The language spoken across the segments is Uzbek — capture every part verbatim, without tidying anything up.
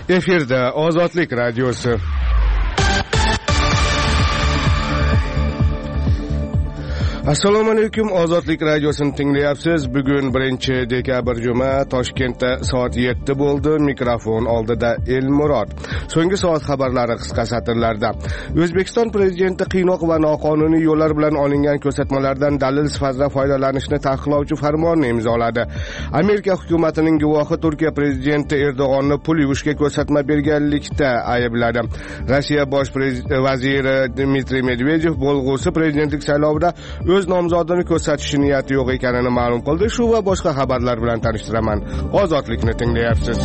Efirda Ozodlik radiosi. Assalomu alaykum, Ozodlik radiosini tinglayapsiz. Bugun birinchi dekabr juma, Toshkentda soat yetti bo'ldi. Mikrofon oldida Elmurod. So'nggi soat xabarlari qisqa satrlarda. O'zbekiston prezidenti qiynoq va noqonuniy yo'llar bilan olingan ko'rsatmalardan dalil sifatida foydalanishni taqiqlovchi farmonni imzoladi. Amerika hukumatining guvohi Turkiya prezidenti Erdo'g'onni pul yuvishga ko'rsatma berganlikda aybladi. Rossiya bosh vaziri Dmitriy Medvedev bo'lg'usi prezidentlik saylovida o'z nomzodini ko'rsatish niyati yo'q ekanini ma'lum qildi. Shu va boshqa xabarlar bilan tanishtiraman. Ozodlikni tinglayapsiz.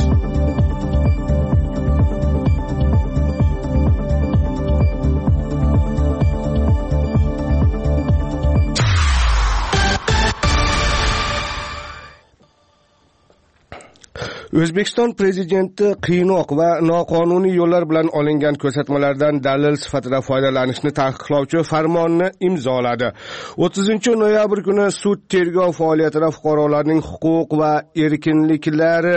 O'zbekiston prezidenti qiynoq va noqonuniy yo'llar bilan olingan ko'rsatmalardan dalil sifatida foydalanishni taqiqlovchi farmonni imzoladi. o'ttizinchi noyabr kuni sud tergov faoliyatida fuqarolarning huquq va erkinliklari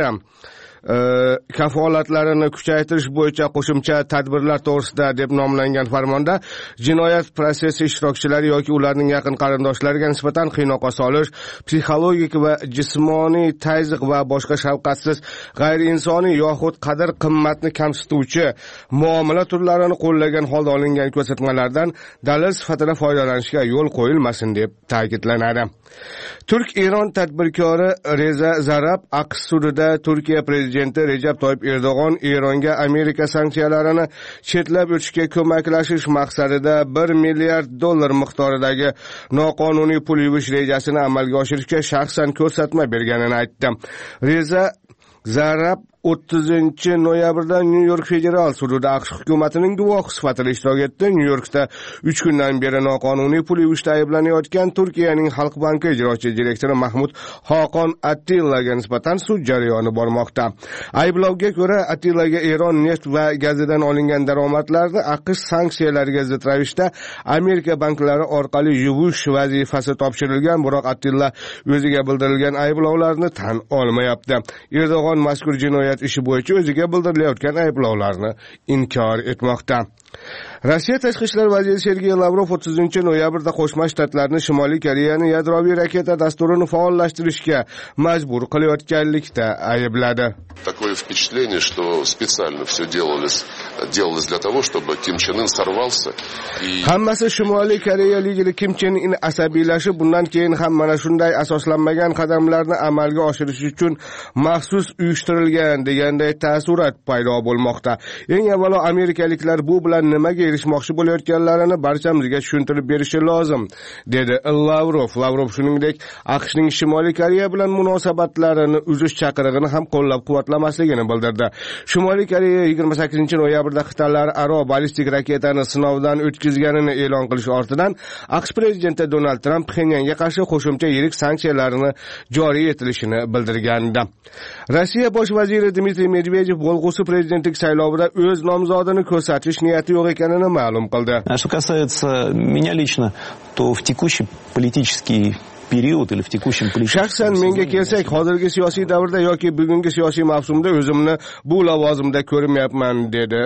kafolatlarini kuchaytirish bo'yicha qo'shimcha tadbirlar to'g'risida deb nomlangan farmonda jinoyat protsessi ishtirokchilari yoki ularning yaqin qarindoshlariga nisbatan qiynoqqa solish, psixologik va jismoniy tazyiq va boshqa shafqatsiz, g'ayriinsoniy yoxud qadr-qimmatni kamsituvchi muomala turlarini qo'llagan holda olingan ko'rsatmalardan dalil sifatida foydalanishga yo'l qo'yilmasin deb ta'kidlanadi. Turk-Eron tadbirkori Reza Zarab AQSh sudida Turkiya prezidenti Recep Tayyip Erdo'g'on Eronga Amerika sanksiyalarini chetlab o'tishga ko'maklashish maqsadida bir milliard dollar miqdoridagi noqonuniy pul yuvish rejasini amalga oshirishga shaxsan ko'rsatma berganini aytdi. Reza Zarab o'ttizinchi noyabrda Nyu-York federal sudida AQSh hukumatining guvohi sifatida ishtirok etdi. Nyu-Yorkda uch kundan beri noqonuniy pul yuvishda ayblanayotgan Turkiyaning Xalq banki ijrochi direktori Mahmud Xoqon Attillaga nisbatan sud jarayoni bormoqda. Ayblovga ko'ra, Attillaga Eron neft va gazidan olingan daromadlarni AQSh sanksiyalariga zid ravishda Amerika banklari orqali yuvish vazifasi topshirilgan, biroq Attilla o'ziga bildirilgan ayblovlarni tan olmayapti. Erdo'g'on mazkur jinoyat ishi bo'yicha o'ziga bildirilayotgan ayblovlarni inkor etmoqda. Rossiya tashqi ishlar vaziri Sergey Lavrov o'ttizinchi noyabrda Qo'shma Shtatlarni Shimoliy Koreyani yadroviy raketa dasturini faollashtirishga majbur qilayotganlikda aybladi. Такое впечатление, что специально все делалось, делалось для того, чтобы Kim Chen In сорвался. Hammasi Shimoliy Koreya lideri Kim Chen In asabiylashib, bundan keyin ham mana shunday asoslanmagan qadamlarni amalga oshirish uchun maxsus uyushtirilgan deganday taassurot paydo bo'lmoqda. Eng avvalo amerikaliklar bu bilan nimaga erishmoqchi bo'layotganlarini barchamizga tushuntirib berishi lozim, dedi Lavrov. Lavrov shuningdek AQShning Shimoliy Koreya bilan munosabatlarini uzish chaqirig'ini ham qo'llab-quvvatlamasligini bildirdi. Shimoliy Koreya yigirma sakkizinchi noyabrda qit'alararo ballistik raketani sinovdan o'tkazganini e'lon qilish ortidan AQSh prezidenti Donald Tramp Pxenyanga qarshi qo'shimcha yirik sanksiyalarni joriy etilishini bildirgandi. Rossiya bosh vaziri Dmitriy Medvedev bo'lg'usi prezidentlik saylovida o'z nomzodini ko'rsatish niyati yo'q ekanini ma'lum qildi. Что касается меня лично, то в текущий политический период или в текущем политическом shaxsan menga kelsak, hozirgi siyosiy davrda yoki bugungi siyosiy mavsumda o'zimni bu lavozimda ko'rmayapman, dedi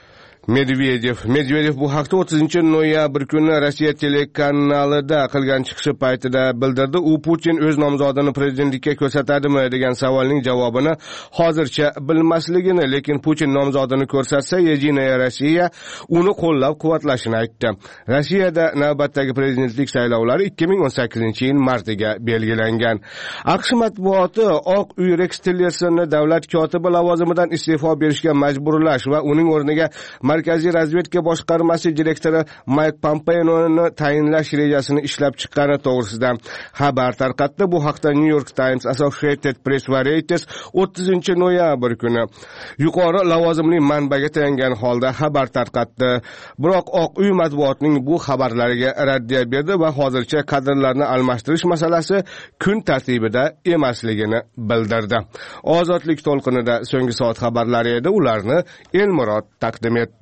Medvedev. Medvedev bu haqda o'ttizinchi noyabr kuni Rossiya telekanalida qilgan chiqishi paytida bildirdi. U Putin o'z nomzodini prezidentlikka ko'rsatadimi degan savolning javobini hozircha bilmasligini, lekin Putin nomzodini ko'rsatsa, Yedinaya Rossiya uni qo'llab-quvvatlashini aytdi. Rossiyada navbatdagi prezidentlik saylovlari ikki ming o'n sakkizinchi yil martiga belgilangan. AQSh matbuoti Oq uy Rex Tillersonni davlat kotibi lavozimidan iste'fo berishga majburlash va uning o'rniga Markaziy razvedka boshqarmasi direktori Mike Pompeoni tayinlash rejasini ishlab chiqqani to'g'risida xabar tarqatdi. Bu haqda New York Times, Associated Press va Reuters o'ttizinchi noyabr kuni yuqori lavozimli manbaga tayangan holda xabar tarqatdi. Biroq Oq uy matbuotining bu xabarlariga raddiya berdi va hozircha kadrlarni almashtirish masalasi kun tartibida emasligini bildirdi. Ozodlik to'lqinida so'nggi soat xabarlari edi. Ularni Elmurod taqdim etdi.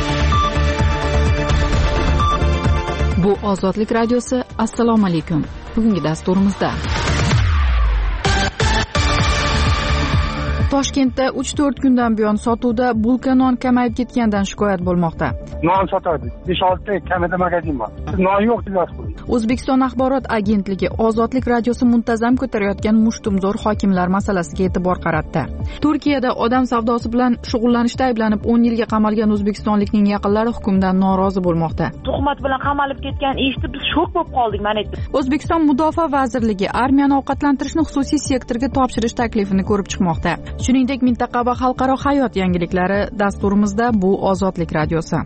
Bu Ozodlik radiosi. Assalomu alaykum. bugungi dasturimizda. Toshkentda uch to'rt kundan buyon sotuvda bulka non kamayib ketganidan shikoyat bo'lmoqda. Non sotardik. besh olti kamida magazin bor. Non yo'q deyapsiz. O'zbekiston axborot agentligi Ozodlik radiosi muntazam ko'tarayotgan mushtumzo'r hokimlar masalasiga e'tibor qaratdi. Turkiyada odam savdosi bilan shug'ullanishda ayblanib o'n yilga qamalgan o'zbekistonlikning yaqinlari hukmdan norozi bo'lmoqda. Tuhmat bilan qamalib ketgan eshitib biz shok bo'lib qoldik mana. O'zbekiston Mudofaa vazirligi armiyani ovqatlantirishni xususiy sektorga topshirish taklifini ko'rib chiqmoqda. Shuningdek, mintaqa va xalqaro hayot yangiliklari dasturimizda bu Ozodlik radiosi.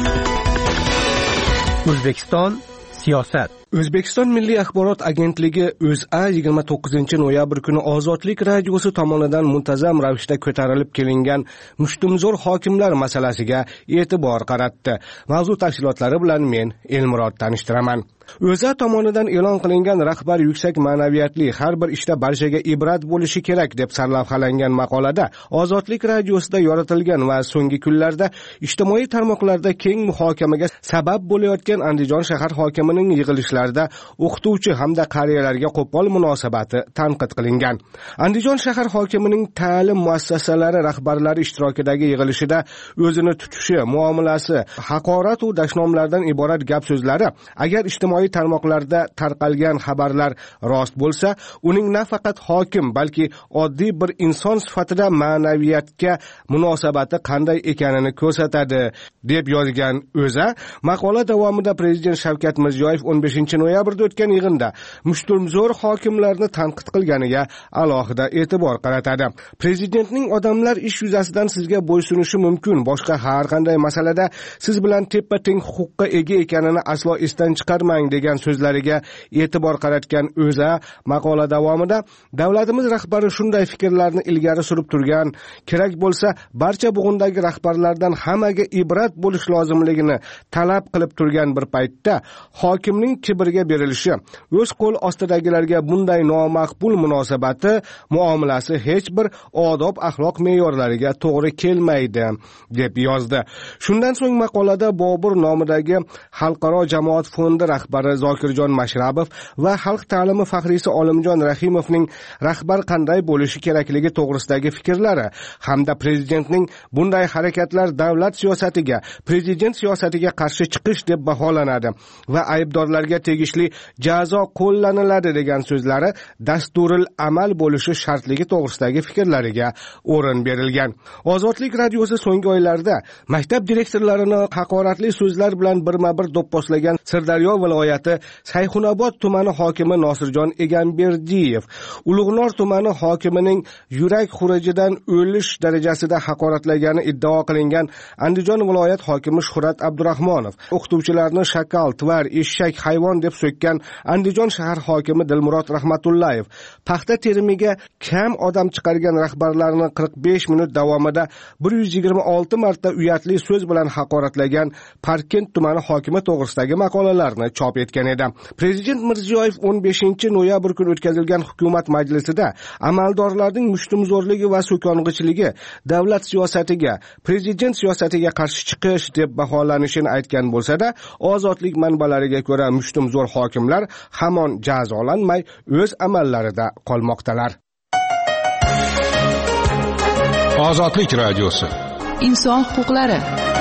O'zbekiston siyosat. O'zbekiston Milliy axborot agentligi O'zA yigirma to'qqizinchi noyabr kuni Ozodlik radiosi tomonidan muntazam ravishda ko'tarilib kelingan mushtumzo'r hokimlar masalasiga e'tibor qaratdi. Mavzu tafsilotlari bilan men Elmurod tanishtiraman. O'zA tomonidan e'lon qilingan rahbar yuksak ma'naviyatli, har bir ishda barchaga ibrat bo'lishi kerak deb sarlavhalangan maqolada Ozodlik radiosida yoritilgan va so'nggi kunlarda ijtimoiy tarmoqlarda keng muhokamaga sabab bo'layotgan Andijon shahar hokimining yig'ilishlarida o'qituvchi hamda qariyalarga qo'pol munosabati tanqid qilingan. Andijon shahar hokimining ta'lim muassasalari rahbarlari ishtirokidagi yig'ilishida o'zini tutishi, muomalasi, haqorat va dashnomlardan iborat gap so'zlari agar ijtimoiy tarmoqlarda tarqalgan xabarlar rost bo'lsa, uning nafaqat hokim, balki oddiy bir inson sifatida ma'naviyatga munosabati qanday ekanini ko'rsatadi, deb yozgan O'zA. Maqola davomida Prezident Shavkat Mirziyoyev o'n beshinchi noyabrda o'tgan yig'inda mushtumzo'r hokimlarni tanqid qilganiga alohida e'tibor qaratadi. Prezidentning odamlar ish yuzasidan sizga bo'ysunishi mumkin, boshqa har qanday masalada siz bilan teppa-teng huquqqa ega ekanini aslo esdan chiqarmang degan so'zlariga e'tibor qaratgan O'zA maqola davomida davlatimiz rahbari shunday fikrlarni ilgari surib turgan, kerak bo'lsa barcha bug'undagi rahbarlardan hammaga ibrat bo'lish lozimligini talab qilib turgan bir paytda hokimning kibrga berilishi, o'z qo'l ostidagilarga bunday nomaqbul munosabati, muomalasi hech bir odob axloq me'yorlariga to'g'ri kelmaydi deb yozdi. Shundan so'ng maqolada Bobur nomidagi xalqaro jamoat fondi rahbari Zokirjon Mashrabov va xalq ta'limi faxriysi Olimjon Rahimovning rahbar qanday bo'lishi kerakligi to'g'risidagi fikrlari hamda prezidentning bunday harakatlar davlat siyosatiga, prezident siyosatiga qarshi chiqish deb baholanadi va aybdorlarga tegishli jazo qo'llaniladi degan so'zlari dasturil amal bo'lishi shartligi to'g'risidagi fikrlariga o'rin berilgan. Ozodlik radiosi so'nggi oylarda maktab direktorlarini haqoratli so'zlar bilan birma-bir do'pposlagan Sirdaryo viloyati Sayxunobod tumani hokimi Nosirjon Egamberdiyev, Ulug'nor tumani hokimining yurak xurujidan o'lish darajasida haqoratlagani iddao qilingan Andijon viloyat hokimi Shuhrat Abdurahmonov, o'qituvchilarni shakal, tvar, eshak, hayvon deb so'kkan Andijon shahar hokimi Dilmurod Rahmatullayev, paxta terimiga kam odam chiqargan rahbarlarni qirq besh minut davomida bir yuz yigirma olti marta uyatli so'z bilan haqoratlagan Parkent tumani hokimi to'g'risidagi maqolalarni chop etgan edi. Prezident Mirziyoyev o'n beshinchi noyabr kuni o'tkazilgan hukumat majlisida amaldorlarning mushtumzo'rligi va so'kong'ichligi davlat siyosatiga, prezident siyosatiga qarshi chiqish deb baholanishini aytgan bo'lsa-da, ozodlik manbalariga ko'ra mushtumzo'r hokimlar hamon jazolanmay o'z amallarida qolmoqdalar. Ozodlik radiosi. Inson huquqlari.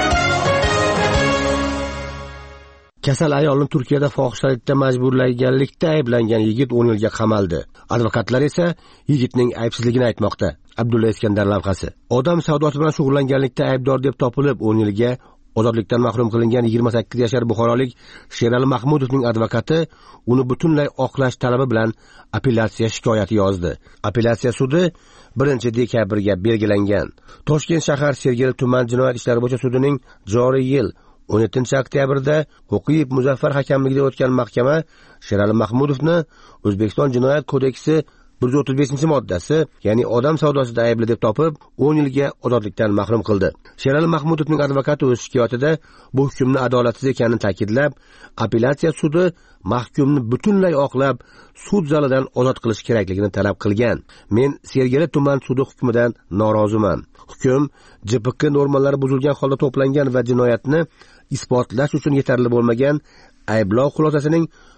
Kasal ayolni Turkiyada fohishalikda majburlaganlikda ayblangan yigit o'n yilga qamaldi. Advokatlar esa yigitning aybsizligini aytmoqda. Abdulla Iskandar lavhasi. Odam savdosi bilan shug'ullanganlikda aybdor deb topilib o'n yilga ozodlikdan mahrum qilingan yigirma sakkiz yashar buxorolik Sherali Mahmudovning advokati uni butunlay oqlash talabi bilan apellyatsiya shikoyati yozdi. Apellyatsiya sudi birinchi dekabrga belgilangan. Toshkent shahar Sergeli tuman jinoyat ishlari bo'yicha sudining joriy yil o'n yettinchi oktyabrda Qo'qiyev Muzaffar hakamligida o'tgan mahkama Sherali Mahmudovni O'zbekiston Jinoyat kodeksi bir yuz o'ttiz beshinchi moddasi, ya'ni odam savdosida aybli deb topib, o'n yilga ozodlikdan mahrum qildi. Sherali Mahmudovning advokati o'z shikoyatida bu hukmni adolatsiz ekanini ta'kidlab, apellyatsiya sudi mahkumni butunlay oqlab, sud zalidan ozod qilish kerakligini talab qilgan. Men Sergeli tuman sudi hukmidan noroziman. Hukm J P K normalari buzilgan holda to'plangan va jinoyatni isbotlash uchun yetarli bo'lmagan ayblov xulosasining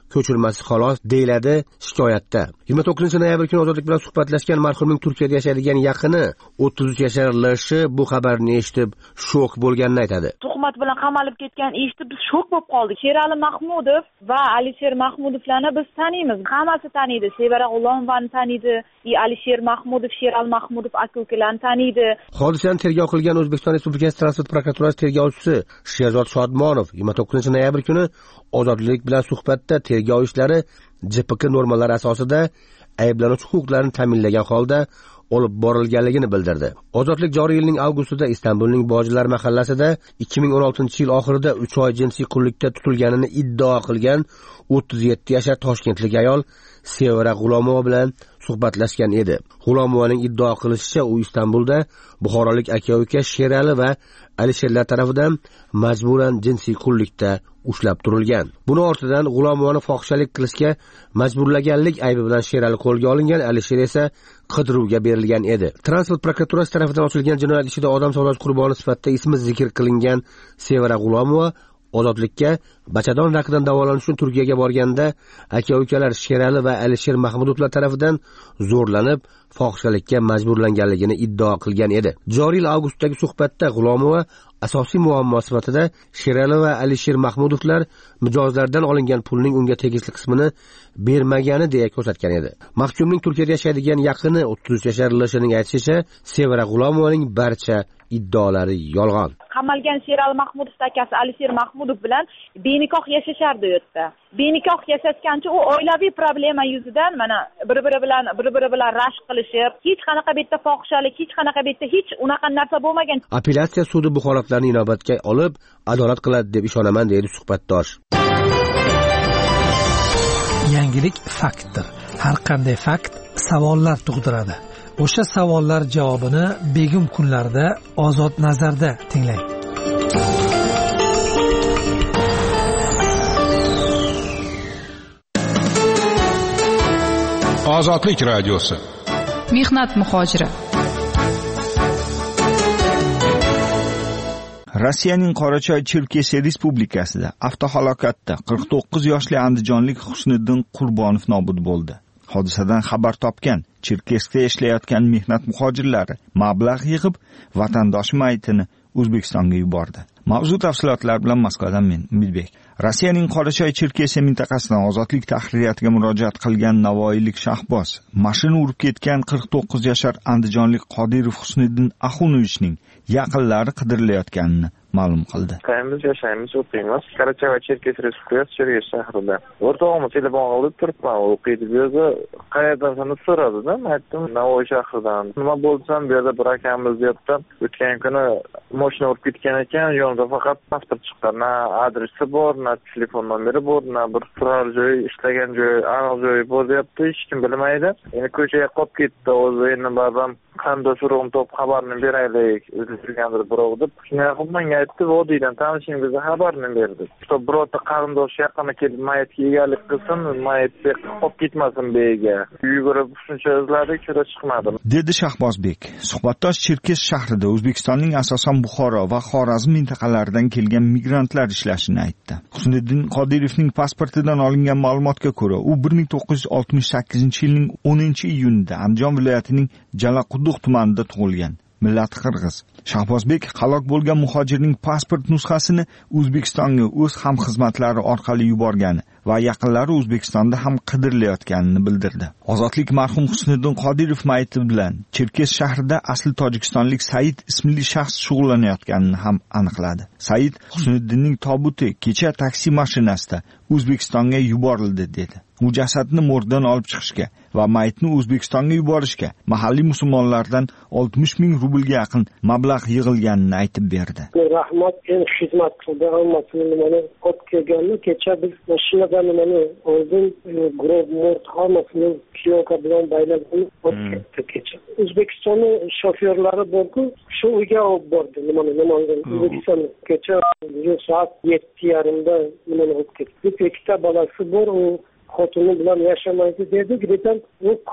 ko'chirmasi xolos, deyiladi shikoyatda. yigirma to'qqizinchi noyabr kuni Ozodlik bilan suhbatlashgan marhumning Turkiyada yashaydigan yaqini o'ttiz uch yashar L.Sh. bu xabarni eshitib shok bo'lganini aytadi. Tuhmat bilan qamalib ketgan eshitib biz shok bo'lib qoldik. Sherali Mahmudov va Alisher Mahmudovlarni biz taniymiz. Hammasi taniydi. Sevara G'ulomovani taniydi, Alisher Mahmudov, Sherali Mahmudov aka-ukalarni taniydi. Hodisani tergov qilgan O'zbekiston Respublikasi Transport prokuraturasi tergovchisi Sherzod Shodmonov yigirma to'qqizinchi noyabr kuni Ozodlik bilan suhbatda tergov ishlari J P K normalari asosida ayblanuvchi huquqlarini ta'minlagan holda olib borilganligini bildirdi. Ozodlik joriy yilning avgustida Istanbulning Bojilar mahallasida ikki ming o'n oltinchi yil oxirida uch oy jinsiy qullikda tutilganini iddao qilgan o'ttiz yetti yashar toshkentlik ayol Sevara G'ulomova bilan suhbatlashgan edi. G'ulomovaning iddao qilishicha, u Istanbulda buxorolik aka-uka Sherali va Alisherlar tomonidan majburan jinsiy qullikda ushlab turilgan. Buni ortidan G'ulomovani fohishalik qilishga majburlaganlik aybi bilan Sherali qo'lga olingan, Alisher esa qidiruvga berilgan edi. Transport prokuraturasi tomonidan ochilgan jinoyat ishida odam savdosi qurboni sifatida ismi zikr qilingan Sevara G'ulomova Ozodlikka bachadon raqidan davolanish uchun Turkiyaga borganda aka-ukalar Sherali va Alisher Mahmudovlar tomonidan zo'rlanib, fohishalikka majburlanganligini iddao qilgan edi. Joriy yil avgustdagi suhbatda G'ulomova asosiy muammo sifatida Sherali va Alisher Mahmudovlar mijozlardan olingan pulning unga tegishli qismini bermagani deya ko'rsatgan edi. Mahkumning Turkiyada yashaydigan yaqini o'ttiz uch yashar L.Sh.ning aytishicha, Sevara G'ulomovaning barcha iddaolari yolg'on. Qamalgan Sherali Mahmudov akasi Alisher Mahmudov bilan benikoh yashashardi u yerda. Benikoh yashashgancha u oilaviy problema yuzidan mana bir-biri bilan bir-biri bilan rashk qilishib, hech qanaqa bitta fohishalik, hech qanaqa bitta hech unaqa narsa bo'lmagan. Apellyatsiya sudi bu holatlarni inobatga olib, adolat qiladi deb ishonaman, deydi suhbatdosh. Yangilik faktdir. Har qanday fakt savollar tug'diradi. O'sha savollar javobini begim kunlarda Ozod nazarda tinglang. Ozodlik radiosi. Mehnat muhojiri. Rossiyaning Qorachoy-Cherkesiya Respublikasida avtohalokatda qirq to'qqiz yoshli andijonlik Husniddin Qurbonov nobud bo'ldi. Hodisadan xabar topgan Cherkeskda ishlayotgan mehnat muhojirlari mablag' yig'ib, vatandosh mayitini O'zbekistonga yubordi. Mavzu tafsilotlar bilan Moskvadan men Umidbek. Rossiyaning Qorachoy-Cherkesiya mintaqasidan Ozodlik tahririyatiga murojaat qilgan navoiylik Shahboz mashina urib ketgan qirq to'qqiz yashar andijonlik Qodirov Husniddin Axunovichning yaqinlari qidirilayotganini ma'lum qildi. Qayerda yashaymiz, o'qiymiz. Qorachoy-Cherkesiya Respublikasi Cherkes shahrida. O'rtog'im telefon qilib turibman, o'qiydi. Bu yerda qayerdan seni so'radi-da, men aytdim, Navoiy shahridan. Nima bo'lsam, bu yerda bir akamiz deyapti. O'tgan kuni mashina urib ketgan ekan, yonida faqat pasport chiqqan. Na adresi bor, na telefon nomeri bor, na bir turar joyi, ishlagan joyi, aniq joyi bor deyapti. Hech kim bilmaydi. Endi ko'chaga qolib ketdi. O'zi endi barban qanday so'rog'im top xabarini beraylik, o'zlarigandir birov deb. Shunday qilib menga aytdi, vodiydan tanishingizga xabarini berdi. Shu birorta qarindosh yaqini kelib mayitga egalik qilsin, mayitga qolib ketmasin beyiga. Yugurib shuncha izladik, juda chiqmadi. Dedi Shahbozbek. Suhbatdosh Cherkes shahrida O'zbekistonning asosan Buxoro va Xorazm mintaqalaridan kelgan migrantlar ishlashini aytdi. Husniddin Qodirovning pasportidan olingan ma'lumotga ko'ra, u bir ming to'qqiz yuz oltmish sakkizinchi yilning o'ninchi iyunida Andijon viloyatining Jalaquduq tumanida tug'ilgan. Millati qirg'iz. Shahbozbek halok bo'lgan muhojirning pasport nusxasini O'zbekistonga o'z hamxizmatlari orqali yuborgani va yaqinlari O'zbekistonda ham qidirilayotganini bildirdi. Ozodlik marhum Husniddin Qodirov mayiti bilan Cherkes shahrida asli tojikistonlik Said ismli shaxs shug'ullanayotganini ham aniqladi. Said Husniddinning tobuti kecha taksi mashinasida O'zbekistonga yuborildi dedi. U jasadni morgdan olib chiqishga va mayitni O'zbekistonga yuborishga mahalliy musulmonlardan oltmish ming rublga yaqin mablag' yig'ilganini aytib berdi. Rahmat, en xizmat qildi, hammasini mana olib kelganni kecha biz mashinadan mana oldin grob mort hammasini plyonka bilan baylab olib ketdi kecha. O'zbekistonning shofyorlari borku, shu uyga olib bordi. Nimani Namangan O'zbekiston kecha soat yetti yarimda nimani olib ketdi. Ikkita bolasi bor, u xotini bilan yashamaydi dedik, dedim, u ko'p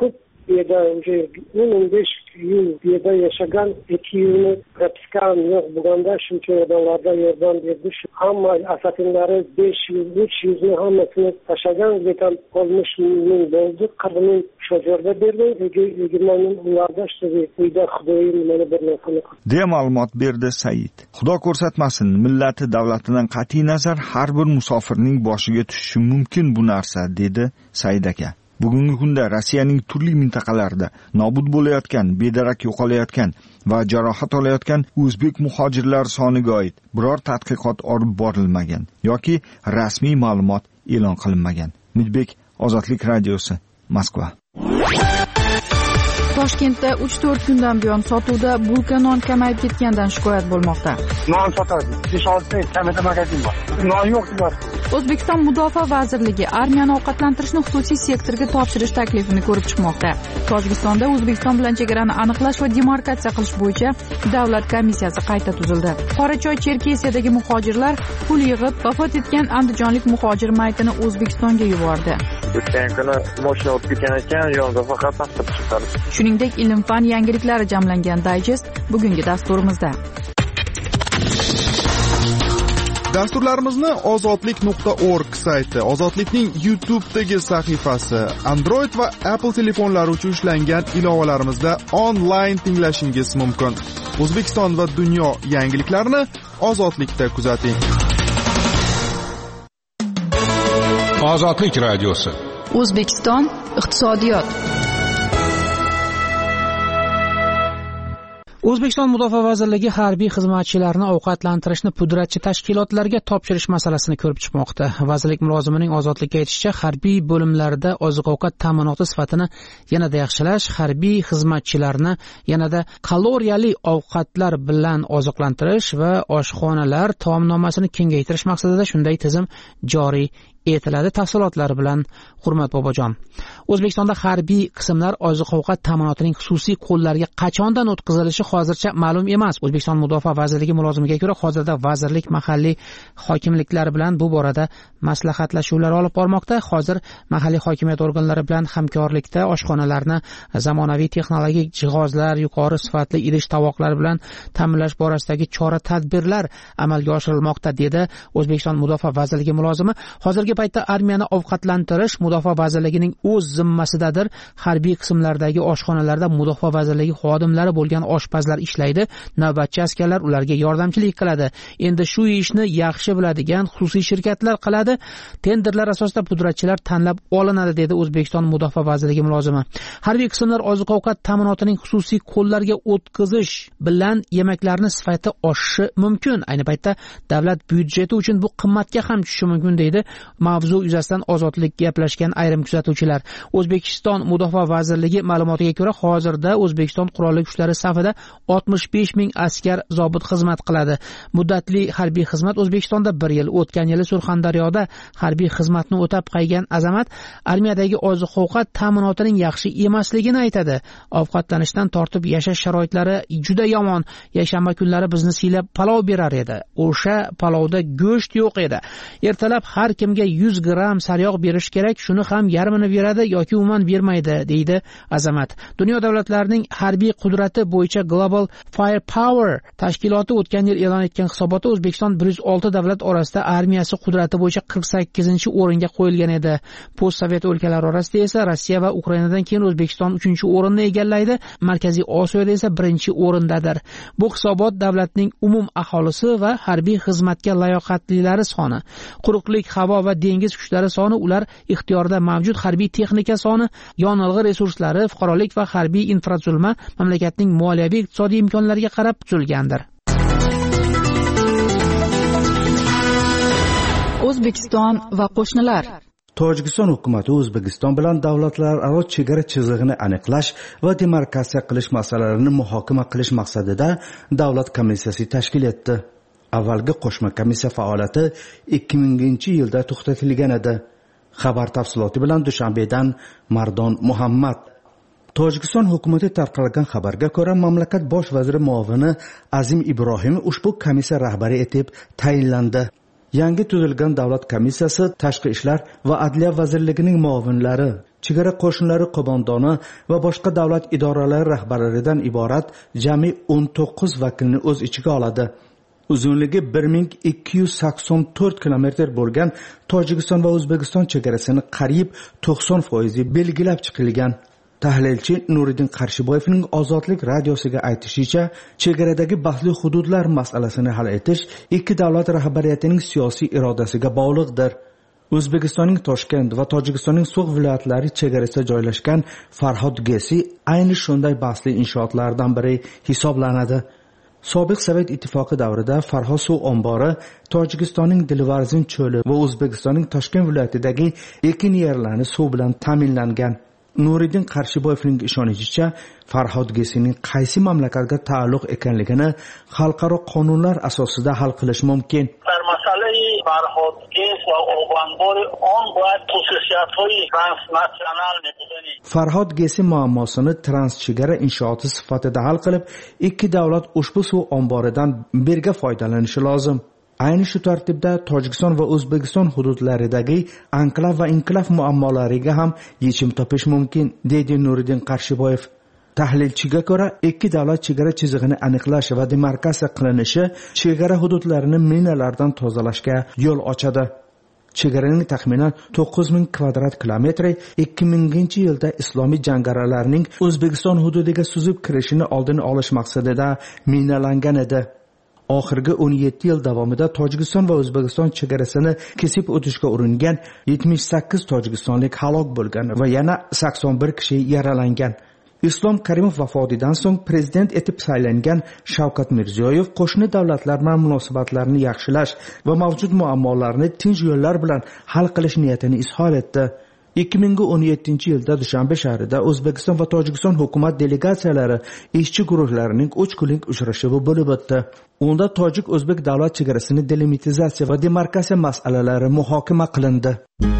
bu yerda o'sha o'n o'n besh yil bu yerda yashagan, ikki yilni propiskam yo'q bo'lganda shuncha odamlarga yordam berdi. Shu hamma asatinlari besh yil, uch yilni hammasini tashlagan, lekin oltmish ming bo'ldi. qirq ming sho'jorga berdi, yigirma ming ularda işte uyda xudoyim mana bir narsani deya ma'lumot berdi Said. Xudo ko'rsatmasin, millati davlatidan qat'iy nazar har bir musofirning boshiga tushishi mumkin bu narsa, dedi Said aka. Bugungi kunda Rossiyaning turli mintaqalarida nobud bo'layotgan, bedarak yo'qolayotgan va jarohat olayotgan o'zbek muhojirlar soniga oid biror tadqiqot olib borilmagan yoki rasmiy ma'lumot e'lon qilinmagan. Midbek, Ozodlik radiosi, Moskva. Toshkentda uch to'rt kundan buyon sotuvda bulka non kamayib ketganidan shikoyat bo'lmoqda. Non sotadi. besh olti kamida magazin bor. Non yo'q deyapti. O'zbekiston Mudofaa vazirligi armiyani ovqatlantirishni xususiy sektorga topshirish taklifini ko'rib chiqmoqda. Tojikistonda O'zbekiston bilan chegarani aniqlash va demarkatsiya qilish bo'yicha davlat komissiyasi qayta tuzildi. Qorachoy Cherkesiyadagi muhojirlar pul yig'ib vafot etgan andijonlik muhojir maytini O'zbekistonga yubordi. O'tgan kuni mashina o'tib ketgan ekan, yonida faqat pasport chiqadi. Shuningdek, ilm-fan yangiliklari jamlangan dayjest bugungi dasturimizda. Dasturlarimizni ozodlik nuqta org sayti, Ozodlikning YouTube'dagi sahifasi, Android va Apple telefonlari uchun ishlangan ilovalarimizda onlayn tinglashingiz mumkin. O'zbekiston va dunyo yangiliklarini Ozodlikda kuzating. Ozodlik radiosi. O'zbekiston iqtisodiyot. O'zbekiston Mudofaa vazirligi harbiy xizmatchilarni ovqatlantirishni pudratchi tashkilotlarga topshirish masalasini ko'rib chiqmoqda. Vazirlik mulozimining Ozodlikka aytishicha, harbiy bo'limlarda oziq-ovqat ta'minoti sifatini yanada yaxshilash, harbiy xizmatchilarni yanada kaloriyali ovqatlar bilan oziqlantirish va oshxonalar taomnomasini kengaytirish maqsadida shunday tizim joriy etiladi. Tafsilotlari bilan Hurmat Bobojon. O'zbekistonda harbiy qismlar oziq-ovqat ta'minotining xususiy qo'llarga qachondan o'tkazilishi hozircha ma'lum emas. O'zbekiston Mudofaa vazirligi mulozimiga ko'ra, hozirda vazirlik mahalliy hokimliklar bilan bu borada maslahatlashuvlar olib bormoqda. Hozir mahalliy hokimiyat organlari bilan hamkorlikda oshxonalarni zamonaviy texnologik jihozlar, yuqori sifatli idish-tovoqlar bilan ta'minlash borasidagi chora-tadbirlar amalga oshirilmoqda, dedi O'zbekiston Mudofaa vazirligi mulozimi. Hozirgi paytda armiyani ovqatlantirish Mudofaa vazirligining o'z zimmasidadir. Harbiy qismlardagi oshxonalarda Mudofaa vazirligi xodimlari bo'lgan oshpazlar ishlaydi. Navbatchi askarlar ularga yordamchilik qiladi. Endi shu ishni yaxshi biladigan xususiy shirkatlar qiladi. Tenderlar asosida pudratchilar tanlab olinadi, dedi O'zbekiston Mudofaa vazirligi mulozimi. Harbiy qismlar oziq-ovqat ta'minotining xususiy qo'llarga o'tkazish bilan yemeklarni sifati oshishi mumkin. Ayni paytda davlat byudjeti uchun bu qimmatga ham tushishi mumkin, deydi mavzu yuzasidan Ozodlik gaplashgan ayrim kuzatuvchilar. O'zbekiston Mudofaa vazirligi ma'lumotiga ko'ra, hozirda O'zbekiston qurolli kuchlari safida oltmish besh ming askar zobit xizmat qiladi. Muddatli harbiy xizmat O'zbekistonda bir yil. O'tgan yili Surxondaryoda harbiy xizmatni o'tab qaygan Azamat armiyadagi oziq-ovqat ta'minotining yaxshi emasligini aytadi. Ovqatlanishdan tortib yashash sharoitlari juda yomon. Yakshanba kunlari bizni siylab palov berar edi. O'sha palovda go'sht yo'q edi. Ertalab har kimga yuz gramm sariyog' berish kerak, shuni ham yarmini beradi yoki umuman bermaydi, deydi Azamat. Dunyo davlatlarining harbiy qudrati bo'yicha Global Firepower tashkiloti o'tgan yil e'lon etgan hisobotda O'zbekiston bir yuz olti davlat orasida armiyasi qudrati bo'yicha qirq sakkizinchi o'ringa qo'yilgan edi. Post-sovet o'lkalari orasida esa Rossiya va Ukrainadan keyin O'zbekiston uchinchi o'rinni egallaydi. Markaziy Osiyoda esa birinchi o'rindadir. Bu hisobot davlatning umum aholisi va harbiy xizmatga layoqatlilari soni, quruqlik, havo va dengiz kuchlari soni, ular ixtiyorida mavjud harbiy texnika soni, yonilg'i resurslari, fuqarolik va harbiy infratuzilma mamlakatning moliyaviy iqtisodiy imkonlariga qarab tuzilgandir. O'zbekiston va qo'shnilar. Tojikiston hukumati O'zbekiston bilan davlatlararo chegara chizig'ini aniqlash va demarkatsiya qilish masalalarini muhokama qilish maqsadida davlat komissiyasi tashkil etdi. Avvalgi qo'shma komissiya faoliyati ikki minginchi yilda to'xtatilgan edi. Xabar tafsiloti bilan Dushanbedan Mardon Muhammad. Tojikiston hukumati tarqalgan xabarga ko'ra, mamlakat bosh vaziri muovini Azim Ibrohim ushbu komissiya rahbari etib tayinlandi. Yangi tuzilgan davlat komissiyasi Tashqi ishlar va Adliya vazirligining muovinlari, chegara qo'shinlari qo'mondoni va boshqa davlat idoralari rahbarlaridan iborat jami o'n to'qqiz vakilni o'z ichiga oladi. Uzunligi bir ming ikki yuz sakson to'rt kilometr bo'lgan Tojikiston va O'zbekiston chegarasini qariyb to'qson foiz belgilab chiqilgan. Tahlilchi Nuriddin Qarshiboyevning Ozodlik radiosiga aytishicha, chegaradagi bahsli hududlar masalasini hal etish ikki davlat rahbariyatining siyosiy irodasiga bog'liqdir. O'zbekistonning Toshkent va Tojikistonning So'g'd viloyatlari chegarasida joylashgan Farhod Gesi ayni shunday bahsli inshootlardan biri hisoblanadi. Sobiq Sovet ittifoqi davrida Farhod suv ombori Tojikistonning Dilvarzin cho'li va O'zbekistonning Toshkent viloyatidagi ekin yerlarini suv bilan ta'minlangan. Nuriddin Qarshiboyevning ishonishicha, Farhod Gesining qaysi mamlakatga taalluq ekanligini xalqaro qonunlar asosida hal qilish mumkin. در مسئله فرهاد گیس و اوغانبار آن باید خصوصیت‌های ترانسناسیونال می‌بودند. Farhod Gesi muammosini transchegara inshooti sifatida hal qilib, ikki davlat ushbu suv omboridan birga foydalanishi lozim. Ayni shu tartibda Tojikiston va O'zbekiston hududlaridagi anklav va inklav muammolariga ham yechim topish mumkin, deydi Nuriddin Qarshiboyev. Tahlilchiga ko'ra, ikki davlat chegara chizig'ini aniqlash va demarkatsiya qilinishi chegara hududlarini minalardan tozalashga yo'l ochadi. Chegaraning taxminan to'qqiz ming kvadrat kilometri ikki minginchi yilda islomiy jangarilarning O'zbekiston hududiga suzib kirishini oldini olish maqsadida minalangan edi. Oxirgi o'n yetti yil davomida Tojikiston va O'zbekiston chegarasini kesib o'tishga uringan yetmish sakkiz tojikistonlik halok bo'lgan va yana sakson bir kishi yaralangan. Islom Karimov vafotidan so'ng prezident etib saylangan Shavkat Mirziyoyev qo'shni davlatlar bilan munosabatlarni yaxshilash va mavjud muammolarni tinch yo'llar bilan hal qilish niyatini izhor etdi. ikki ming o'n yettinchi yilda Dushanbe shahrida O'zbekiston va Tojikiston hukumat delegatsiyalari ishchi guruhlarining uch kunlik uchrashuvi bo'lib o'tdi. Unda tojik-o'zbek davlat chegarasini delimitizatsiya va demarkatsiya masalalari muhokama qilindi.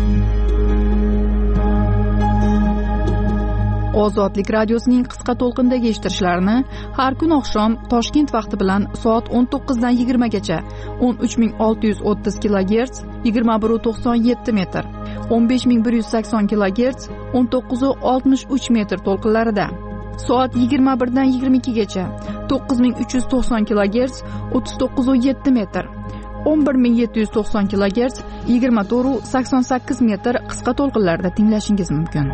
Ozodlik radiosining qisqa to'lqindagi eshittirishlarini har kun oqshom Toshkent vaqti bilan soat o'n to'qqizdan yigirmagacha o'n uch ming olti yuz o'ttiz kilogerts yigirma bir nuqta to'qson yetti metr, o'n besh ming bir yuz sakson kilogerts o'n to'qqiz nuqta oltmish uch metr to'lqinlarida, soat yigirma birdan yigirma ikkigacha to'qqiz ming uch yuz to'qson kilogerts o'ttiz to'qqiz nuqta yetti metr, o'n bir ming yetti yuz to'qson kilogerts yigirma to'rt nuqta sakson sakkiz metr qisqa to'lqinlarda tinglashingiz mumkin.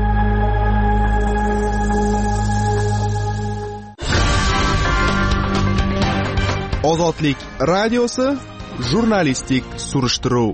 Ozodlik radiosi jurnalistik surishtiruv.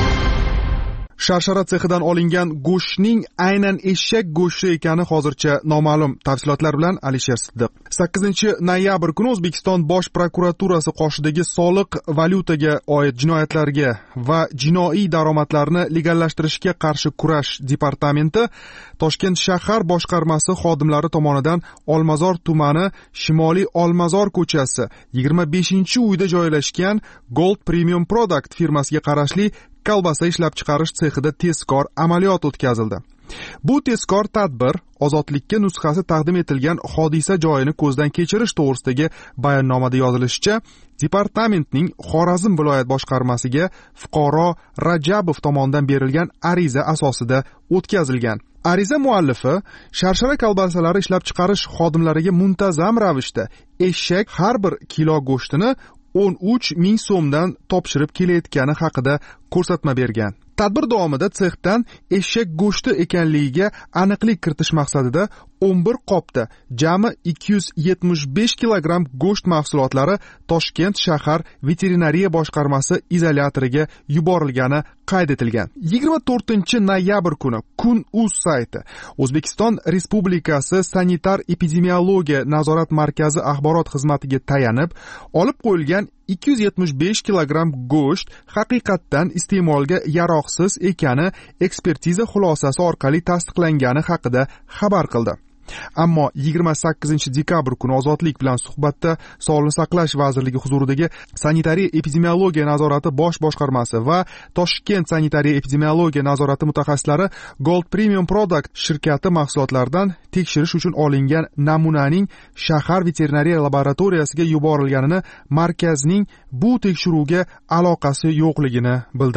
Sharshara sexidan olingan go'shtning aynan eshak go'shti ekani hozircha noma'lum. Tafsilotlar bilan Alisher Siddiq. sakkizinchi noyabr kuni O'zbekiston Bosh prokuraturasi qoshidagi soliq, valyutaga oid jinoyatlarga va jinoiy daromadlarni legallashtirishga qarshi kurash departamenti Toshkent shahar boshqarmasi xodimlari tomonidan Olmazor tumani Shimoliy Olmazor ko'chasi yigirma beshinchi uyda joylashgan Gold Premium Product firmasiga qarashli kolbasa ishlab chiqarish sexida tezkor amaliyot o'tkazildi. Bu tezkor tadbir Ozodlikka nusxasi taqdim etilgan hodisa joyini ko'zdan kechirish to'g'risidagi bayonnomada yozilishicha, departamentning Xorazm viloyat boshqarmasiga fuqaro Rajabov tomonidan berilgan ariza asosida o'tkazilgan. Ariza muallifi sharshara kolbasalari ishlab chiqarish xodimlariga muntazam ravishda eshak har bir kilo go'shtini o'n uch ming so'mdan topshirib kelayotgani haqida ko'rsatma bergan. Tadbir davomida sexdan eshak go'shti ekanligiga aniqlik kiritish maqsadida o'n bir qopda jami ikki yuz yetmish besh kilogramm go'sht mahsulotlari Toshkent shahar veterinariya boshqarmasi izolyatoriga yuborilgani qayd etilgan. yigirma to'rtinchi noyabr kuni Kun.uz sayti O'zbekiston Respublikasi Sanitar epidemiologiya nazorat markazi axborot xizmatiga tayanib, olib qo'yilgan ikki yuz yetmish besh kilogramm go'sht haqiqatdan iste'molga yaroqsiz ekani ekspertiza xulosasi orqali tasdiqlangani haqida xabar qildi. Ammo yigirma sakkizinchi dekabr kuni Ozodlik bilan suhbatda Sog'liqni saqlash vazirligi huzuridagi Sanitariya epidemiologiya nazorati bosh boshqarmasi va Toshkent sanitariya epidemiologiya nazorati mutaxassislari Gold Premium Product shirkati mahsulotlaridan tekshirish uchun olingan namunaning shahar veterinariya laboratoriyasiga yuborilganini, markazning bu tekshiruvga aloqasi yo'qligini bildirdi.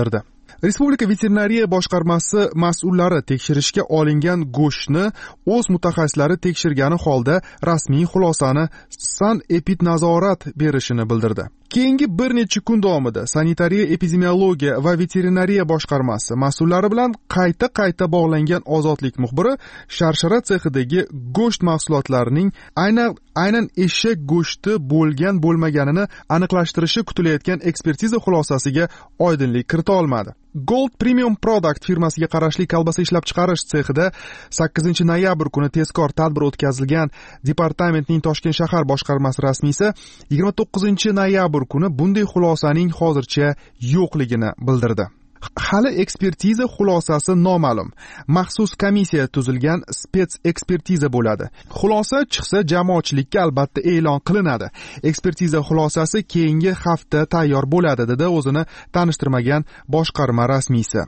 Respublika veterinariya boshqarmasi mas'ullari tekshirishga olingan go'shtni o'z mutaxassislari tekshirgani holda rasmiy xulosani sanepidnazorat berishini bildirdi. Keyingi bir necha kun davomida sanitariya epidemiologiya va veterinariya boshqarmasi mas'ullari bilan qayta-qayta bog'langan Ozodlik muxbiri sharshara sexidagi go'sht mahsulotlarining aynan aynan eshak go'shti bo'lgan bo'lmaganini aniqlashtirishi kutilayotgan ekspertiza xulosasiga oydinlik kirita olmadi. Gold Premium Product firmasiga qarashli kolbasa ishlab chiqarish sexida sakkizinchi noyabr kuni tezkor tadbir o'tkazilgan departamentning Toshkent shahar boshqarmasi rasmiysi yigirma to'qqizinchi noyabr kuni bunday xulosaning hozircha yo'qligini bildirdi. Hali ekspertiza xulosasi noma'lum. Maxsus komissiya tuzilgan spets ekspertiza bo'ladi. Xulosa chiqsa jamoatchilikka albatta e'lon qilinadi. Ekspertiza xulosasi keyingi hafta tayyor bo'ladi, dedi o'zini tanishtirmagan boshqarma rasmiysi.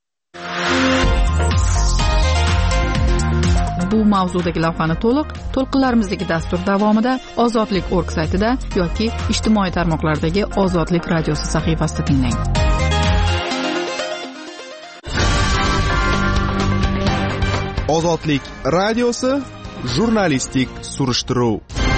Bu mavzudagi lavhani to'liq to'lqinlarimizdagi dastur davomida ozodlik точка org saytida yoki ijtimoiy tarmoqlardagi Ozodlik radiosi sahifasida tinglang. Ozodlik radiosi jurnalistik surishtiruv.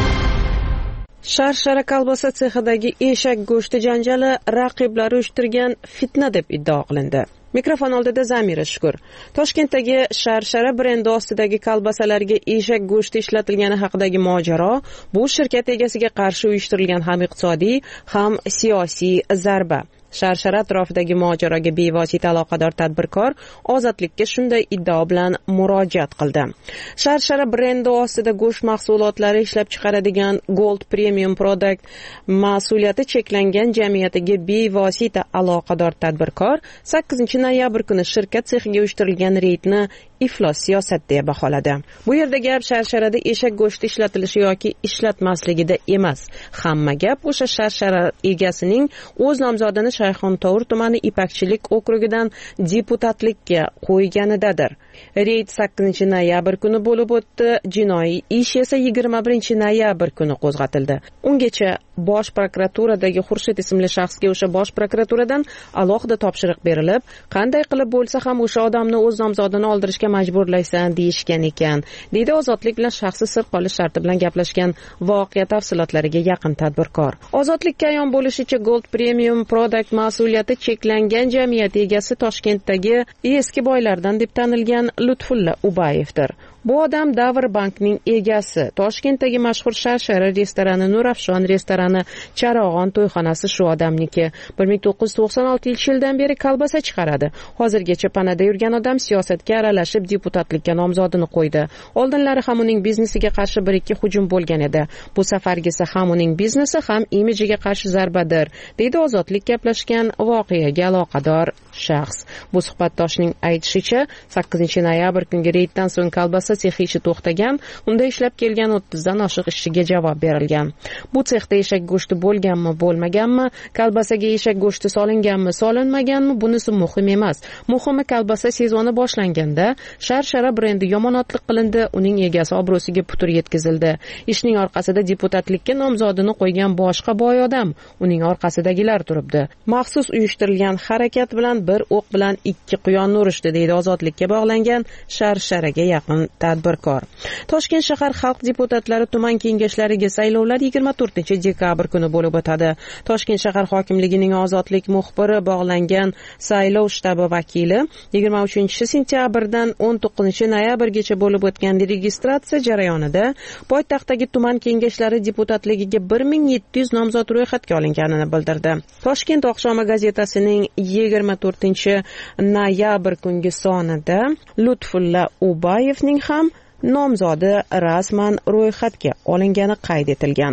Sharshara kolbasa sexidagi eshak go'shti janjali raqiblari uyushtirgan fitna deb iddao qilindi. Mikrofon oldida Zamira Shukur. Toshkentdagi Sharshara brendi ostidagi kolbasalarga eshak go'shti ishlatilgani haqidagi mojaro bu shirkat egasiga qarshi uyushtirilgan ham iqtisodiy, ham siyosiy zarba. Sharshara atrofidagi mojaroga bevosita aloqador tadbirkor Ozodlikka shunday iddao bilan murojaat qildi. Sharshara brendi ostida go'sht mahsulotlari ishlab chiqaradigan Gold Premium Product mas'uliyati cheklangan jamiyatiga bevosita aloqador tadbirkor sakkizinchi noyabr kuni shirkat sexiga uyushtirilgan reydni iflos siyosat deya baholadi. Bu yerda gap Sharsharada eshak go'shti ishlatilishi yoki ishlatmasligida emas. Hamma gap o'sha Sharshara egasining o'z nomzodini Shayxontohur tumani Ipakchilik okrugidan deputatlikka qo'yganidadir. Reyd sakkizinchi noyabr kuni bo'lib o'tdi, jinoiy ish esa yigirma birinchi noyabr kuni qo'zg'atildi. Ungacha Bosh prokuraturadagi Xurshid ismli shaxsga o'sha Bosh prokuraturadan alohida topshiriq berilib, qanday qilib bo'lsa ham o'sha odamni o'z nomzodini oldirishga majburlaysan deyishgan ekan, deydi Ozodlik bilan shaxsi sir qolish sharti bilan gaplashgan voqea tafsilotlariga yaqin tadbirkor. Ozodlikka ayon bo'lishicha Gold Premium Product mas'uliyati cheklangan jamiyat egasi Toshkentdagi eski boylardan deb tanilgan Lutfulla Ubayevdir. Bu odam Davr bankning egasi. Toshkentdagi mashhur Sharshara restorani, Nurafshon restorani, Charog'on to'yxonasi shu odamniki. bir ming to'qqiz yuz to'qson oltinchi yildan beri kolbasa chiqaradi. Hozirgacha panada yurgan odam siyosatga aralashib deputatlikka nomzodini qo'ydi. Oldinlari ham uning biznesiga qarshi bir ikki hujum bo'lgan edi. Bu safargisi ham uning biznesi, ham imijiga qarshi zarbadir, deydi Ozodlik gaplashgan voqeaga aloqador shaxs. Bu suhbatdoshning aytishicha, sakkizinchi noyabr kungi reyddan so'ng kolbasa sexi ishi to'xtagan, unda ishlab kelgan o'ttizdan oshiq ishchiga javob berilgan. Bu sexda eshak go'shti bo'lganmi, bo'lmaganmi, kolbasaga eshak go'shti solinganmi, solinmaganmi, bunisi muhim emas. Muhimi, kolbasa sezoni boshlanganda Sharshara brendi yomonotlik qilindi, uning egasi obro'siga putur yetkazildi. Ishning orqasida deputatlikka nomzodini qo'ygan boshqa boy odam, uning orqasidagilar turibdi. Maxsus uyushtirilgan harakat bilan bir o'q bilan ikki quyonni urishdi, deydi Ozodlikka bog'langan Sharsharaga yaqin tadbirkor. Toshkent shahar xalq deputatlari tuman kengashlariga saylovlar yigirma to'rtinchi dekabr kuni bo'lib o'tadi. Toshkent shahar hokimligining Ozodlik muxbiri bog'langan saylov shtabi vakili yigirma uchinchi sentyabrdan o'n to'qqizinchi noyabrgacha bo'lib o'tgan registratsiya jarayonida poytaxtdagi tuman kengashlari deputatligiga bir ming yetti yuz nomzod ro'yxatga olinganini bildirdi. Toshkent oqshomi gazetasining yigirma to'rtinchi noyabr kungi sonida Lutfulla Ubayevning ham nomzodi rasman ro'yxatga olingani qayd etilgan.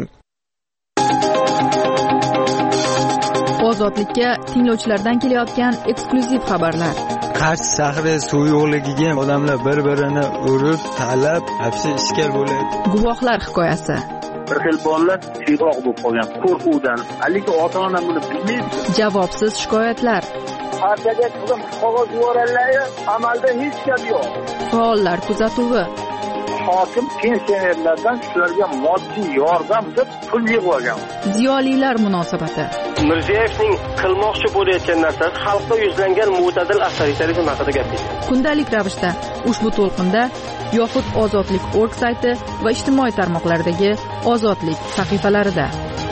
Ozodlikka tinglovchilardan kelayotgan eksklyuziv xabarlar. Qarshi shahri suv yo'qligiga odamlar bir-birini urib, talab, hapsi iskar bo'ladi. Guvohlar hikoyasi. Bir xil bolalar chiroq bo'lib qolgan qo'rquvdan. Haligi ota-ona buni bilmaydi. Javobsiz shikoyatlar. Partiyaga qizim qog'oz yuboradilar, amalda hech gap yo'q. Faollar kuzatuvi. hokim pensionerlardan shularga moddiy yordam deb pul yig'ib olgan. Ziyolilar munosabati. Mirziyoyevning qilmoqchi bo'layotgan narsasi xalqqa yuzlangan mo'tadil avtoritarizm haqida gapirdi. Kundalik ravishda ushbu to'lqinda yoxud ozodlik nokta org sayti va ijtimoiy tarmoqlardagi ozodlik sahifalarida.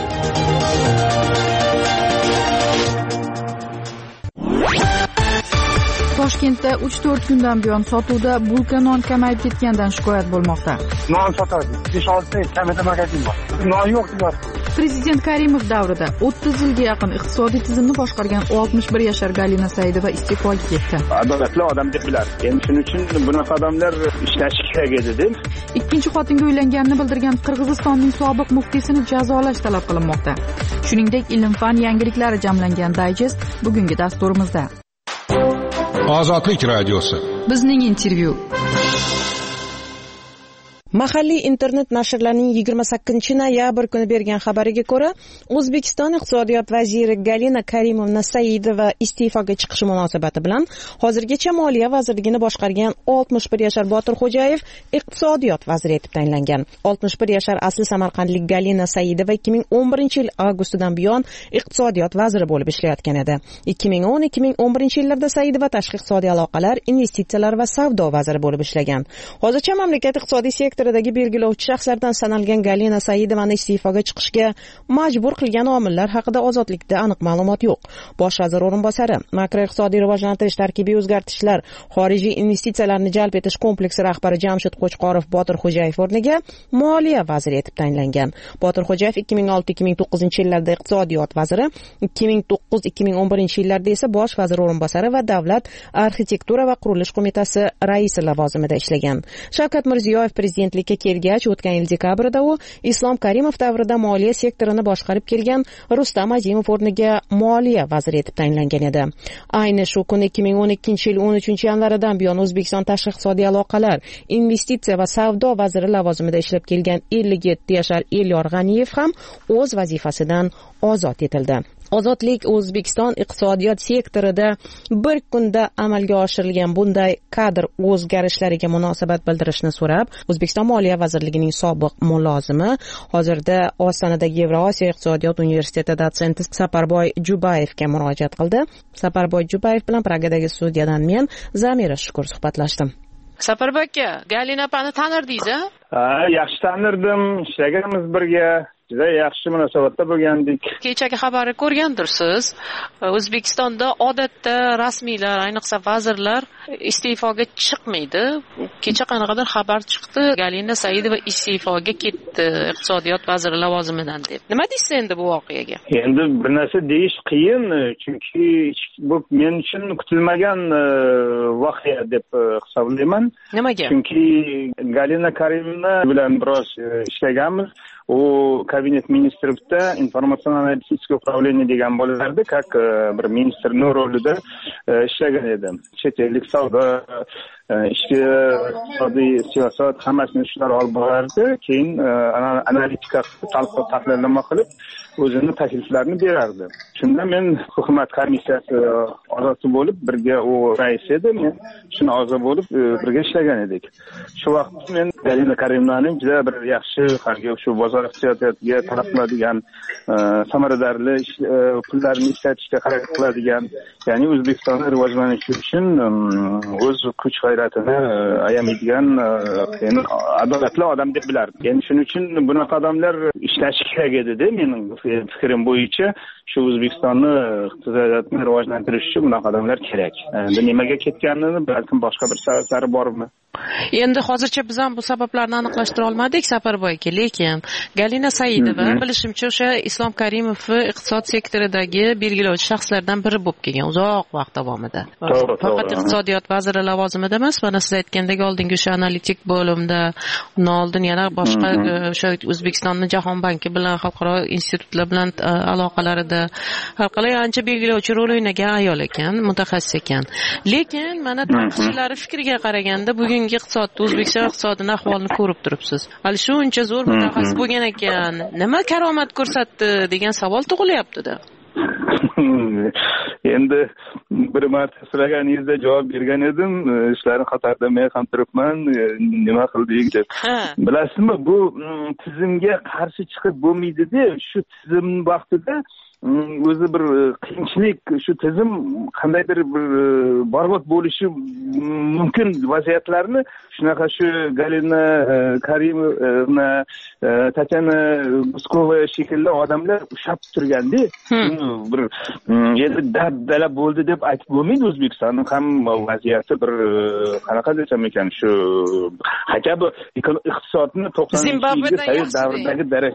Toshkentda uch to'rt kundan buyon sotuvda bulka non kamayib ketgandan shikoyat bo'lmoqda. Non sotadi. besh olti kamida magazin bor. Non yo'q deyapti. Prezident Karimov davrida o'ttiz yilga yaqin iqtisodiy tizimni boshqargan oltmish bir yashar Galina Saidova iste'foga ketdi. Adolatli odam deb bilar. Endi shuning uchun bunaqa odamlar ishlashi kerak edi. Ikkinchi xotinga uylanganini bildirgan Qirg'izistonning sobiq muftiysini jazolash talab qilinmoqda. Shuningdek, ilm-fan yangiliklari jamlangan dayjest bugungi dasturimizda. Ozodlik radiosi. Bizning intervyu. Mahalliy internet nashrlarning yigirma sakkizinchi noyabr kuni bergan xabariga ko'ra, O'zbekiston iqtisodiyot vaziri Galina Karimovna Saidova iste'foga chiqishi munosabati bilan hozirgacha Moliya vazirligini boshqargan oltmish bir yashar Botir Xo'jayev iqtisodiyot vaziri etib tayinlangan. oltmish bir yashar asli samarqandlik Galina Saidova ikki ming o'n birinchi yil avgustidan buyon iqtisodiyot vaziri bo'lib ishlayotgan edi. ikki ming o'n ikki ming o'n birinchi yillarda Saidova tashqi iqtisodiy aloqalar, investitsiyalar va savdo vaziri bo'lib ishlagan. Hozircha mamlakat iqtisodiy sektor sektoridagi belgilovchi shaxslardan sanalgan Galina Saidovani iste'foga chiqishga majbur qilgan omillar haqida ozodlikda aniq ma'lumot yo'q. Bosh vazir o'rinbosari makroiqtisodiy rivojlantirish, tarkibiy o'zgartishlar, xorijiy investitsiyalarni jalb etish kompleksi rahbari Jamshid Qo'chqorov Botir Xo'jayev o'rniga Moliya vaziri etib tayinlangan. Botir Xo'jayev ikki ming olti ikki ming to'qqizinchi yillarda iqtisodiyot vaziri, ikki ming to'qqiz ikki ming o'n birinchi yillarda esa bosh vazir o'rinbosari va davlat arxitektura va qurilish qo'mitasi raisi lavozimida ishlagan. Shavkat Mirziyoyev prezident Likka kelgach, o'tgan yil dekabrda u Islom Karimov davrida moliya sektorini boshqarib kelgan Rustam Azimov o'rniga moliya vaziri etib tayinlangan edi. Ayni shu kuni ikki ming o'n ikkinchi yil o'n uchinchi yanvaridan buyon O'zbekiston tashqi iqtisodiy aloqalar, investitsiya va savdo vaziri lavozimida ishlab kelgan ellik yetti yashar Elyor G'aniyev ham o'z vazifasidan ozod etildi. Ozodlik O'zbekiston iqtisodiyot sektorida bir kunda amalga oshirilgan bunday kadr o'zgarishlariga munosabat bildirishni so'rab, O'zbekiston Moliya vazirligining sobiq mulozimi, hozirda Ostonadagi Yevrosiyo iqtisodiyot universiteti dotsenti Saparboy Jubayevga murojaat qildi. Saparboy Jubayev bilan Pragadagi studiyadan men Zamira Shukur suhbatlashdim. Saparboy aka, Galina opani tanirdingiz-a? Ha, yaxshi tanirdim, ishlaganmiz birga. Juda yaxshi munosabatda bo'lgandik. Kechagi xabarni ko'rgandirsiz. O'zbekistonda odatda rasmiylar, ayniqsa vazirlar iste'foga chiqmaydi. Kecha qanaqadir xabar chiqdi, Galina Saidova iste'foga ketdi iqtisodiyot vaziri lavozimidan deb. Nima deysiz endi bu voqeaga? Endi bir narsa deyish qiyin, chunki bu men uchun kutilmagan voqea deb hisoblayman. Nimaga? Chunki Galina Karimovna bilan biroz ishlaganmiz. U kabinet ministrida informatsion-analitik управление degan bo'lardi, как bir ministrning rolida ishlagan edim. Chet ellik savdo, ichki iqtisodiy siyosat hammasini shular olib borardi. Keyin analitika tahlillama qilib o'zini takliflarini berardi. Shunda men hukumat komissiyasi a'zosi bo'lib, birga u rais edi, men shuni a'zo bo'lib birga ishlagan edik. Shu vaqtda men Galina Karimovnaning juda bir yaxshi harga shu bozor iqtisodiyotiga talab qiladigan, samaradorli pullarni ishlatishga harakat qiladigan, ya'ni O'zbekistonni rivojlanishi uchun o'z kuch g'ayratini ayamaydigan, ya'ni adolatli odam deb bilardim. Ya'ni shuning uchun bunaqa odamlar ishlashi kerak edi-da, mening fikrim bo'yicha shu O'zbekistonni iqtisodiyotni rivojlantirish uchun bunaqa odamlar kerak. Endi nimaga ketganini balkim boshqa bir sabablari bormi? Endi hozircha biz ham bu sabablarni aniqlashtira olmadik, Saparboy aka, lekin Galina Saidova bilishimcha o'sha Islom Karimov iqtisod sektoridagi belgilovchi shaxslardan biri bo'lib kelgan uzoq vaqt davomida. Faqat iqtisodiyot vaziri lavozimida emas, mana siz aytgandek oldingi o'sha analitik bo'limda, undan oldin yana boshqa o'sha O'zbekistonni Jahon banki bilan, xalqaro institutlar bilan aloqalarida har qalay ancha belgilovchi rol o'ynagan ayol ekan, mutaxassis ekan. Lekin mana tanqidchilar fikriga qaraganda bugungi iqtisodda O'zbekiston iqtisodining ahvolini ko'rib turibsiz. Hali shuncha zo'r mutaxassis bo'lgan ekan, nima karomat ko'rsatdi degan savol tug'ilyapti-da. endi bir marta so'raganingizda javob bergan edim, ishlarni qatorlamay ham turibman, nima qildik deb. Bilasizmi, bu tizimga qarshi chiqib bo'lmaydi-da, shu tizim vaqtida o'zi bir qiyinchilik, shu tizim qandaydir bir barbod bo'lishi mumkin vaziyatlarni shunaqa shu Galina Karimovna, Tatyana Buskova shekilli odamlar ushlab turganda, bir endi dabdala bo'ldi deb aytib bo'lmaydi. O'zbekistonning ham vaziyati bir qanaqa desam ekan, shu haka bu iqtisodni to'qsoninchi yilgi davridagi daraja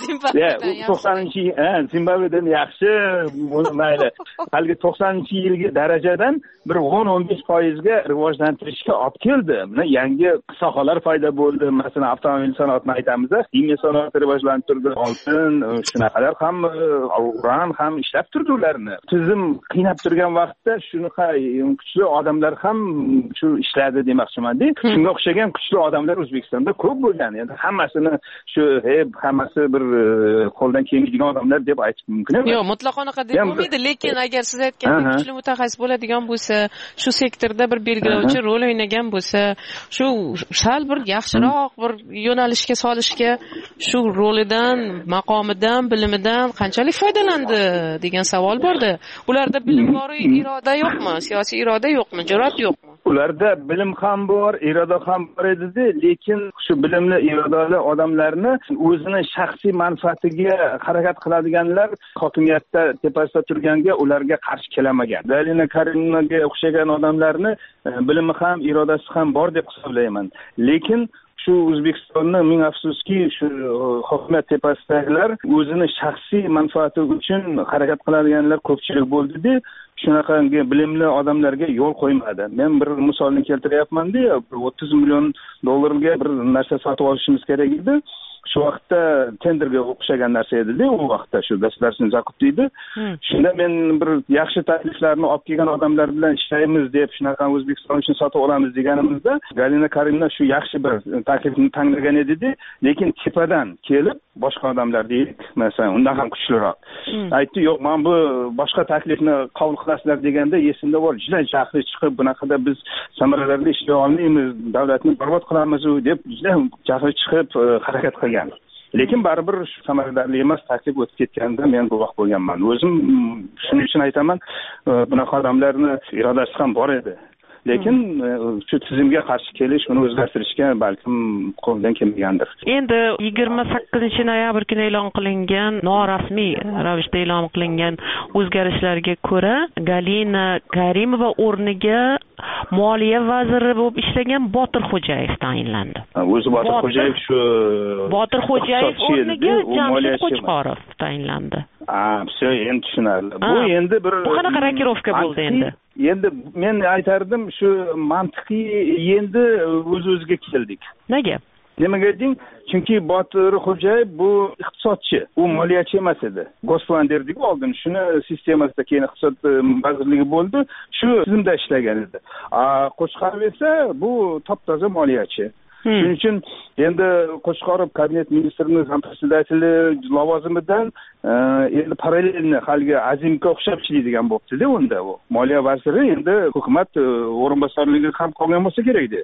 to'qsoninchi Zimbabvedan yaxshi, mayli. Haligi to'qsoninchi yilgi darajadan bir o'n o'n besh foizga rivojlantirishga olib keldi. Mana yangi sohalar paydo bo'ldi. Masalan, avtomobil sanoatini aytamiz, ximiya sanoati rivojlantirdi, oltin, shunaqalar ham, uran ham ishlab turdi ularni. Tizim qiynab turgan vaqtda shunaqa kuchli odamlar ham shu ishladi demoqchiman-da. Shunga o'xshagan kuchli odamlar O'zbekistonda ko'p bo'lgan. Endi hammasini shu hep hammasi bir qo'ldan kelmaydigan odamlar deb aytish mumkin emas. Yo'q, mutlaqo unaqa deb bo'lmaydi, lekin agar siz aytgandek kuchli mutaxassis bo'ladigan bo'lsa, shu sektorda bir belgilovchi rol o'ynagan bo'lsa, shu sal bir yaxshiroq bir yo'nalishga solishga shu rolidan, maqomidan, bilimidan qanchalik foydalandi degan savol borda. Ularda bilim bor, iroda yo'qmi? Siyosiy iroda yo'qmi? Jur'at yo'qmi? Ularda bilim ham bor, iroda ham bor edi, lekin shu bilimli, irodali odamlarni o'zini shaxsiy manfaatiga harakat qiladiganlar hokimiyatda tepasida turganga ularga qarshi kelamagan. Galina Karimovnaga o'xshagan odamlarni bilimi ham, irodasi ham bor deb hisoblayman. Lekin shu O'zbekistonni ming afsuski shu hokimiyat tepasidagilar o'zini shaxsiy manfaati uchun harakat qiladiganlar ko'pchilik bo'ldi-da, shunaqa bilimli odamlarga yo'l qo'ymadi. Men bir misolni keltiryapman-da, o'ttiz million dollarga bir narsa sotib olishimiz kerak edi. Shu vaqtda tenderga o'xshagan narsa edi-da, u vaqtda shu Gosdarственный zakup deydi. Shunda men bir yaxshi takliflarni olib kelgan odamlar bilan ishlaymiz deb, shunaqa O'zbekiston uchun sotib olamiz deganimizda, Galina Karimovna shu yaxshi bir taklifni tanlagan edi-da, lekin tepadan kelib boshqa odamlar deylik, masalan, undan ham kuchliroq aytdi, yo'q, men bu boshqa taklifni qabul qilasizlar deganda esimda bor, juda jahli chiqib, bunaqada biz samarali ishlay olmaymiz, davlatni barbod qilamiz deb juda jahli chiqib harakat qilgan. Lekin baribir samaradorli emas taklif o'tib ketganda men guvoh bo'lganman. O'zim shuning uchun aytaman, bunaqa odamlarni irodasi ham bor edi. Lekin shu tizimga qarshi kelish, uni o'zgartirishga balkim qo'ldan kelmagandir. Endi yigirma sakkizinchi noyabr kuni e'lon qilingan, norasmiy ravishda e'lon qilingan o'zgarishlarga ko'ra, Galina Karimova o'rniga Moliya vaziri bo'lib ishlagan Botir Xo'jayev tayinlandi. O'zi Botir Xo'jayev shu Botir Xo'jayev o'rniga Jamshid Qo'chqorov tayinlandi. Ha, все, endi tushunarli. Bu endi bir bu qanaqa rakirovka bo'ldi endi? Endi men aytardim, shu mantiqiy endi o'z-o'ziga keldik. Nega? Nimaga deng? Chunki Botir Xo'jayev bu iqtisodchi, u moliyachi emas edi. Gosplan derdik oldin, shuni sistemasida keyin iqtisod vazirligi bo'ldi, shu tizimda ishlagan edi. A Qo'chqorov esa bu top-toza moliyachi. Shuning uchun endi Qo'chqorov kabinet ministrining zampredsjedatelyi lavozimidan endi parallelni haligi Azimga o'xshab ishlaydigan bo'libdi-da unda u. Moliya vaziri endi hukumat o'rinbosarligi ham qolgan bo'lsa kerak-da.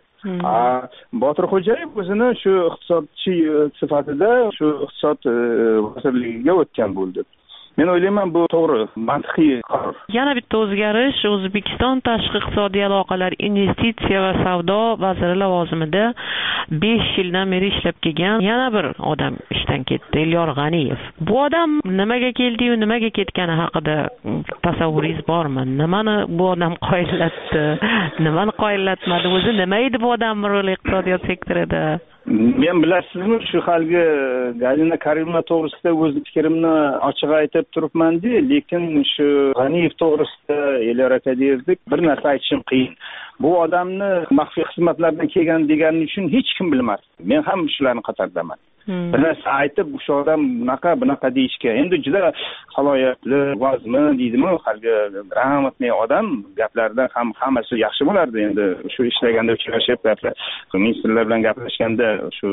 Botir Xo'jayev o'zini shu iqtisodchi sifatida shu iqtisod vazirligiga o'tgan bo'ldi. Men o'ylayman, bu to'g'ri, mantiqiy qaror. Yana bitta o'zgarish, O'zbekiston tashqi iqtisodiy aloqalar, investitsiya va savdo vaziri lavozimida besh yildan beri ishlab kelgan yana bir odam ishdan ketdi, Elyor G'aniyev. Bu odam nimaga keldi-yu, nimaga ketgani haqida tasavvuringiz bormi? Nimani bu odam qoyillatdi? Nimani qoyillatmadi? O'zi nima edi bu odam roli iqtisodiyot sektorida? Men bilasizmi, shu halgi Galina Karimovna to'g'risida o'z fikrimni ochiq aytib turibman-da, lekin shu G'aniyev to'g'risida Elyor aka derdik, bir narsa aytishim qiyin. Bu odamni maxfiy xizmatlardan kelgan degani uchun hech kim bilmas. Men ham shularning qatoridaman. Bir narsa aytib, o'sha odam bunaqa, bunaqa deyishga. Endi juda haloyatli, vazmi deydimi, halgi gрамотный odam, gaplarida ham hammasi yaxshi bo'lardi. Endi shu ishlaganda uchrashib, gaplar, ministrlar bilan gaplashganda shu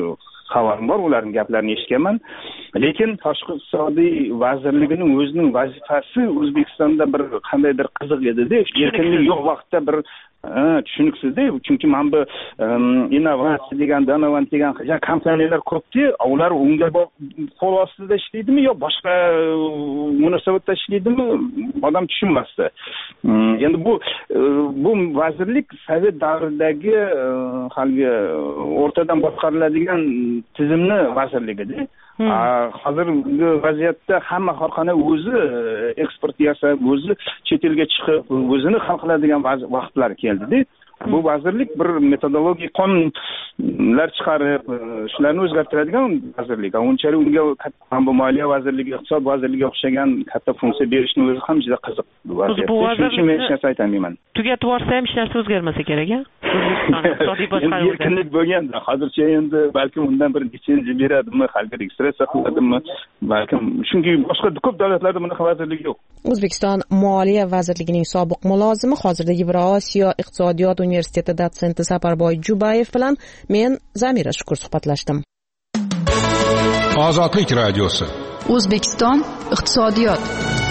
xabarim bor, ularning gaplarini eshitganman. Lekin tashqi iqtisodiy vazirligining o'zining vazifasi O'zbekistonda bir qandaydir qiziq edi-da, erkinlik yo'q vaqtda bir tushuniksizda, chunki mana bu innovatsiya degan, donovant degan kompaniyalar ko'pdi, ular unga qo'l ostida ishlaydimi yo boshqa munosabatda ishlaydimi, odam tushunmasdi. Endi bu bu vazirlik Sovet davridagi haligi o'rtadan boshqariladigan tizimni vazirligida. Hozirgi vaziyatda hamma korxona o'zi eksport yasab, o'zi chet elga chiqib, o'zini hal qiladigan vaqtlar keldi-da. Bu vazirlik bir metodologik qonunlar chiqarib, shularni o'zgartiradigan vazirlik. Unchalik unga ham bu moliya vazirligi, iqtisod vazirligiga o'xshagan katta funksiya berishning o'zi ham juda qiziq. Bu vazirlik men hech narsa aytmayman. Tugatib yuborsa ham hech narsa o'zgarmasa kerak-a? Iqtisodiy boshqaruv erkinlik bo'lganda, hozircha endi balkim undan bir litsenziya beradimi, xalqqa registratsiya qiladimi, balkim chunki boshqa ko'p davlatlarda bunaqa vazirlik yo'q. O'zbekiston Moliya vazirligining sobiq mulozimi, hozirda Yevrosiyo iqtisodiyot universiteti dotsenti Safarboy Jubayev bilan men Zamira Shukur suhbatlashdim. Ozodlik radiosi. O'zbekiston iqtisodiyot.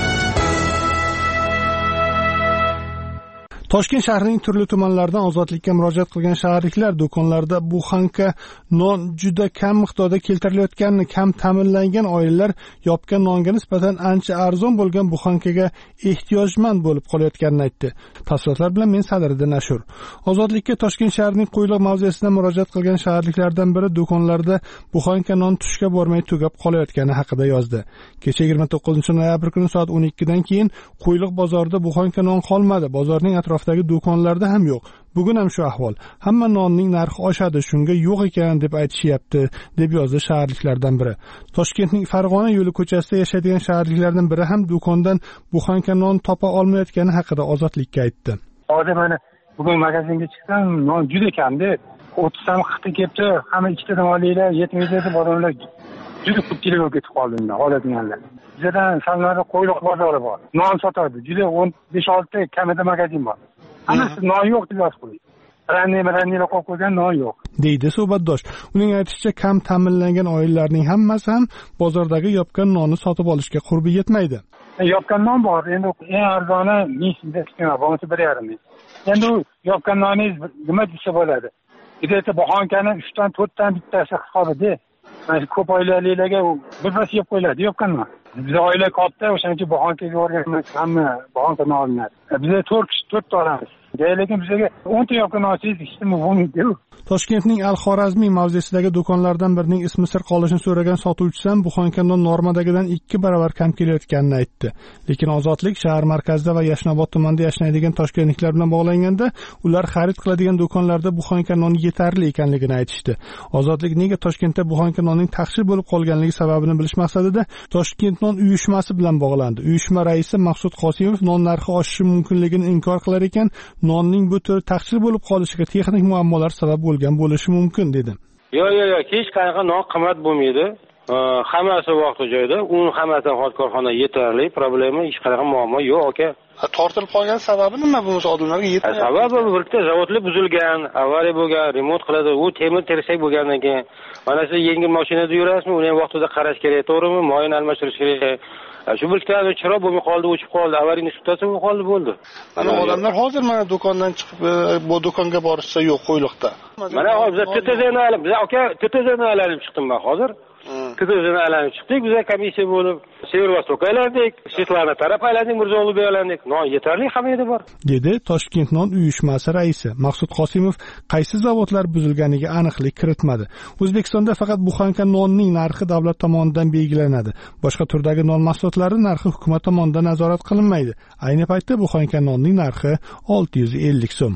Toshkent shahrining turli tumanlaridan ozodlikka murojaat qilgan shaharliklar do'konlarda buxanka non juda kam miqdorda keltirilayotganini, kam ta'minlangan oilalar yopgan nonga nisbatan ancha arzon bo'lgan buxankaga ehtiyojmand bo'lib qolayotganini aytdi. Tafsilotlar bilan men Sadriddin Ashur. Ozodlikka Toshkent shahrining Qo'yliq mavzesidan murojaat qilgan shaharliklardan biri do'konlarda buxanka non tushga bormay tugab qolayotgani haqida yozdi. Kecha yigirma to'qqizinchi noyabr kuni soat o'n ikkidan keyin Qo'yliq bozorida buxanka non qolmadi. Bozorning atrofidagi do'konlarda ham yo'q. Bugun ham shu ahvol. Hamma nonning narxi oshadi, shunga yo'q ekan deb aytishyapti, deb yozdi shaharliklardan biri. Toshkentning Farg'ona yo'li ko'chasida yashaydigan shaharliklardan biri ham do'kondan buxanka non topa olmayotgani haqida Ozodlikka aytdi. Hozir mana bugun magazinga chiqsam, non juda kamda. o'ttiz tam qit'i kelibdi, hamma ikkitadan olinglar, yetmaydi deb odamlar juda ko'pchilik bo'lib ketib qoldi bundan oladiganlar. Bizdan Salmada Qo'yliq bozori bor. Non sotadi. Juda o'n besh olti kamida magazin bor. Hammasi non yo'q deb yozib qo'ydi. Ranne-rannelar qo'yib qo'ygan non yo'q. deydi suhbatdosh. Uning aytishicha, kam ta'minlangan oilalarning hammasi ham bozordagi yopgan nonni sotib olishga qurbi yetmaydi. Yopgan non bor. Endi eng arzoni ming so'm, bo'lmasa bir yarim ming. Endi yopgan noningiz nima desa bo'ladi? Bitta buxankani uch dan to'rt dan bittasi qoldi. Mana ko'p oilalarga bir bas yeb qo'yiladi, yopgan non. Biz oila katta, o'shaning uchun buxankaga o'rganamiz, hamma buxanka non olinadi. Biz to'rt kishi to'rt ta olamiz. Lekin bizga o'n ta yopgan olsangiz ishtimi bo'lmaydi. Toshkentning Al-Xorazmiy mavzesidagi do'konlardan birining ismi sir qolishini so'ragan sotuvchisi ham buxanka non normadagidan ikki barobar kam kelayotganini aytdi. Lekin Ozodlik shahar markazida va Yashnobod tumanida yashaydigan toshkentliklar bilan bog'langanda, ular xarid qiladigan do'konlarda buxanka non yetarli ekanligini aytishdi. Ozodlik nega Toshkentda buxanka nonning taqchil bo'lib qolganligi sababini bilish maqsadida Toshkent non uyushmasi bilan bog'landi. Uyushma raisi Maqsud Qosimov non narxi oshishi mumkinligini inkor qilar ekan, nonning bu turi taqchil bo'lib qolishiga texnik muammolar sabab bo'lgan bo'lishi mumkin dedi. Yo'q, yo'q, yo'q, hech qanaqa non qimmat bo'lmaydi. Hammasi vaqti joyida, uni hammasidan hozir korxona yetarli, problema, hech qanaqa muammo yo'q, aka. Tortilib qolgan sababi nima bu odamlarga yetmayapti? Sababi bu yerda zavodlar buzilgan, avariya bo'lgan, remont qiladi, u temir tersak bo'lgandan keyin mana siz yengil mashinada yurasizmi, uni ham vaqtida qarash kerak, to'g'rimi? Moyini almashtirish kerak. Shu bir ikkita chiroq bo'lmay qoldi, o'chib qoldi, avariya suttasi bo'lib qoldi, bo'ldi. Mana odamlar hozir mana do'kondan chiqib, bu do'konga borishsa yo'q, Qo'yliqda. Mana hozir T T Z'ni olib, biz aka T T Z'ni olib chiqdim men hozir. T T Z'ni olib chiqdik, biz komissiya bo'lib, Severvostok aylandik, Svetlana taraf aylandik, Mirzo-Ulug'bek aylandik. Non yetarli hamma yerda bor, dedi Toshkent non uyushmasi raisi. Maqsud Qosimov qaysi zavodlar buzilganiga aniqlik kiritmadi. O'zbekistonda faqat buxanka nonning narxi davlat tomonidan belgilanadi. Boshqa turdagi non mahsulotlari narxi hukumat tomonidan nazorat qilinmaydi. Ayni paytda buxanka nonning narxi olti yuz ellik so'm.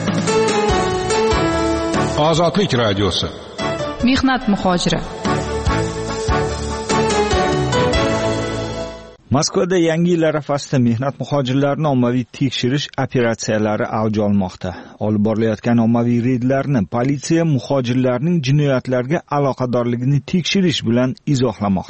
Ozodlik radiosi. Mehnat muhojiri. Moskvada yangi yil arafasida mehnat muhojirlarini ommaviy tekshirish operatsiyalari avj olmoqda. Olib borilayotgan ommaviy reydlarni politsiya muhojirlarning jinoyatlarga aloqadorligini tekshirish bilan izohlamoqda.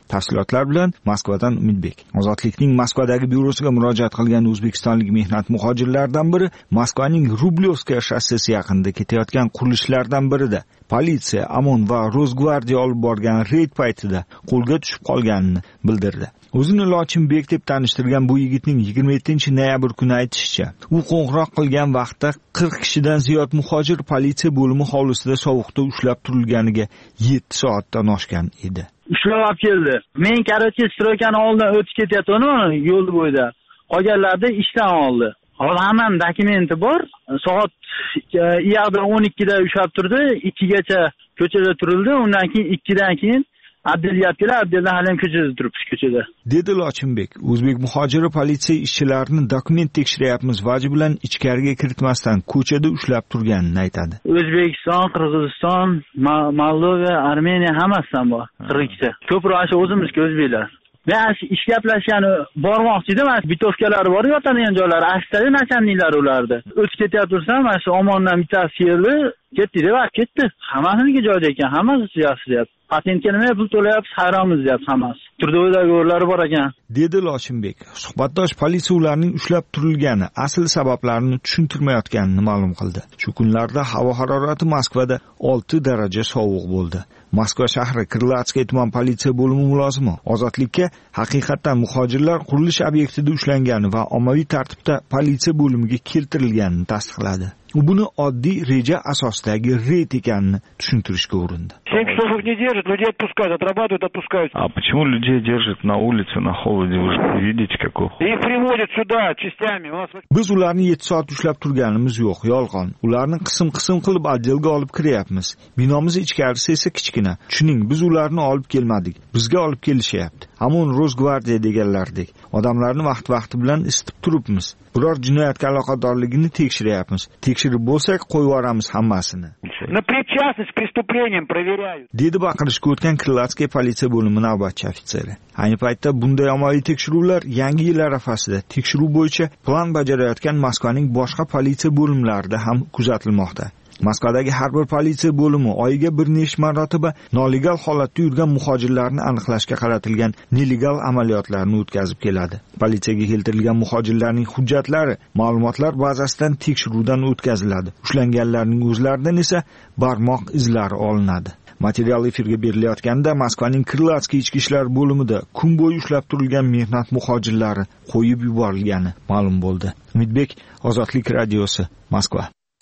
Tafsilotlar bilan Moskvadan Umidbek. Ozodlikning Moskvadagi byurosiga murojaat qilgan o'zbekistonlik mehnat muhojirlaridan biri Moskvaning Rublyovskaya shossesi yaqinida ketayotgan qurilishlardan birida politsiya, OMON va Rosgvardiya olib borgan reyd paytida qo'lga tushib qolganini bildirdi. O'zini Lochinbek deb tanishtirgan bu yigitning yigirma yettinchi noyabr kuni aytishicha, u qo'ng'iroq qilgan vaqtda qirq kishidan ziyod muhojir politsiya bo'limi hovlisida sovuqda ushlab turilganiga yetti soatdan oshgan edi. Ushlab olib keldi. Men korotchi strokani oldidan o'tib ketyapman yo'l bo'yida. Qolganlarni ishdan oldi. Hozir hammaning dokumenti bor. Soat iyag'da o'n ikkida ushlab turdi, ikkigacha ko'chada turildi. Undan keyin ikkidan keyin Abdel yaptilar, Abdeldan hali ham ko'chada turibmiz ko'chada. Dedi Lochinbek. O'zbek muhojiri politsiya ishchilarini dokument tekshiryapmiz vaji bilan ichkariga kiritmasdan ko'chada ushlab turganini aytadi. O'zbekiston, Qirg'iziston, Moldova, Armeniya hammasidan bor. qirq ikkita. Ko'proq o'zimizga o'zbeklar. Men ish gaplashgani bormoqchi edim. Bitovkalari bor, yotadigan joylari, aksari nachalniklar ulardi. O'tib ketyapsam, mana shu Omondan bittasi keldi, ketdi deb olib ketdi. Hammasiniga joyda ekan, hammasi yaxshi. Patentga nima pul to'layapsiz, hayronmiz deyapti hammasi. Turdoydagi o'rlari bor ekan. Dedi Lochinbek. Suhbatdosh politsiya ularning ushlab turilgani, asl sabablarini tushuntirmayotganini ma'lum qildi. Shu kunlarda havo harorati Moskvada olti daraja sovuq bo'ldi. Moskva shahri Krlatskiy tuman politsiya bo'limi mulozimi ozodlikka haqiqatan muhojirlar qurilish obyektida ushlangani va ommaviy tartibda politsiya bo'limiga keltirilganini tasdiqladi. U buni oddiy reja asosidagi reyd ekanini tushuntirishga urindi. семь часов их не держат, людей отпускают, отрабатывают, отпускают. А почему людей держат на улице, на холоде? Вы же видите, какой... Их приводят сюда частями. Biz ularni yetti soat ushlab turganimiz yo'q, yolg'on. Ularni qism-qism qilib oddelga olib kiryapmiz. Binomiz ichkarisi esa kichkina. Tushuning, biz ularni olib kelmadik. Bizga olib kelishyapti. Amon Rosgvardiya deganlardek. Odamlarni vaqt-vaqti bilan isitib turibmiz. Biror jinoyatga aloqadorligini tekshiryapmiz. Tekshirib bo'lsak, qo'yib yuboramiz hammasini. На причастность к преступлениям проверяют. Dedi baqirishga o'tgan Krlatskiy politsiya bo'limi navbatchi ofitseri. Ayni paytda bunday ommaviy tekshiruvlar yangi yil arafasida tekshiruv bo'yicha plan bajarayotgan Moskvaning boshqa politsiya bo'limlarida ham kuzatilmoqda. Moskvadagi har bir politsiya bo'limi oyiga bir necha marotaba nolegal holatda yurgan muhojirlarni aniqlashga qaratilgan nelegal amaliyotlarni o'tkazib keladi. Politsiyaga keltirilgan muhojirlarning hujjatlari ma'lumotlar bazasidan tekshiruvdan o'tkaziladi. Ushlanganlarning o'zlaridan esa barmoq izlari olinadi. Material efirga berilayotganda Moskvaning Krlatskiy ichki ishlar bo'limida kun bo'yi ushlab turilgan mehnat muhojirlari qo'yib yuborilgani ma'lum bo'ldi. Umidbek, Ozodlik radiosi, Moskva.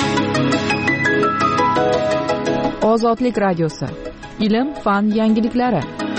Ozodlik radiosi. Ilm, fan yangiliklari.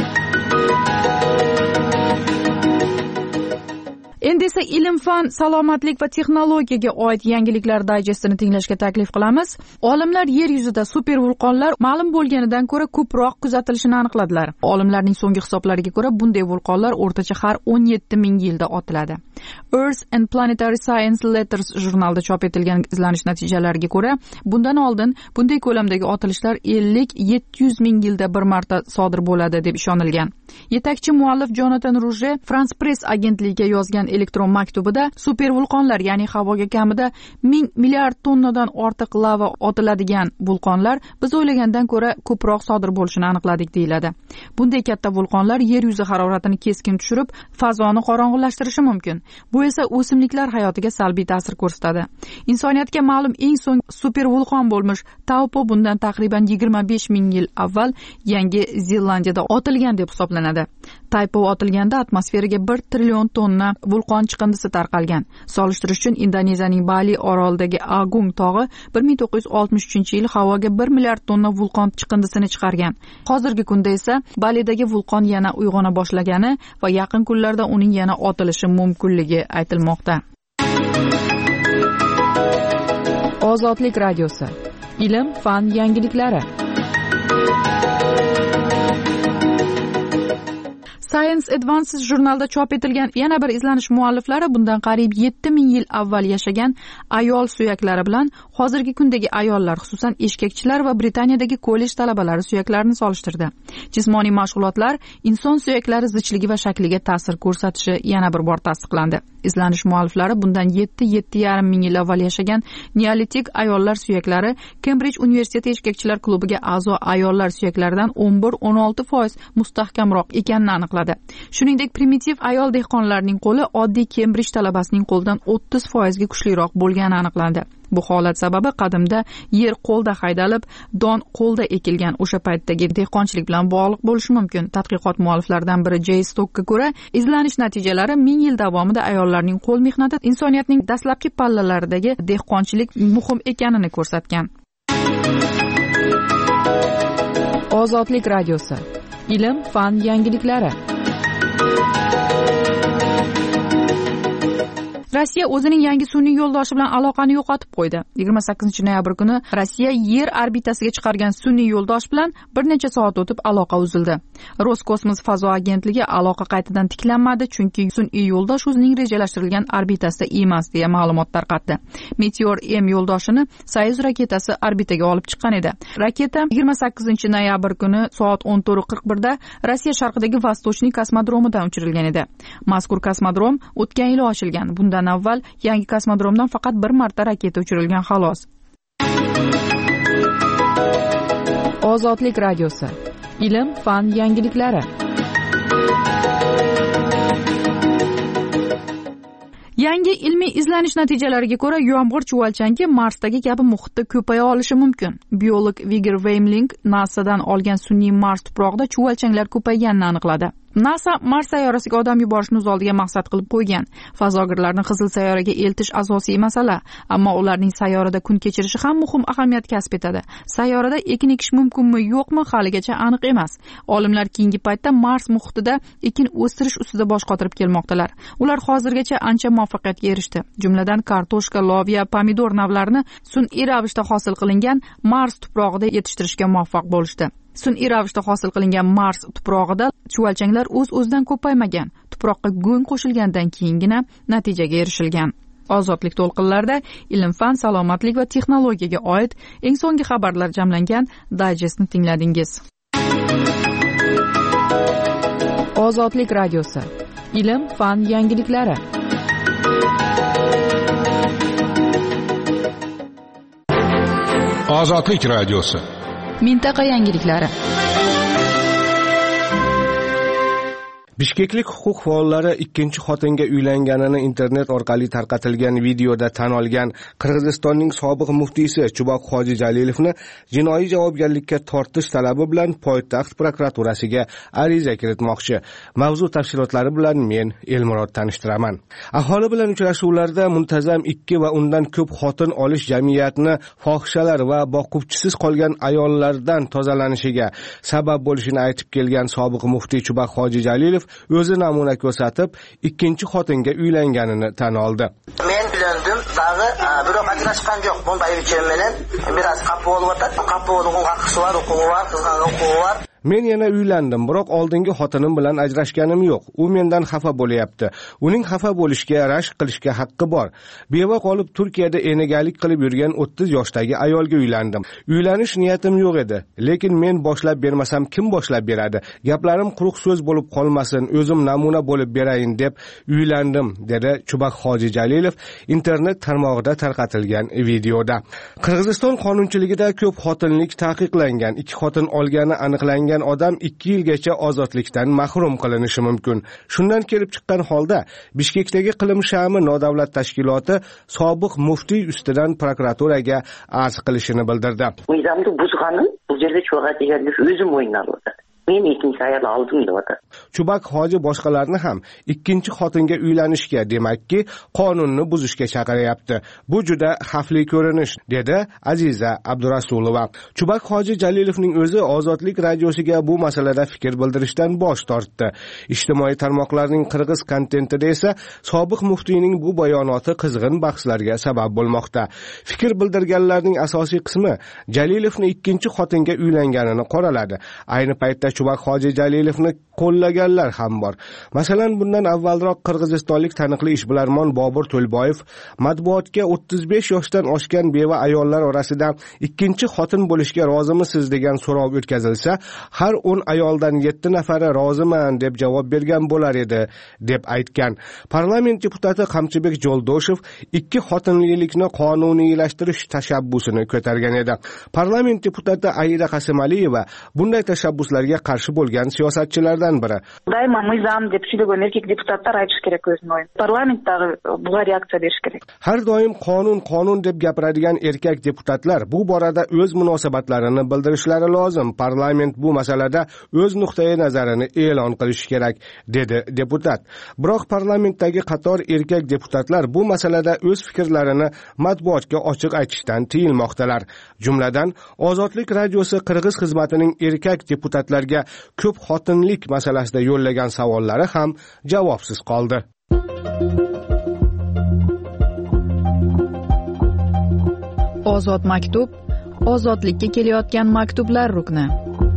Endi esa ilm, fan, salomatlik va texnologiyaga oid yangiliklar dayjestini tinglashga taklif qilamiz. Olimlar yer yuzida super vulqonlar ma'lum bo'lganidan ko'ra ko'proq kuzatilishini aniqladilar. Olimlarning so'nggi hisoblariga ko'ra bunday vulqonlar o'rtacha har o'n yetti ming yilda otiladi. Earth and Planetary Science Letters jurnalida chop etilgan izlanish natijalariga ko'ra, bundan oldin bunday ko'lamdagi otilishlar ellik yetti yuz ming yilda bir marta sodir bo'ladi deb ishonilgan. Yetakchi muallif Jonathan Ruge France Press agentligiga yozgan elektron maktubida super vulqonlar, ya'ni havoga kamida ming milliard tonnadan ortiq lava otiladigan vulqonlar biz o'ylagandan ko'ra ko'proq sodir bo'lishini aniqladik deyiladi. Bunday katta vulqonlar yer yuzi haroratini keskin tushirib, fazoni qorong'ulashtirishi mumkin. Bu esa o'simliklar hayotiga salbiy ta'sir ko'rsatadi. Insoniyatga ma'lum eng so'ng super vulqon bo'lmish Taupo bundan taqriban yigirma besh ming yil avval Yangi Zelandiyada otilgan deb hisoblanadi. Taupo otilganda atmosferaga bir trillion tonna vulqon chiqindisi tarqalgan. Solishtirish uchun Indoneziyaning Bali orolidagi Agung tog'i bir ming to'qqiz yuz oltmish uchinchi yil havoga bir milliard tonna vulqon chiqindisini chiqargan. Hozirgi kunda esa Balidagi vulqon yana uyg'ona boshlagani va yaqin kunlarda uning yana otilishi mumkinligi aytilmoqda. Ozodlik radiosi. Ilm, fan yangiliklari. Science Advances jurnalida chop etilgan yana bir izlanish mualliflari bundan qariyb yetti ming yil avval yashagan ayol suyaklari bilan hozirgi kundagi ayollar, xususan eshkakchilar va Britaniyadagi kollej talabalari suyaklarini solishtirdi. Jismoniy mashg'ulotlar inson suyaklari zichligi va shakliga ta'sir ko'rsatishi yana bir bor tasdiqlandi. Izlanish mualliflari bundan yetti yetti yarim ming yil avval yashagan neolitik ayollar suyaklari Cambridge universiteti eshkakchilar klubiga a'zo ayollar suyaklaridan o'n bir o'n olti foiz mustahkamroq ekanini aniqladi. Shuningdek, primitiv ayol dehqonlarning qo'li oddiy Cambridge talabasining qo'lidan o'ttiz foizga kuchliroq bo'lgani aniqlandi. Bu holat sababi qadimda yer qo'lda haydalib, don qo'lda ekilgan o'sha paytdagi dehqonchilik bilan bog'liq bo'lishi mumkin. Tadqiqot mualliflaridan biri Jay Stockga ko'ra, izlanish natijalari ming yil davomida ayollarning qo'l mehnati insoniyatning dastlabki pallalaridagi dehqonchilik muhim ekanini ko'rsatgan. Ozodlik radiosi. Ilm, fan yangiliklari. Rossiya o'zining yangi sun'iy yo'ldoshi bilan aloqani yo'qotib qo'ydi. yigirma sakkizinchi noyabr kuni Rossiya yer orbitasiga chiqargan sun'iy yo'ldosh bilan bir necha soat o'tib aloqa uzildi. Roskosmos fazo agentligi aloqa qaytadan tiklanmadi, chunki sun'iy yo'ldosh o'zining rejalashtirilgan orbitasida emas deya ma'lumot tarqatdi. Meteor M yo'ldoshini Soyuz raketasi orbitaga olib chiqqan edi. Raketa yigirma sakkizinchi noyabr kuni soat o'n to'rt qirq birda Rossiya sharqidagi Vostochniy kosmodromidan uchirilgan edi. Mazkur kosmodrom o'tgan yil ochilgan. Bundan avval yangi kosmodromdan faqat bir marta raketa uchirilgan xolos. Ozodlik radiosi. Ilm, fan yangiliklari. Yangi ilmiy izlanish natijalariga ko'ra, yomg'ir chuvalchangi Marsdagi kabi muhitda ko'paya olishi mumkin. Biolog Vigor Weimling NASAdan olgan sun'iy Mars tuprog'ida chuvalchanglar ko'payganini aniqladi. NASA Mars sayyorasiga odam yuborishni o'z oldiga maqsad qilib qo'ygan. Fazogirlarni Qizil sayyoraga eltish asosiy masala, ammo ularning sayyorada kun kechirishi ham muhim ahamiyat kasb etadi. Sayyorada ekin ekish mumkinmi, yo'qmi, haligacha aniq emas. Olimlar keyingi paytda Mars muhitida ekin o'stirish ustida bosh qotirib kelmoqdalar. Ular hozirgacha ancha muvaffaqiyatga erishdi. Jumladan kartoshka, loviya, pomidor navlarini sun'iy ravishda hosil qilingan Mars tuprog'ida yetishtirishga muvaffaq bo'lishdi. Sun'iy ravishda hosil qilingan Mars tuprog'ida chuvalchanglar o'z-o'zidan ko'paymagan. Tuproqqa go'ng qo'shilgandan keyingina natijaga erishilgan. Ozodlik to'lqinlarida ilm-fan, salomatlik va texnologiyaga oid eng so'nggi xabarlar jamlangan dayjestni tingladingiz. Ozodlik radiosi. Ilm, fan yangiliklari. Ozodlik radiosi. Mintaqa yangiliklari. Bishkeklik huquq faollari ikkinchi xotinga uylanganini internet orqali tarqatilgan videoda tan olgan Qirg'izistonning sobiq muftiysi Chuboq Hoji Jalilovni jinoiy javobgarlikka tortish talabi bilan poytaxt prokuraturasiga ariza kiritmoqchi. Mavzu tafsilotlari bilan men Elmurod tanishtiraman. Aholi bilan uchrashuvlarda muntazam ikki va undan ko'p xotin olish jamiyatni fohishalar va boquvchisiz qolgan ayollardan tozalanishiga sabab bo'lishini aytib kelgan sobiq muftiy Chuboq Hoji Jalilov o'zi namuna ko'rsatib, ikkinchi xotinga uylanganini tan oldi. Men uylandim, dag'i biroq ajrashgan yo'q. Bunday uchun menen biroz qapı bo'lib o'tadi. Qapı bo'lgan haqqi var, huquqi var, qizg'an huquqi var. Men yana uylandim, biroq oldingi xotinim bilan ajrashganim yo'q. U mendan xafa bo'lyapti. Uning xafa bo'lishga, rashk qilishga haqqi bor. Beva qolib Turkiyada enegalik qilib yurgan o'ttiz yoshdagi ayolga uylandim. Uylanish niyatim yo'q edi, lekin men boshlab bermasam kim boshlab beradi? Gaplarim quruq so'z bo'lib qolmasin, o'zim namuna bo'lib berayin deb uylandim, dedi Chuboq Hoji Jalilov internet tarmog'ida tarqatilgan videoda. Qirg'iziston qonunchiligida ko'p xotinlik taqiqlangan. Ikki xotin olgani aniqlangan odam ikki yilgacha ozodlikdan mahrum qilinishi mumkin. Shundan kelib chiqqan holda Bishkekdagi Qilim shami nodavlat tashkiloti sobiq muftiy ustidan prokuraturaga arz qilishini bildirdi. O'zimni buzganim bu yerda cho'g'a deganni o'zim o'ynaldim. Men ikkinchi ayol oldim deyapti. Chuboq Hoji boshqalarni ham ikkinchi xotinga uylanishga, demakki, qonunni buzishga chaqiryapti. Bu juda xavfli ko'rinish, dedi Aziza Abdurasulova. Chuboq Hoji Jalilovning o'zi Ozodlik radiosiga bu masalada fikr bildirishdan bosh tortdi. Ijtimoiy tarmoqlarning qirg'iz kontentida esa sobiq muftiyning bu bayonoti qizg'in bahslarga sabab bo'lmoqda. Fikr bildirganlarning asosiy qismi Jalilovning ikkinchi xotinga uylanganini qoraladi. Ayni paytda Chubaq Hoji Jalilovni qo'llaganlar ham bor. Masalan, bundan avvalroq qirg'izistonlik taniqli ishbilarmon Bobur To'lboyev matbuotga o'ttiz besh yoshdan oshgan beva ayollar orasida ikkinchi xotin bo'lishga rozimisiz degan so'rov o'tkazilsa, har o'n ayoldan yetti nafari roziman deb javob bergan bo'lar edi, deb aytgan. Parlament deputati Qamchibek Jo'ldoshev ikki xotinlilikni qonuniylashtirish tashabbusini ko'targan edi. Parlament deputati Aida Qasimalieva bunday tashabbuslarga qarshi bo'lgan siyosatchilardan biri. Дайма мы зам deb сөйлеген erkak deputatlar aytish kerak o'zini o'yin. Parlamentdagi buga reaksiya berish kerak. Har doim qonun qonun deb gapiradigan erkak deputatlar bu borada o'z munosabatlarini bildirishlari lozim. Parlament bu masalada o'z nuqtai nazarini e'lon qilishi kerak, dedi deputat. Biroq parlamentdagi qator erkak deputatlar bu masalada o'z fikrlarini matbuotga ochiq aytishdan tiyilmoqdalar. Jumladan, Ozodlik radiosi Qirg'iz xizmatining erkak deputatlarga ko'p xotinlik masalasida yo'llagan savollari ham javobsiz qoldi. Ozod maktub, ozodlikka kelayotgan maktublar rukni.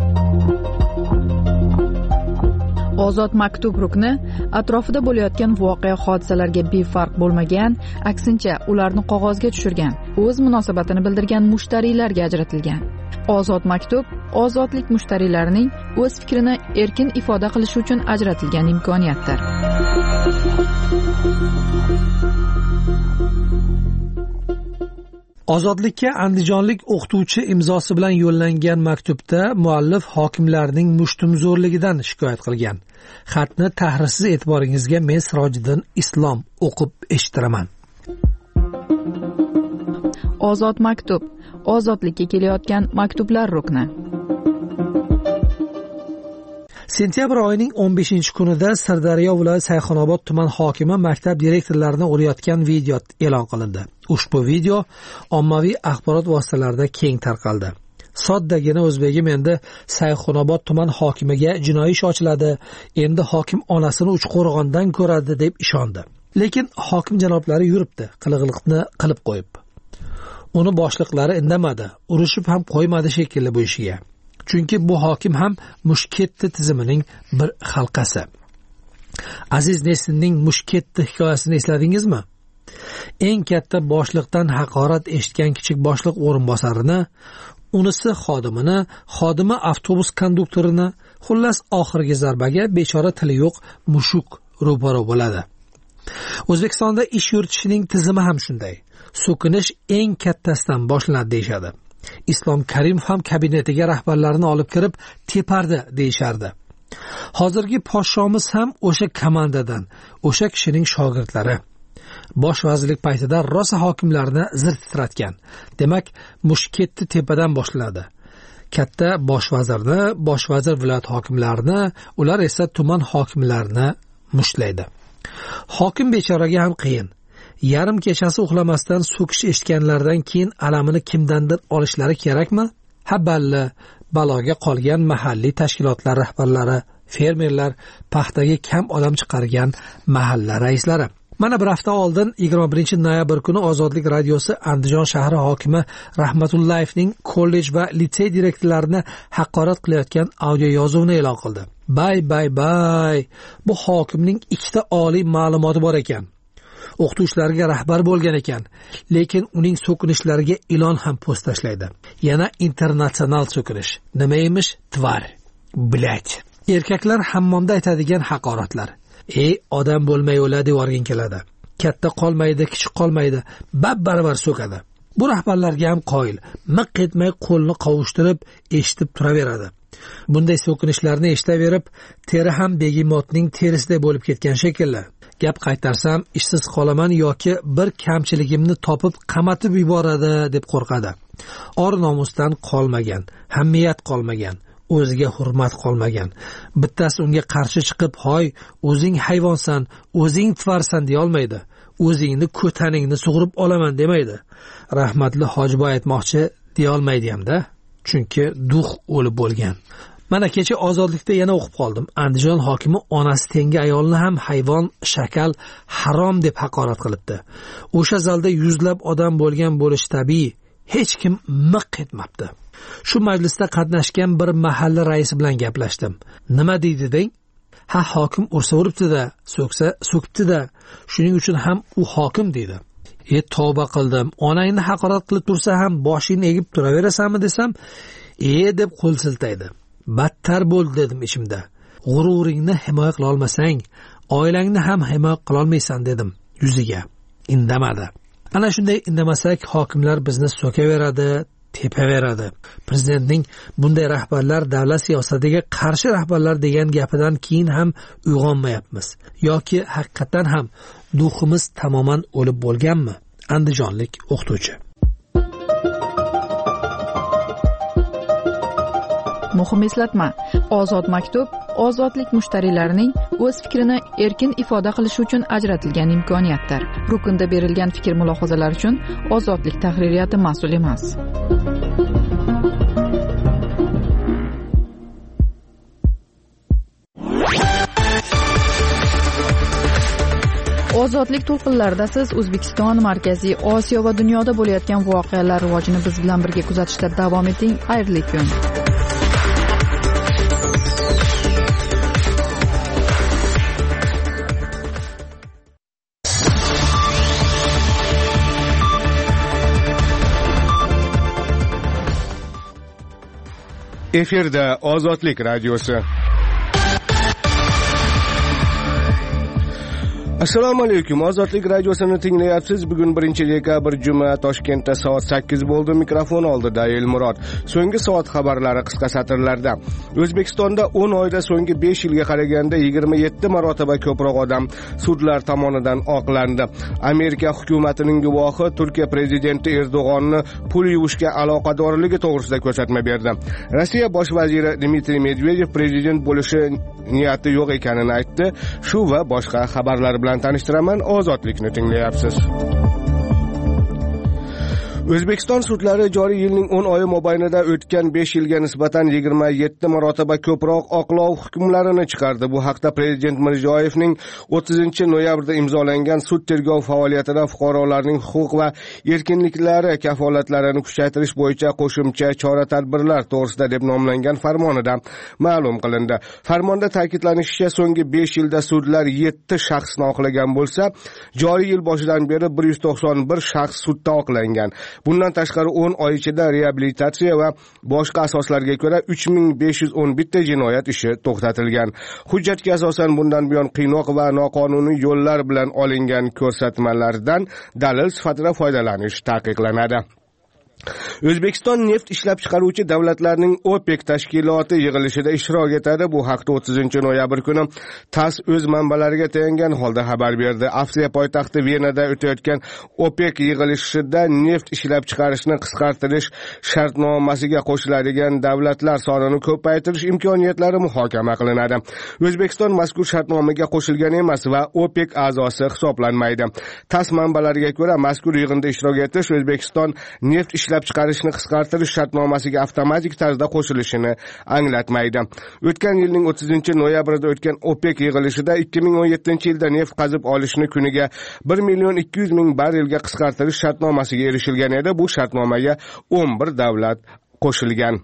Ozod maktub rukni atrofida bo'layotgan voqea hodisalarga befarq bo'lmagan, aksincha ularni qog'ozga tushirgan, o'z munosabatini bildirgan mushtariylarga ajratilgan. Ozod maktub ozodlik mushtariylarining o'z fikrini erkin ifoda qilishi uchun ajratilgan imkoniyatdir. Ozodlikka andijonlik o'qituvchi imzosi bilan yo'llangan maktubda muallif hokimlarning mushtumzo'rligidan shikoyat qilgan. Xatni tahrirsiz e'tiboringizga men Sirojiddin Islom o'qib eshittiraman. Ozod maktub, ozodlikka kelayotgan maktublar rukni. Sentyabr oyining o'n beshinchi kunida Sirdaryo viloyati Sayxunobod tuman hokimi maktab direktorlarini urayotgan video e'lon qilindi. Ushbu video ommaviy axborot vositalarida keng tarqaldi. Soddagina o'zbegim endi Sayxunobod tuman hokimiga jinoiy ish ochiladi, endi hokim onasini Uchqo'rg'ondan ko'radi deb ishondi. Lekin hokim janoblari yuribdi, qilg'iliqni qilib qo'yib. Uni boshliqlari indamadi, urushib ham qo'ymadi shekilli bu ishiga. Chunki bu hokim ham Mushketdi tizimining bir halqasi. Aziz Nesinning Mushketdi hikoyasini esladingizmi? Eng katta boshliqdan haqorat eshitgan kichik boshliq o'rinbosarini, unisi xodimini, xodimi avtobus konduktorini, xullas oxirgi zarbaga bechora tili yo'q mushuk ro'baro bo'ladi. O'zbekistonda ish yuritishining tizimi ham shunday. So'kinish eng kattasidan boshlanadi deyshadi. Islom Karimov ham kabinetiga rahbarlarini olib kirib tepardi deyishardi. Hozirgi podshomiz ham o'sha komandadan, o'sha kishining shogirdlari. Bosh vazirlik paytida rosa hokimlarni zir titratgan. Demak, Mushketdi tepadan boshlanadi. Katta bosh vazirni, bosh vazir viloyat hokimlarini, ular esa tuman hokimlarini mushlaydi. Hokim bechoraga ham qiyin. Yarim kechasi uxlamasdan so'kish eshitganlardan keyin alamini kimdandir olishlari kerakmi? Ha balli, baloga qolgan mahalliy tashkilotlar rahbarlari, fermerlar, paxtaga kam odam chiqargan mahalla raislari. Mana bir hafta oldin yigirma birinchi noyabr kuni Ozodlik radiosi Andijon shahri hokimi Rahmatullayevning kollej va litsey direktorlarini haqorat qilayotgan audio yozuvni e'lon qildi. Bay bay bay. Bu hokimning ikkita oliy ma'lumoti bor ekan. O'qituvchilarga rahbar bo'lgan ekan, lekin uning so'kinishlariga ilon ham post tashlaydi. Yana internatsional so'kinish. Nima emish? Tvar. Bilat. Erkaklar hammomda aytadigan haqoratlar. Ey, odam bo'lmay o'ladi, devorgin keladi. Katta qolmaydi, kichik qolmaydi, bab-baravar so'kadi. Bu rahbarlarga ham qoyil, miq etmay qo'lni qovushtirib eshitib turaveradi. Bunday so'kinishlarni eshitaverib, teri ham begimotning terisiday bo'lib ketgan shekilli. Gap qaytarsam ishsiz qolaman yoki bir kamchiligimni topib qamatib yuboradi deb qo'rqadi. Or nomusdan qolmagan, hamiyat qolmagan, o'ziga hurmat qolmagan. Bittasi unga qarshi chiqib, "Hoy, o'zing hayvonsan, o'zing tvarsan" deya olmaydi. O'zingni ko'taningni sug'urib olaman demaydi. Rahmatli Hojiboy aytmoqchi deya olmaydi hamda, chunki duh o'lib bo'lgan. Mana kecha Ozodlikda yana o'qib qoldim. Andijon hokimi onasi tengi ayolni ham hayvon, shakal, harom deb haqorat qilibdi. O'sha zalda yuzlab odam bo'lgan bo'lishi tabiiy. hech kim miq etmabdi. Shu majlisda qatnashgan bir mahalla raisi bilan gaplashdim. Nima deydi deng? Ha, hokim ursa uribdi-da, so'ksa so'kibdi-da. Shuning uchun ham u hokim dedi. E tavba qildim. Onangni haqorat qilib tursa ham boshingni egib turaverasanmi desam, e deb qo'l siltaydi. Battar bo'ldi dedim ichimda. G'ururingni himoya qila olmasang, oilangni ham himoya qila olmaysan dedim yuziga. Indamadi. Ana shunday indamasak, hokimlar bizni so'kaveradi, tepaveradi. Prezidentning bunday rahbarlar davlat siyosatiga qarshi rahbarlar degan gapidan keyin ham uyg'onmayapmiz. Yoki haqiqatan ham duximiz tamoman o'lib bo'lganmi? Andijonlik o'qituvchi. Muhim eslatma: Ozod maktub ozodlik mushtariylarining o'z fikrini erkin ifoda qilishi uchun ajratilgan imkoniyatdir. Rukunda berilgan fikr mulohazalar uchun Ozodlik tahririyati mas'ul emas. Ozodlik to'lqinlarida siz O'zbekiston, Markaziy Osiyo va dunyoda bo'layotgan voqealar rivojini biz bilan birga kuzatishda davom eting. Xayrli kun. Efirda Ozodlik radiosi. Assalomu alaykum. Ozodlik radiosini tinglayapsiz. Bugun birinchi dekabr juma, Toshkentda soat sakkiz bo'ldi. Mikrofon oldida Elmurod. So'nggi soat xabarlari qisqa satrlarda. O'zbekistonda o'n oyda so'nggi besh yilga qaraganda yigirma yetti marotaba ko'proq odam sudlar tomonidan oqlandi. Amerika hukumatining guvohi Turkiya prezidenti Erdo'g'onni pul yuvishga aloqadorligi to'g'risida ko'rsatma berdi. Rossiya bosh vaziri Dmitriy Medvedev prezident bo'lishi niyati yo'q ekanini aytdi. Shu va boshqa xabarlar bilan tanishtiraman. Ozodlikni tinglayapsiz. O'zbekiston sudlari joriy yilning o'n oyi mobaynida o'tgan besh yilga nisbatan yigirma yetti marotaba ko'proq oqlov hukmlarini chiqardi. Bu haqda Prezident Mirziyoyevning o'ttizinchi noyabrda imzolangan sud tergov faoliyatida fuqarolarning huquq va erkinliklari kafolatlarini kuchaytirish bo'yicha qo'shimcha chora-tadbirlar to'g'risida deb nomlangan farmonida ma'lum qilindi. Farmonda ta'kidlanishicha, so'nggi besh yilda sudlar yetti shaxsni oqlagan bo'lsa, joriy yil boshidan beri bir yuz to'qson bir shaxs sudda oqlangan. Bundan tashqari o'n oy ichida reabilitatsiya va boshqa asoslarga ko'ra uch ming besh yuz o'n bir ta jinoyat ishi to'xtatilgan. Hujjatga asosan bundan buyon qiynoq va noqonuniy yo'llar bilan olingan ko'rsatmalardan dalil sifatida foydalanish taqiqlanadi. O'zbekiston neft ishlab chiqaruvchi davlatlarning OPEC tashkiloti yig'ilishida ishtirok etadi. Bu haqda o'ttizinchi noyabr kuni TASS o'z manbalariga tayangan holda xabar berdi. Avstriya poytaxti Venada o'tayotgan OPEC yig'ilishida neft ishlab chiqarishni qisqartirish shartnomasiga qo'shiladigan davlatlar sonini ko'paytirish imkoniyatlari muhokama qilinadi. O'zbekiston mazkur shartnomaga qo'shilgan emas va OPEC a'zosi hisoblanmaydi. TASS manbalariga ko'ra, mazkur yig'inda ishtirok etish O'zbekiston neft ishlab chiqarishni qisqartirish shartnomasiga avtomatik tarzda qo'shilishini anglatmaydi. O'tgan yilning o'ttizinchi noyabrida o'tgan OPEC yig'ilishida ikki ming o'n yettinchi yilda neft qazib olishni kuniga bir million ikki yuz ming barrelga qisqartirish shartnomasiga erishilgan edi. Bu shartnomaga o'n bir davlat qo'shilgan.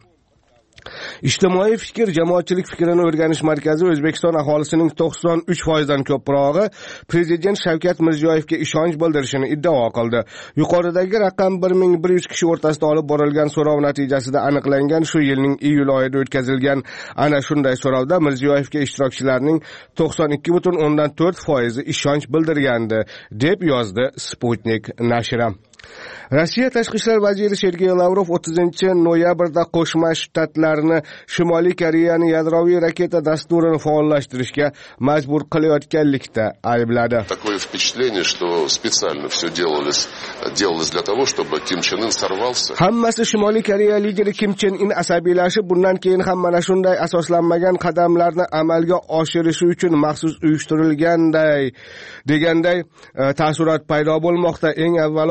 Ijtimoiy fikr, jamoatchilik fikrini o'rganish markazi O'zbekiston aholisining to'qson uch foizdan ko'prog'i Prezident Shavkat Mirziyoyevga ishonch bildirishini iddao qildi. Yuqoridagi raqam bir ming bir yuz kishi o'rtasida olib borilgan so'rov natijasida aniqlangan. Shu yilning iyul oyida o'tkazilgan ana shunday so'rovda Mirziyoyevga ishtirokchilarning to'qson ikki butun o'ndan to'rt foizi ishonch bildirgandi, deb yozdi Sputnik nashri. Rossiya tashqi ishlar vaziri Sergey Lavrov o'ttizinchi noyabrda Qo'shma Shtatlarni Shimoliy Koreyani yadroviy raketa dasturini faollashtirishga majbur qilayotganlikda aybladi. Такое впечатление, что специально все делалось делалось для того, чтобы Kim Chen In сорвался. Hammasi Shimoliy Koreya lideri Kim Chen In asabiylashib, bundan keyin ham mana shunday asoslanmagan qadamlarni amalga oshirishi uchun maxsus uyushtirilganday deganday taassurot paydo bo'lmoqda. Eng avvalo Amerika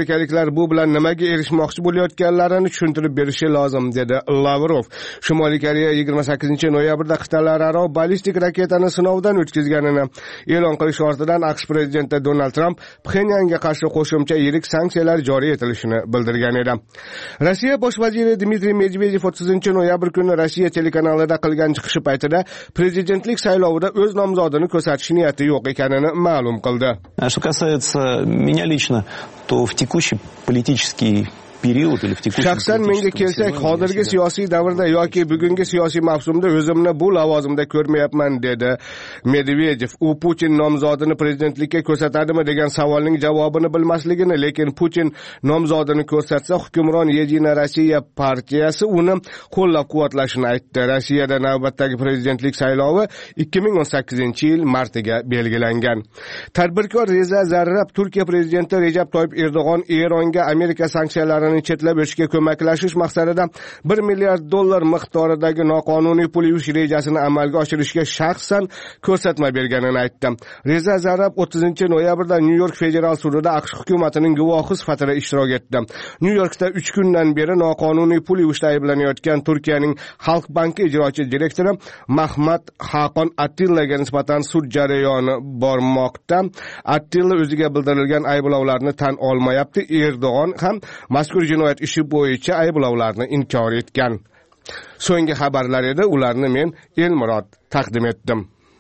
amerikaliklar bu bilan nimaga erishmoqchi bo'layotganlarini tushuntirib berishi lozim, dedi Lavrov. Shimoliy Koreya yigirma sakkizinchi noyabrda qit'alararo ballistik raketani sinovdan o'tkazganini e'lon qilish ortidan AQSh prezidenti Donald Tramp Pxenyanga qarshi qo'shimcha yirik sanksiyalar joriy etilishini bildirgan edi. Rossiya bosh vaziri Dmitriy Medvedev o'ttizinchi noyabr kuni Rossiya telekanalida qilgan chiqishi paytida prezidentlik saylovida o'z nomzodini ko'rsatish niyati yo'q ekanini ma'lum qildi. Что касается меня лично, то в текущий политический shaxsan menga kelsak, hozirgi siyosiy davrda yoki bugungi siyosiy mavsumda o'zimni bu lavozimda ko'rmayapman, dedi Medvedev. U Putin nomzodini prezidentlikka ko'rsatadimi degan savolning javobini bilmasligini, lekin Putin nomzodini ko'rsatsa hukmron Yedina Rossiya partiyasi uni qo'llab-quvvatlashini aytdi. Rossiyada navbatdagi prezidentlik saylovi ikki ming o'n sakkizinchi yil martiga belgilangan. Tadbirkor Reza Zarrab Turkiya prezidenti Recep Tayyip Erdo'g'on Eronga Amerika sanksiyalarini chetlab o'tishga ko'maklashish maqsadida bir milliard dollar miqdoridagi noqonuniy pul yuvish rejasini amalga oshirishga shaxsan ko'rsatma berganini aytdi. Reza Zarrab o'ttizinchi noyabrda Nyu-York federal sudida AQSh hukumatining guvohi sifatida ishtirok etdi. Nyu-Yorkda uch kundan beri noqonuniy pul yuvishda ayblanayotgan Turkiyaning Xalq banki ijrochi direktori Mahmad Haqon Attillaga nisbatan sud jarayoni bormoqda. Attilla o'ziga bildirilgan ayblovlarni tan olmayapti. Erdo'g'on ham mazkur jinoyat ishi bo'yicha ayblovlarni inkor etgan. So'nggi xabarlar edi, ularni men Elmurod taqdim etdim.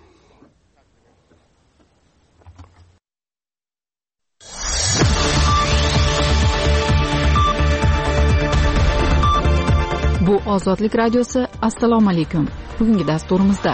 Bu Ozodlik radiosi. Assalomu alaykum. Bugungi dasturimizda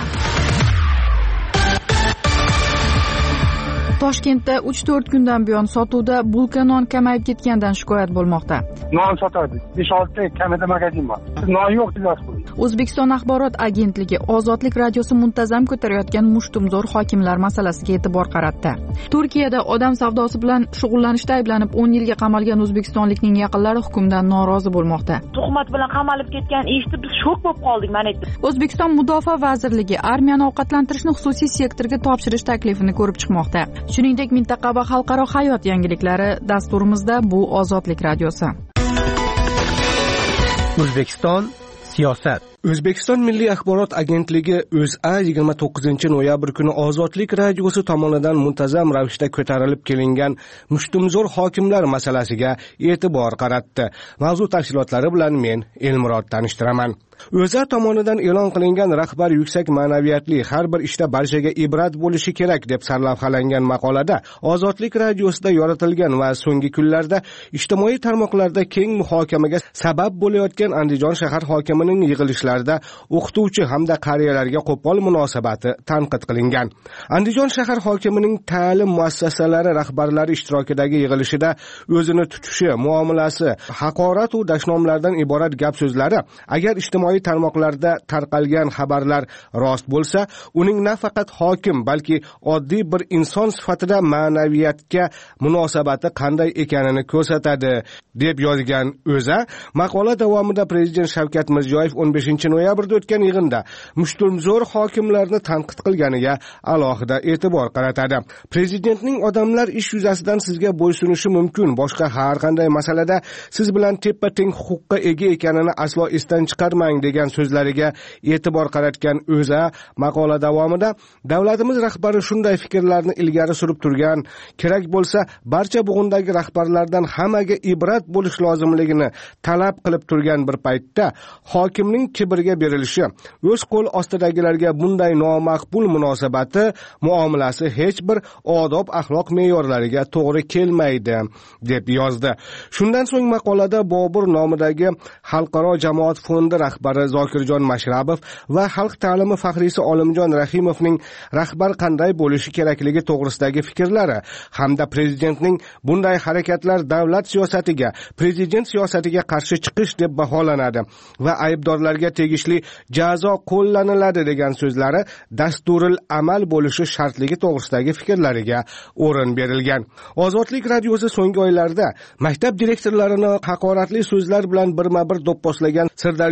Toshkentda uch to'rt kundan buyon sotuvda bulka non kamayib ketgandan shikoyat bo'lmoqda. Non sotadi. besh olti kamida magazin bor. Non yo'q deyapsiz. O'zbekiston axborot agentligi Ozodlik radiosi muntazam ko'tarayotgan mushtumzo'r hokimlar masalasiga e'tibor qaratdi. Turkiyada odam savdosi bilan shug'ullanishda ayblanib o'n yilga qamalgan o'zbekistonlikning yaqinlari hukmdan norozi bo'lmoqda. Tuhmat bilan qamalib ketgan eshitib biz shok bo'lib qoldik, mana aytdim. O'zbekiston Mudofaa vazirligi armiyani ovqatlantirishni xususiy sektorga topshirish taklifini ko'rib chiqmoqda. Shuningdek, mintaqa va xalqaro hayot yangiliklari dasturimizda bu Ozodlik radiosi. O'zbekiston siyosat. O'zbekiston Milliy axborot agentligi O'zA yigirma to'qqizinchi noyabr kuni Ozodlik radiosi tomonidan muntazam ravishda ko'tarilib kelingan mushtumzo'r hokimlar masalasiga e'tibor qaratdi. Mavzu tafsilotlari bilan men Elmurod tanishtiraman. O'zA tomonidan e'lon qilingan rahbar yuksak ma'naviyatli, har bir ishda barchaga ibrat bo'lishi kerak deb sarlavhalangan maqolada Ozodlik radiosida yoritilgan va so'nggi kunlarda ijtimoiy tarmoqlarda keng muhokamaga sabab bo'layotgan Andijon shahar hokimining yig'ilishlarida o'qituvchi hamda qariyalarga qo'pol munosabati tanqid qilingan. Andijon shahar hokimining ta'lim muassasalari rahbarlari ishtirokidagi yig'ilishida o'zini tutishi, muomalasi, haqorat va dashnomlardan iborat gap so'zlari agar ijtimoiy tarmoqlarda tarqalgan xabarlar rost bo'lsa, uning nafaqat hokim, balki oddiy bir inson sifatida ma'naviyatga munosabati qanday ekanini ko'rsatadi, deb yozgan O'zA. Maqola davomida prezident Shavkat Mirziyoyev o'n beshinchi noyabrda o'tgan yig'inda mushtumzo'r hokimlarni tanqid qilganiga alohida e'tibor qaratadi. Prezidentning odamlar ish yuzasidan sizga bo'ysunishi mumkin, boshqa har qanday masalada siz bilan teppa-teng huquqqa ega ekanini aslo esdan chiqarmang degan so'zlariga e'tibor qaratgan O'zA maqola davomida davlatimiz rahbari shunday fikrlarni ilgari surib turgan, kerak bo'lsa barcha bug'undagi rahbarlardan hammaga ibrat bo'lish lozimligini talab qilib turgan bir paytda hokimning kibrga berilishi, o'z qo'l ostidagilarga bunday nomaqbul munosabati, muomalasi hech bir odob axloq me'yorlariga to'g'ri kelmaydi, deb yozdi. Shundan so'ng maqolada Bobur nomidagi xalqaro jamoat fondi rahbari Zokirjon Mashrabov va xalq ta'limi faxriysi Olimjon Rahimovning rahbar qanday bo'lishi kerakligi to'g'risidagi fikrlari hamda prezidentning bunday harakatlar davlat siyosatiga, prezident siyosatiga qarshi chiqish deb baholanadi va aybdorlarga tegishli jazo qo'llaniladi degan so'zlari dasturil amal bo'lishi shartligi to'g'risidagi fikrlariga o'rin berilgan. Ozodlik radiosi so'nggi oylarda maktab direktorlarini haqoratli so'zlar bilan birma-bir do'pposlagan Sirdaryo viloyati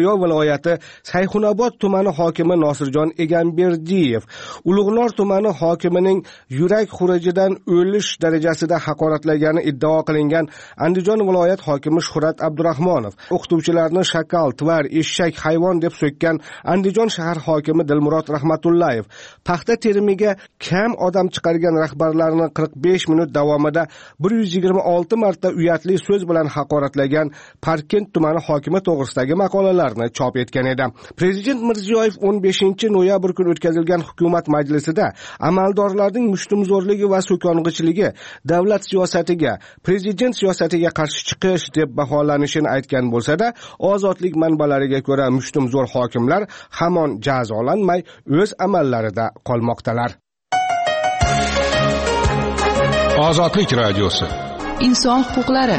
viloyati Sayxunobod tumani hokimi Nosirjon Egamberdiyev, Ulug'nor tumani hokimining yurak xurujidan o'lish darajasida haqoratlagani iddao qilingan Andijon viloyat hokimi Shuhrat Abdurahmonov, o'qituvchilarni shakal, tvar, eshak, hayvon deb so'kkan Andijon shahar hokimi Dilmurod Rahmatullayev, paxta terimiga kam odam chiqargan rahbarlarni qirq besh minut davomida bir yuz yigirma olti marta uyatli so'z bilan haqoratlagan Parkent tumani hokimi to'g'risidagi maqolalarni chop etgan edi. Prezident Mirziyoyev o'n beshinchi noyabr kuni o'tkazilgan hukumat majlisida amaldorlarning mushtumzo'rligi va so'kong'ichligi davlat siyosatiga, prezident siyosatiga qarshi chiqish deb baholanishini aytgan bo'lsa-da, ozodlik manbalariga ko'ra mushtumzo'r hokimlar hamon jazolanmay o'z amallarida qolmoqdalar. Ozodlik radiosi. Inson huquqlari.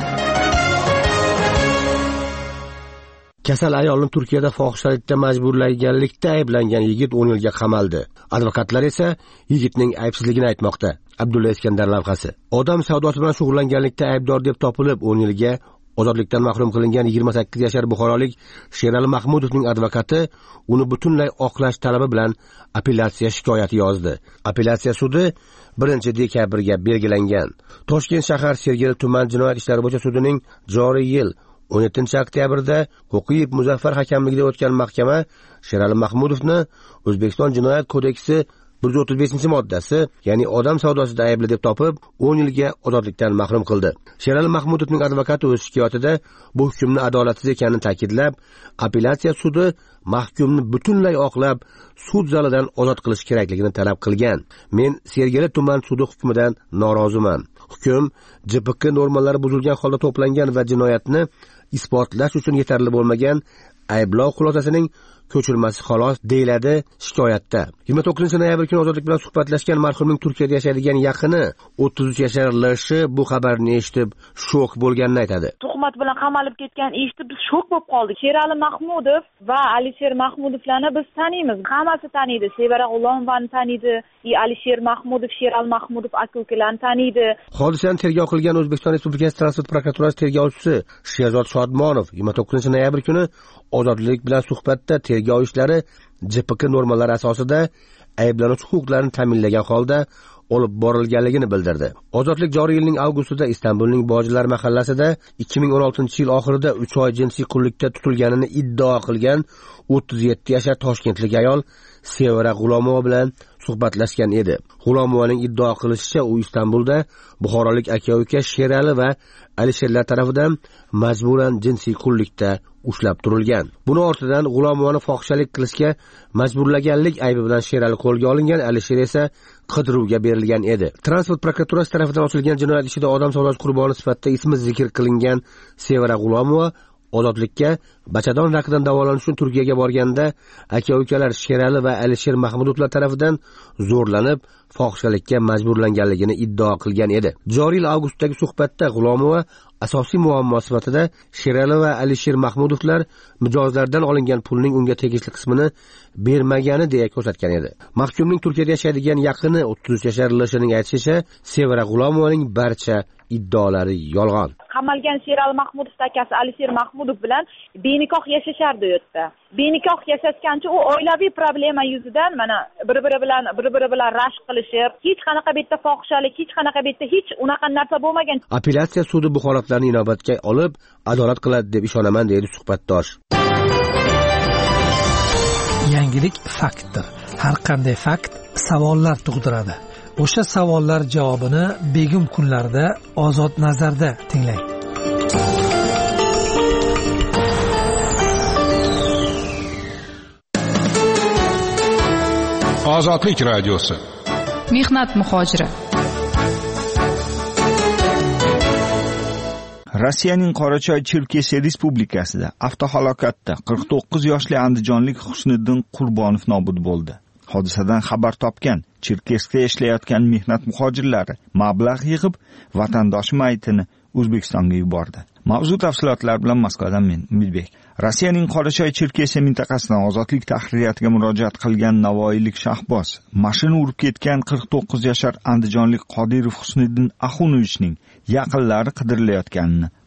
Kasal ayolni Turkiyada fohishalikda majburlaganlikda ayblangan yigit o'n yilga qamaldi. Advokatlar esa yigitning aybsizligini aytmoqda. Abdulla Iskandar lavhasi. Odam savdosi bilan shug'ullanganlikda aybdor deb topilib o'n yilga ozodlikdan mahrum qilingan yigirma sakkiz yashar buxorolik Sherali Mahmudovning advokati uni butunlay oqlash talabi bilan apellyatsiya shikoyati yozdi. Apellyatsiya sudi birinchi dekabrga belgilangan. Toshkent shahar Sergeli tuman jinoyat ishlari bo'yicha sudining joriy yil o'n yettinchi oktyabrda Qo'qiyev Muzaffar hakamligida o'tgan mahkama Sherali Mahmudovni O'zbekiston Jinoyat kodeksi bir yuz o'ttiz beshinchi moddasi, ya'ni odam savdosida aybli deb topib, o'n yilga ozodlikdan mahrum qildi. Sherali Mahmudovning advokati o'z shikoyatida bu hukmni adolatsiz ekanini ta'kidlab, apellyatsiya sudi mahkumni butunlay oqlab, sud zalidan ozod qilish kerakligini talab qilgan. Men Sergeli tuman sudi hukmidan noroziman. Hukm J P K normalari buzilgan holda to'plangan va jinoyatni isbotlash uchun yetarli bo'lmagan ayblov xulosasining ko'chirmasi xolos, deyiladi shikoyatda. yigirma to'qqizinchi noyabr kuni ozodlik bilan suhbatlashgan marhumning Turkiyada yashaydigan yaqini o'ttiz uch yashar L Sh bu xabarni eshitib shok bo'lganini aytadi. Tuhmat bilan qamalib ketgan eshitib biz shok bo'lib qoldik. Sherali Mahmudov va Alisher Mahmudovlarni biz taniymiz. Hammasi taniydi. Sevara G'ulomovani taniydi, Alisher Mahmudov, Sherali Mahmudov aka-ukalarni taniydi. Hodisani tergov qilgan O'zbekiston Respublikasi Transport prokuraturasi tergovchisi Sherzod Shodmonov yigirma to'qqizinchi noyabr kuni ozodlik bilan suhbatda tergov ishlari J P K normalari asosida ayblanuvchi huquqlarini ta'minlagan holda olib borilganligini bildirdi. Ozodlik joriy yilning avgustida Istanbulning Bojilar mahallasida ikki ming o'n oltinchi yil oxirida uch oy jinsiy qullikda tutilganini iddao qilgan o'ttiz yetti yashar toshkentlik ayol Sevara G'ulomova bilan suhbatlashgan edi. G'ulomovaning iddao qilishicha, u Istanbulda buxorolik aka-uka Sherali va Alisherlar tomonidan majburan jinsiy qullikda ushlab turilgan. Buni ortidan G'ulomovani fohishalik qilishga majburlaganlik aybi bilan Sherali qo'lga olingan, Alisher esa qidiruvga berilgan edi. Transport prokuraturasi tomonidan ochilgan jinoyat ishida odam savdosi qurboni sifatida ismi zikr qilingan Sevara G'ulomova ozodlikka Bachadon raqidan davolanish uchun Turkiyaga borganda aka-ukalar Sherali va Alisher Mahmudovlar tomonidan zo'rlanib, fohishalikka majburlanganligini iddao qilgan edi. Joriy yil avgustdagi suhbatda G'ulomova asosiy muammo sifatida Sherali va Alisher Mahmudovlar mijozlardan olingan pulning unga tegishli qismini bermagani deya ko'rsatgan edi. Mahkumning Turkiyada yashaydigan yaqini o'ttiz uch yashar L Shning aytishicha, Sevara G'ulomovaning barcha iddaolari yolg'on. Qamalgan Sherali Mahmudov akasi Alisher Mahmudov bilan benikoh yashashardi u yerda. Benikoh yashashgancha u oilaviy problema yuzidan mana bir-biri bilan bir-biri bilan rashk qilishib, hech qanaqa bitta fohishalik, hech qanaqa bitta hech unaqa narsa bo'lmagan. Apellyatsiya sudi bu holatlarni inobatga olib, adolat qiladi deb ishonaman, deydi suhbatdosh. Yangilik faktdir. Har qanday fakt savollar tug'diradi. O'sha savollar javobini begim kunlarda Ozod nazarda tinglang. Ozodlik radiosi. Mehnat muhojiri. Rossiyaning Qorachoy Cherkesiya Respublikasida avtohalokatda qirq to'qqiz yoshli andijonlik Husniddin Qurbonov nobud bo'ldi. Hodisadan xabar topgan Cherkesda ishlayotgan mehnat muhojirlari mablag' yig'ib vatandosh mayitini O'zbekistonga yubordi. Mavzu tafsilotlar bilan Moskvadan men Umidbek. Rossiyaning Qorachoy Cherkesiya mintaqasidan ozodlik tahririyatiga murojaat qilgan navoiylik Shahboz mashina urib ketgan qirq to'qqiz yashar andijonlik Qodirov Husniddin Axunovichning yaqinlari qidirilayotganini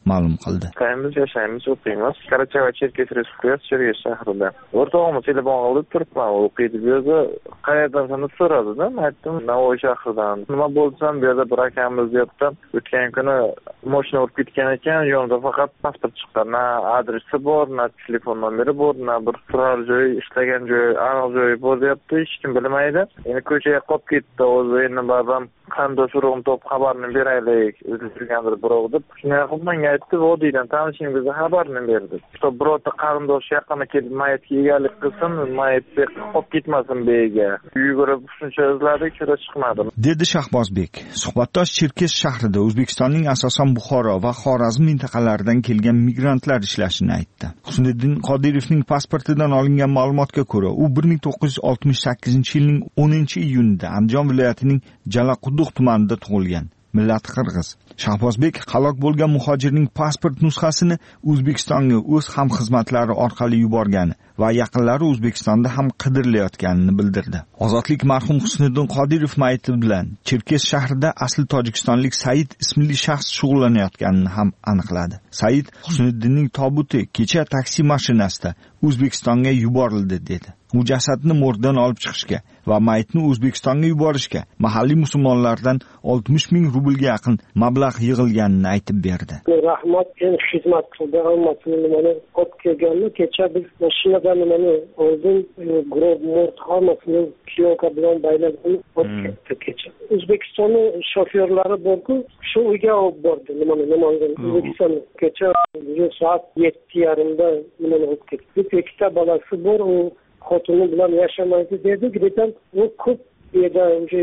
ma'lum qildi. Qayerda yashaymiz, o'qiymiz. Qarachava Cherkes Respublikasi Cherkes shahrida. O'rtog'im telefon qilib turibman, o'qiydi. Bu yerda qayerdan seni so'radida, men aytdim, Navoiy shahridan. Nima bo'lsam, bu yerda bir akamiz deyapti. O'tgan kuni mashina olib ketgan ekan, yonida faqat pasport chiqqan. Na adresi bor, na telefon nomeri bor, na bir turar joyi, ishlagan joyi, aniq joyi bor deyapti. Hech kim bilmaydi. Endi ko'chaga qolib ketdi. O'zi endi baribir qanday so'rag'im top xabarini beraylik, o'zlarigandir birov deb. Shunday qilib menga aytdi, vodiydan tanishingizga xabarini berdi. Shu birorta qarindosh yaqinga kelib mayitga egalik qilsin, mayit qolib ketmasin beyiga. Yugurib shuncha izladik, shunda chiqmadi. Dedi Shahbozbek. Suhbatdosh Cherkes shahrida O'zbekistonning asosan Buxoro va Xorazm mintaqalaridan kelgan migrantlar ishlashini aytdi. Husniddin Qodirovning pasportidan olingan ma'lumotga ko'ra, u bir ming to'qqiz yuz oltmish sakkizinchi yilning o'ninchi iyunida Andijon viloyatining Jalaquduq tumanida tug'ilgan. Millati qirg'iz. Shahbozbek halok bo'lgan muhojirning pasport nusxasini O'zbekistonga o'z hamxizmatlari orqali yuborgani va yaqinlari O'zbekistonda ham qidirilayotganini bildirdi. Ozodlik marhum Husniddin Qodirov mayiti bilan Cherkes shahrida asli tojikistonlik Said ismli shaxs shug'ullanayotganini ham aniqladi. Said Husniddinning tobuti kecha taksi mashinasida O'zbekistonga yuborildi dedi. U jasadni morgdan olib chiqishga va mayitni O'zbekistonga yuborishga mahalliy musulmonlardan oltmish ming rublga yaqin mablag' yig'ilganini aytib berdi. Rahmat, en xizmat qildi, hammasini nimani olib kelganni kecha biz mashinadan nimani oldin grob mort hammasini kiyoka bilan baylagan olib ketdi kecha. O'zbekistonning shofyorlari borku, shu uyga olib bordi nimani nimani O'zbekiston kecha soat yetti yarimda nimani olib ketdi. Ikkita bolasi bor, u xotini bilan yashamaydi dedi. Dedim, u ko'p yerda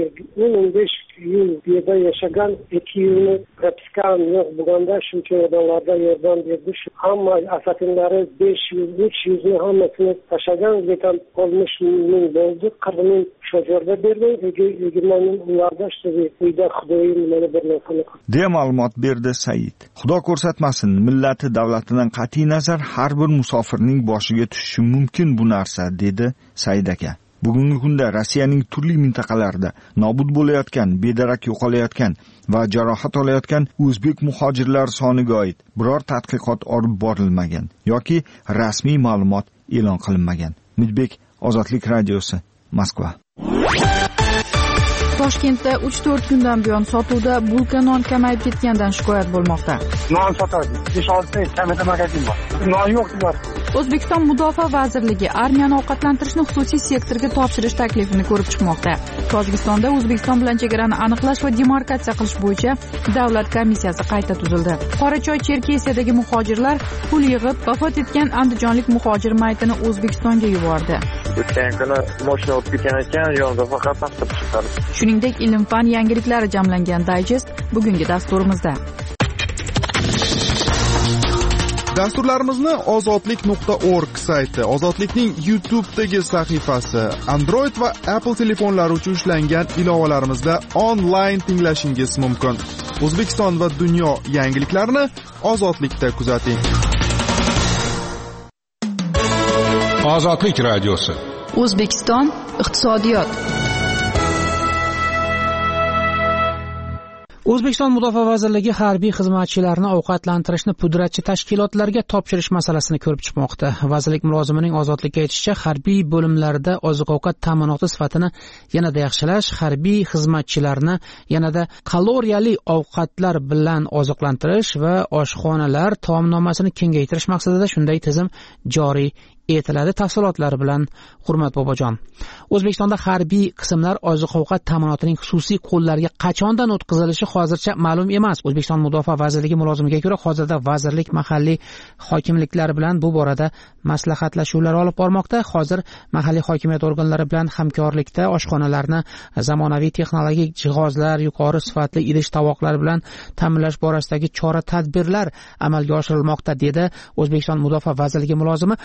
o'n besh yil yerda yashagan, ikki yilni propiskan yo'q bo'lganda shuncha odamlarga yordam berdi. Hamma asatinlari besh yuz, uch yuzni hammasini tashlagan. Dedim, oltmish ming bo'ldi, qirq ming shofyorga berdi, yigirma ming ularda işte uyda xudoyim nimani bir narsani deya ma'lumot berdi Said. Xudo ko'rsatmasin, millati davlatidan qat'iy nazar har bir musofirning boshiga tushishi mumkin bu narsa, dedi Said aka. Bugungi kunda Rossiyaning turli mintaqalarida nobud bo'layotgan, bedarak yo'qolayotgan va jarohat olayotgan o'zbek muhojirlar soniga oid biror tadqiqot olib borilmagan yoki rasmiy ma'lumot e'lon qilinmagan. Mudbek, Ozodlik radiosi, Moskva. Toshkentda uch to'rt kundan buyon sotuvda bulka non kamayib ketgandan shikoyat bo'lmoqda. Non sotadi. besh olti kamida magazin bor. Non yo'q deyapti. O'zbekiston Mudofaa vazirligi armiyani ovqatlantirishni xususiy sektorga topshirish taklifini ko'rib chiqmoqda. Tojikistonda O'zbekiston bilan chegarani aniqlash va demarkatsiya qilish bo'yicha davlat komissiyasi qayta tuzildi. Qorachoy Cherkesiyadagi muhojirlar pul yig'ib vafot etgan andijonlik muhojir mayitini O'zbekistonga yubordi. O'tgan kuni mashina olib ketgan ekan, yonida faqat pasport chiqardi. Shuningdek, ilm-fan yangiliklari jamlangan dayjest bugungi dasturimizda. Dasturlarimizni ozodlik nuqta org sayti, Ozodlikning YouTube'dagi sahifasi, Android va Apple telefonlari uchun ishlangan ilovalarimizda onlayn tinglashingiz mumkin. O'zbekiston va dunyo yangiliklarini Ozodlikda kuzating. Ozodlik radiosi. O'zbekiston iqtisodiyot. O'zbekiston Mudofaa vazirligi harbiy xizmatchilarni ovqatlantirishni pudratchi tashkilotlarga topshirish masalasini ko'rib chiqmoqda. Vazirlik mulozimining Ozodlikka aytishicha, harbiy bo'limlarda oziq-ovqat ta'minoti sifatini yanada yaxshilash, harbiy xizmatchilarni yanada kaloriyali ovqatlar bilan oziqlantirish va oshxonalar taomnomasini kengaytirish maqsadida shunday tizim joriy etiladi. Tafsilotlari bilan Hurmat Bobojon. O'zbekistonda harbiy qismlar oziq-ovqat ta'minotining xususiy qo'llarga qachondan o'tkazilishi hozircha ma'lum emas. O'zbekiston Mudofaa vazirligi mulozimiga ko'ra, hozirda vazirlik mahalliy hokimliklar bilan bu borada maslahatlashuvlar olib bormoqda. Hozir mahalliy hokimiyat organlari bilan hamkorlikda oshxonalarni zamonaviy texnologik jihozlar, yuqori sifatli idish-tovoqlar bilan ta'minlash borasidagi chora-tadbirlar amalga oshirilmoqda, dedi O'zbekiston Mudofaa vazirligi mulozimi. Hozirgi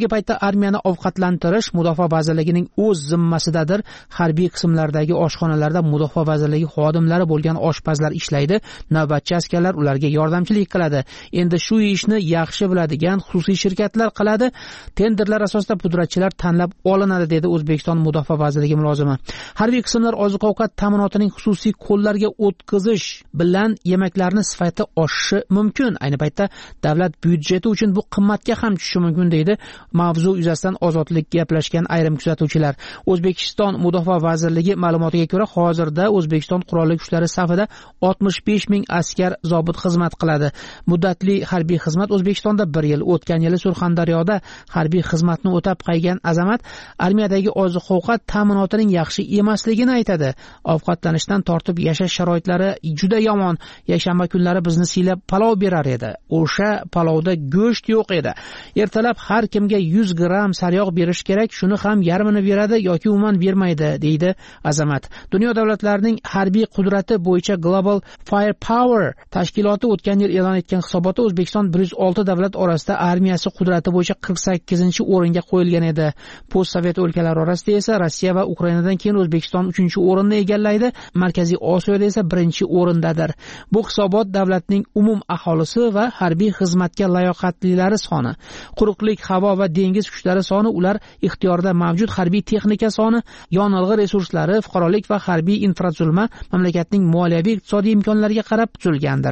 hozirgi paytda armiyani ovqatlantirish mudofaa vazirligining o'z zimmasidadir. Harbiy qismlardagi oshxonalarda mudofaa vazirligi xodimlari bo'lgan oshpazlar ishlaydi, navbatchi askarlar ularga yordamchilik qiladi. Endi shu ishni yaxshi biladigan xususiy shirkatlar qiladi. Tenderlar asosida pudratchilar tanlab olinadi, dedi O'zbekiston mudofaa vazirligi mulozimi. Harbiy qismlar oziq-ovqat ta'minotining xususiy qo'llarga o'tkazish bilan yemeklarni sifati oshishi mumkin. Ayni paytda davlat byudjeti uchun bu qimmatga ham tushishi mumkin, deydi mavzu yuzasidan Ozodlik gaplashgan ayrim kuzatuvchilar. O'zbekiston mudofaa vazirligi ma'lumotiga ko'ra, hozirda O'zbekiston qurolli kuchlari safida oltmish besh ming askar zobit xizmat qiladi. Muddatli harbiy xizmat O'zbekistonda bir yil. O'tgan yili Surxondaryoda harbiy xizmatni o'tab qaygan Azamat armiyadagi oziq-ovqat ta'minotining yaxshi emasligini aytadi. Ovqatlanishdan tortib yashash sharoitlari juda yomon. Yakshanba kunlari bizni siylab palov berar edi. O'sha palovda go'sht yo'q edi. Ertalab har kimga yuz gramm sariyog' berish kerak, shuni ham yarmini beradi yoki umuman bermaydi, deydi Azamat. Dunyo davlatlarining harbiy qudrati bo'yicha Global Firepower tashkiloti o'tgan yil e'lon etgan hisobotda O'zbekiston bir yuz olti davlat orasida armiyasi qudrati bo'yicha qirq sakkizinchi o'ringa qo'yilgan edi. Post-sovet o'lkalari orasida esa Rossiya va Ukrainadan keyin O'zbekiston uchinchi o'rinni egallaydi. Markaziy Osiyoda esa birinchi o'rindadir. Bu hisobot davlatning umum aholisi va harbiy xizmatga layoqatlilari soni, quruqlik, havo va dengiz kuchlari soni, ular ixtiyorida mavjud harbiy texnika soni, yonilg'i resurslari, fuqarolik va harbiy infratuzilma mamlakatning moliyaviy iqtisodiy imkonlariga qarab tuzilgandir.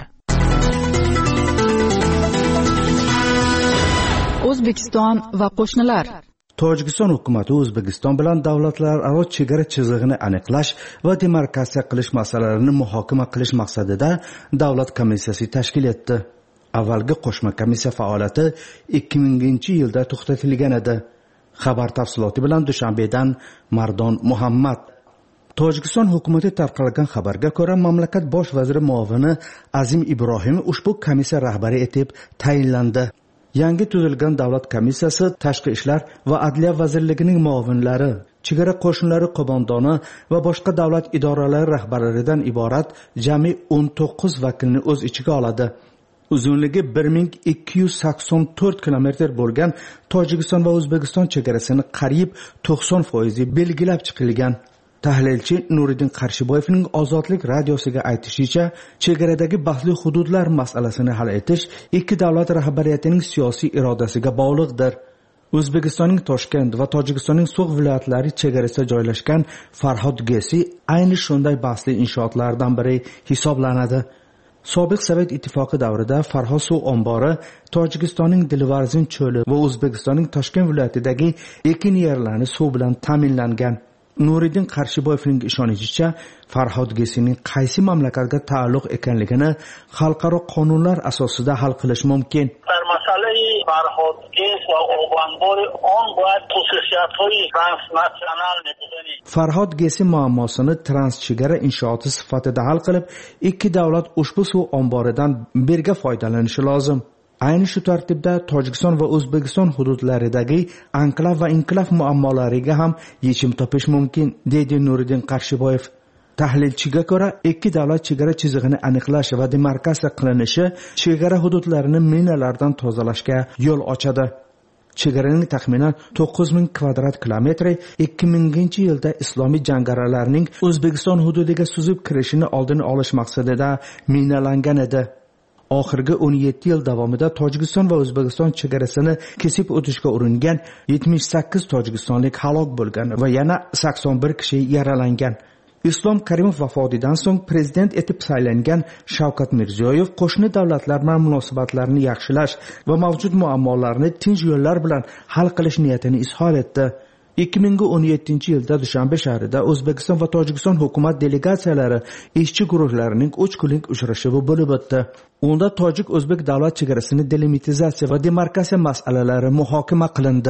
O'zbekiston va qo'shnilar. Tojikiston hukumati O'zbekiston bilan davlatlararo chegara chizig'ini aniqlash va demarkatsiya qilish masalalarini muhokama qilish maqsadida davlat komissiyasi tashkil etdi. Avvalgi qo'shma komissiya faoliyati ikki minginchi yilda to'xtatilgan edi. Xabar tafsiloti bilan Dushanbedan Mardon Muhammad. Tojikiston hukumati tarqalgan xabarga ko'ra, mamlakat bosh vaziri muovini Azim Ibrohim ushbu komissiya rahbari etib tayinlandi. Yangi tuzilgan davlat komissiyasi Tashqi ishlar va Adliya vazirligining muovinlari, chegara qo'shinlari qo'mondoni va boshqa davlat idoralari rahbarlaridan iborat jami o'n to'qqiz vakilni o'z ichiga oladi. Uzunligi bir ming ikki yuz sakson to'rt kilometr bo'lgan Tojikiston va O'zbekiston chegarasini qariyb to'qson foiz belgilab chiqilgan. Tahlilchi Nuriddin Qarshiboyevning Ozodlik radiosiga aytishicha, chegaradagi bahsli hududlar masalasini hal etish ikki davlat rahbariyatining siyosiy irodasiga bog'liqdir. O'zbekistonning Toshkent va Tojikistonning So'g'd viloyatlari chegarasida joylashgan Farhod Gesi ayni shunday bahsli inshootlardan biri hisoblanadi. Sobiq Sovet ittifoqi davrida Farhod suv ombori Tojikistonning Dilvarzin cho'li va O'zbekistonning Toshkent viloyatidagi ekin yerlarini suv bilan ta'minlangan. Nuriddin Qarshiboyevning ishonishicha, Farhod Gesining qaysi mamlakatga taalluq ekanligini xalqaro qonunlar asosida hal qilish mumkin. در مسئله فرهاد گیس و اوبانبور آن باید خصوصیت‌های ترانسناسیونال می‌بودند. Farhod Gesi muammosini transchegara inshooti sifatida hal qilib, ikki davlat ushbu suv omboridan birga foydalanishi lozim. Ayni shu tartibda Tojikiston va O'zbekiston hududlaridagi anklav va inklav muammolariga ham yechim topish mumkin, deydi Nuriddin Qarshiboyev. Tahlilchiga ko'ra, ikki davlat chegara chizig'ini aniqlash va demarkatsiya qilinishi chegara hududlarini minalardan tozalashga yo'l ochadi. Chegaraning taxminan to'qqiz ming kvadrat kilometri ikki minginchi yilda islomiy jangarilarning O'zbekiston hududiga suzib kirishini oldini olish maqsadida minalangan edi. Oxirgi o'n yetti yil davomida Tojikiston va O'zbekiston chegarasini kesib o'tishga uringan yetmish sakkiz tojikistonlik halok bo'lgan va yana sakson bir kishi yaralangan. Islom Karimov vafotidan so'ng prezident etib saylangan Shavkat Mirziyoyev qo'shni davlatlar bilan munosabatlarni yaxshilash va mavjud muammolarni tinch yo'llar bilan hal qilish niyatini izhor etdi. ikki ming o'n yettinchi yilda Dushanbe shahrida O'zbekiston va Tojikiston hukumat delegatsiyalari ishchi guruhlarining uch kunlik uchrashuvi bo'lib o'tdi. Unda tojik-o'zbek davlat chegarasini delimitizatsiya va demarkatsiya masalalari muhokama qilindi.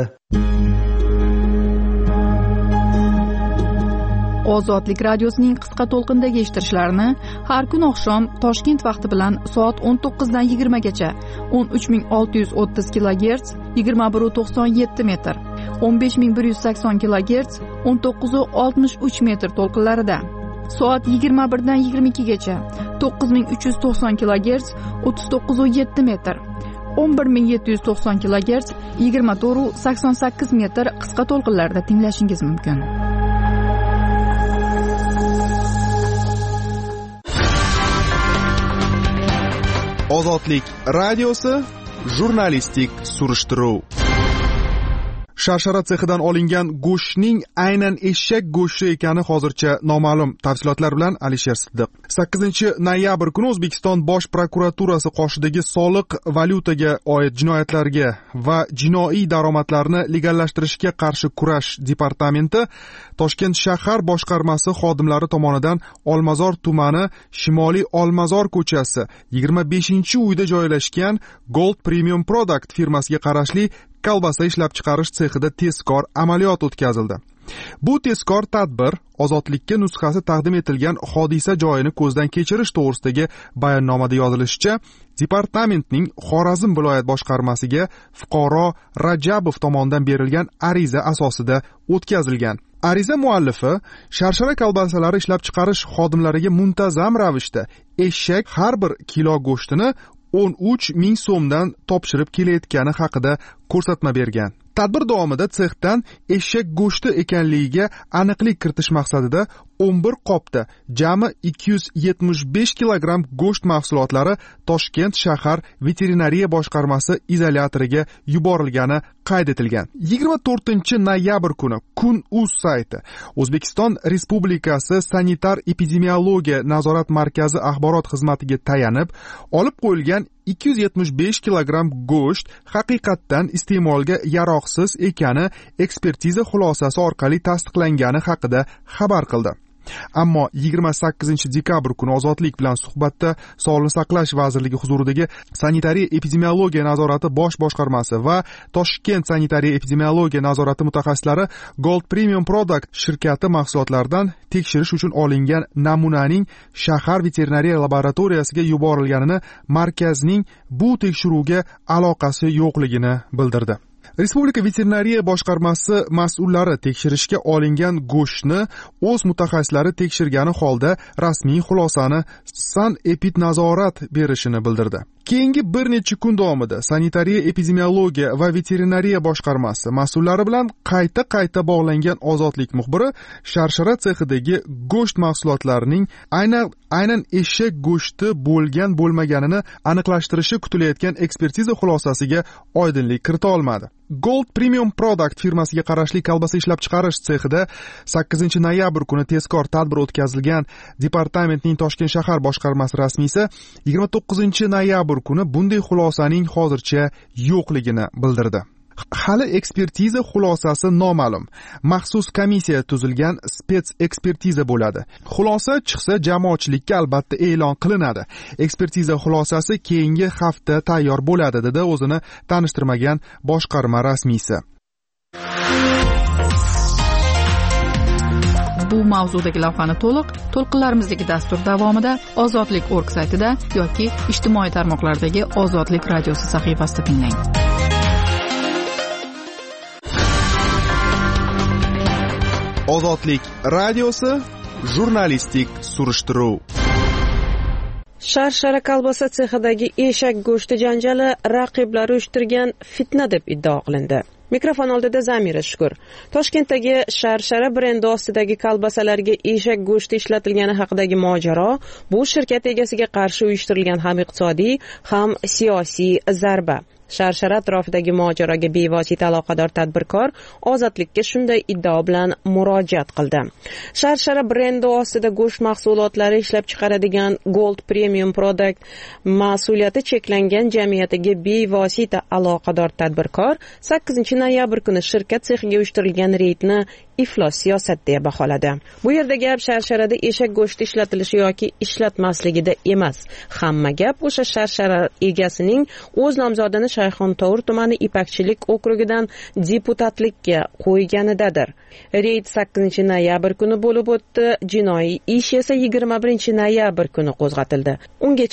Ozodlik radiosining qisqa to'lqindagi eshittirishlarini har kun oqshom Toshkent vaqti bilan soat o'n to'qqizdan yigirmagacha o'n uch ming olti yuz o'ttiz kilogerts yigirma bir nuqta to'qson yetti metr, o'n besh ming bir yuz sakson kilogerts o'n to'qqiz nuqta oltmish uch metr to'lqinlarida, soat yigirma birdan yigirma ikkigacha to'qqiz ming uch yuz to'qson kilogerts o'ttiz to'qqiz nuqta yetti metr, o'n bir ming yetti yuz to'qson kilogerts, yigirma to'rt sakson sakkiz metr qisqa to'lqinlarda tinglashingiz mumkin. Ozodlik radiosi jurnalistik surishtiruv. Sharshara sexidan olingan go'shtning aynan eshak go'shti ekani hozircha noma'lum. Tafsilotlar bilan Alisher Siddiq. sakkizinchi noyabr kuni O'zbekiston Bosh prokuraturasi qoshidagi soliq, valyutaga oid jinoyatlarga va jinoiy daromadlarni legallashtirishga qarshi kurash departamenti Toshkent shahar boshqarmasi xodimlari tomonidan Olmazor tumani Shimoliy Olmazor ko'chasi yigirma beshinchi uyda joylashgan Gold Premium Product firmasiga qarashli kolbasa ishlab chiqarish sexida tezkor amaliyot o'tkazildi. Bu tezkor tadbir Ozodlikka nusxasi taqdim etilgan hodisa joyini ko'zdan kechirish to'g'risidagi bayonnomada yozilishicha, departamentning Xorazm viloyat boshqarmasiga fuqaro Rajabov tomonidan berilgan ariza asosida o'tkazilgan. Ariza muallifi sharshara kolbasalari ishlab chiqarish xodimlariga muntazam ravishda eshak har bir kilo go'shtini o'n uch ming so'mdan topshirib kelayotgani haqida ko'rsatma bergan. Tadbir davomida sexdan eshak go'shti ekanligiga aniqlik kiritish maqsadida o'n bir qopda jami ikki yuz yetmish besh kilogramm go'sht mahsulotlari Toshkent shahar veterinariya boshqarmasi izolyatoriga yuborilgani qayd etilgan. yigirma to'rtinchi noyabr kuni Kun.uz sayti O'zbekiston Respublikasi Sanitar epidemiologiya nazorat markazi axborot xizmatiga tayanib, olib qo'yilgan ikki yuz yetmish besh kilogramm go'sht haqiqatdan iste'molga yaroqsiz ekani ekspertiza xulosasi orqali tasdiqlangani haqida xabar qildi. Ammo yigirma sakkizinchi dekabr kuni Ozodlik bilan suhbatda Sog'liqni saqlash vazirligi huzuridagi Sanitariya epidemiologiya nazorati bosh boshqarmasi va Toshkent sanitariya epidemiologiya nazorati mutaxassislari Gold Premium Product shirkati mahsulotlaridan tekshirish uchun olingan namunaning shahar veterinariya laboratoriyasiga yuborilganini, markazning bu tekshiruvga aloqasi yo'qligini bildirdi. Respublika veterinariya boshqarmasi mas'ullari tekshirishga olingan go'shtni o'z mutaxassislari tekshirgani holda rasmiy xulosani Sanepidnazorat berishini bildirdi. Keyingi bir necha kun davomida Sanitariya epidemiologiya va veterinariya boshqarmasi mas'ullari bilan qayta-qayta bog'langan Ozodlik muxbiri sharshara sexidagi go'sht mahsulotlarining aynan aynan eshak go'shti bo'lgan bo'lmaganini aniqlashtirishi kutilayotgan ekspertiza xulosasiga oydinlik kirita olmadi. Gold Premium Product firmasiga qarashli kolbasa ishlab chiqarish sexida sakkizinchi noyabr kuni tezkor tadbir o'tkazilgan. Departamentning Toshkent shahar boshqarmasi rasmiysi yigirma to'qqizinchi noyabr kuni bunday xulosaning hozircha yo'qligini bildirdi. Hali ekspertiza xulosasi noma'lum. Maxsus komissiya tuzilgan spets ekspertiza bo'ladi. Xulosa chiqsa jamoatchilikka albatta e'lon qilinadi. Ekspertiza xulosasi keyingi hafta tayyor bo'ladi, dedi o'zini tanishtirmagan boshqarma rasmiysi. Bu mavzudagi lavhani to'liq to'lqinlarimizdagi dastur davomida Ozodlik nokta org saytida yoki ijtimoiy tarmoqlardagi Ozodlik radiosi sahifasida tinglang. Ozodlik radiosi jurnalistik surishtiruv. Sharshara kolbasa sexidagi eshak go'shti janjali raqiblari uyushtirgan fitna deb iddao qilindi. Mikrofon oldida Zamira Shukur. Toshkentdagi Sharshara brendi ostidagi kolbasalarga eshak go'shti ishlatilgani haqidagi mojaro bu shirkat egasiga qarshi uyushtirilgan ham iqtisodiy, ham siyosiy zarba. Sharshara atrofidagi mojaroga bevosita aloqador tadbirkor Ozodlikka shunday iddao bilan murojaat qildi. Sharshara brendi ostida go'sht mahsulotlari ishlab chiqaradigan Gold Premium Product mas'uliyati cheklangan jamiyatiga bevosita aloqador tadbirkor sakkizinchi noyabr kuni shirkat sexiga uyushtirilgan reydni iflos siyosat deya baholadi. Bu yerda gap Sharsharada eshak go'shti ishlatilishi yoki ishlatmasligida emas. Hamma gap o'sha Sharshara egasining o'z nomzodini Shayxontohur tumani Ipakchilik okrugidan deputatlikka qo'yganidadir. Reyd sakkizinchi noyabr kuni bo'lib o'tdi, jinoiy ish esa yigirma birinchi noyabr kuni qo'zg'atildi. Ungacha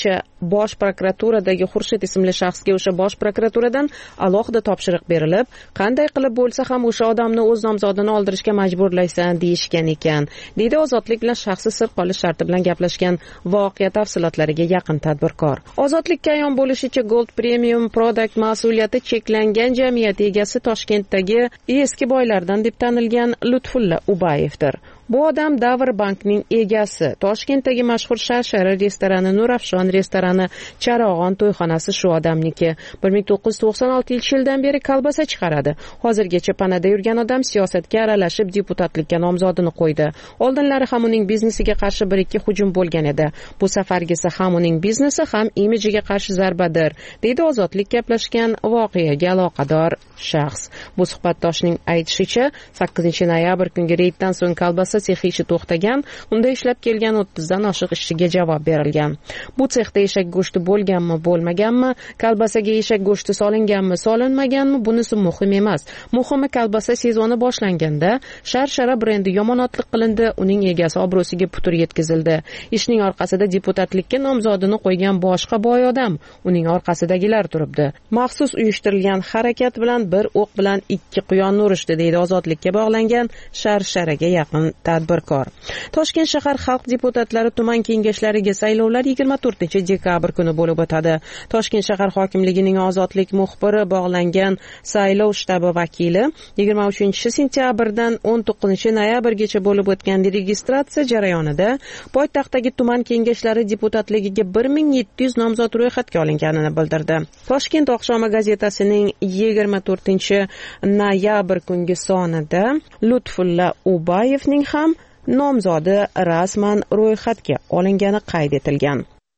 bosh prokuraturadagi Xurshid ismli shaxsga o'sha bosh prokuraturadan alohida topshiriq berilib, qanday qilib bo'lsa ham o'sha odamni o'z nomzodini oldirishga majburlaysan deyishgan ekan, deydi Ozodlik bilan shaxsi sir qolish sharti bilan gaplashgan voqea tafsilotlariga yaqin tadbirkor. Ozodlikka ayon bo'lishicha, Gold Premium Product mas'uliyati cheklangan jamiyati egasi Toshkentdagi eski boylardan deb tanilgan Lutfulla Ubayevdir. Bu odam Davr Bankning egasi. Toshkentdagi mashhur Sharshara restorani, Nurafshon restorani, Charog'on to'yxonasi shu odamniki. bir ming to'qqiz yuz to'qson oltinchi yildan beri kolbasa chiqaradi. Hozirgacha panada yurgan odam siyosatga aralashib deputatlikka nomzodini qo'ydi. Oldinlari ham uning biznesiga qarshi bir ikki hujum bo'lgan edi. Bu safargisi ham uning biznesi ham imijiga qarshi zarbadir, deydi Ozodlik gaplashgan voqeaga aloqador shaxs. Bu suhbatdoshning aytishicha, sakkizinchi noyabr kungi reyddan so'ng kolbasa sexi ishi to'xtagan, unda ishlab kelgan o'ttizdan oshiq ishchiga javob berilgan. Bu sexda eshak go'shti bo'lganmi, bo'lmaganmi, kolbasaga eshak go'shti solinganmi, solinmaganmi, bunisi muhim emas. Muhimi, kolbasa sezoni boshlanganda Sharshara brendi yomonotlik qilindi, uning egasi obro'siga putur yetkazildi. Ishning orqasida deputatlikka nomzodini qo'ygan boshqa boy odam, uning orqasidagilar turibdi. Maxsus uyushtirilgan harakat bilan bir o'q bilan ikki quyonni urishdi, deydi Ozodlikka bog'langan Sharsharaga yaqin tadbirkor. Toshkent shahar xalq deputatlari tuman kengashlariga saylovlar yigirma to'rtinchi dekabr kuni bo'lib o'tadi. Toshkent shahar hokimligining Ozodlik muxbiri bog'langan saylov shtabi vakili yigirma uchinchi sentyabrdan o'n to'qqizinchi noyabrgacha bo'lib o'tgan registratsiya jarayonida poytaxtdagi tuman kengashlari deputatligiga bir ming yetti yuz nomzod ro'yxatga olinganini bildirdi. Toshkent oqshomi gazetasining yigirma to'rtinchi noyabr kungi sonida Lutfulla Ubayevning ham nomzodi rasman ro'yxatga olingani qayd etilgan.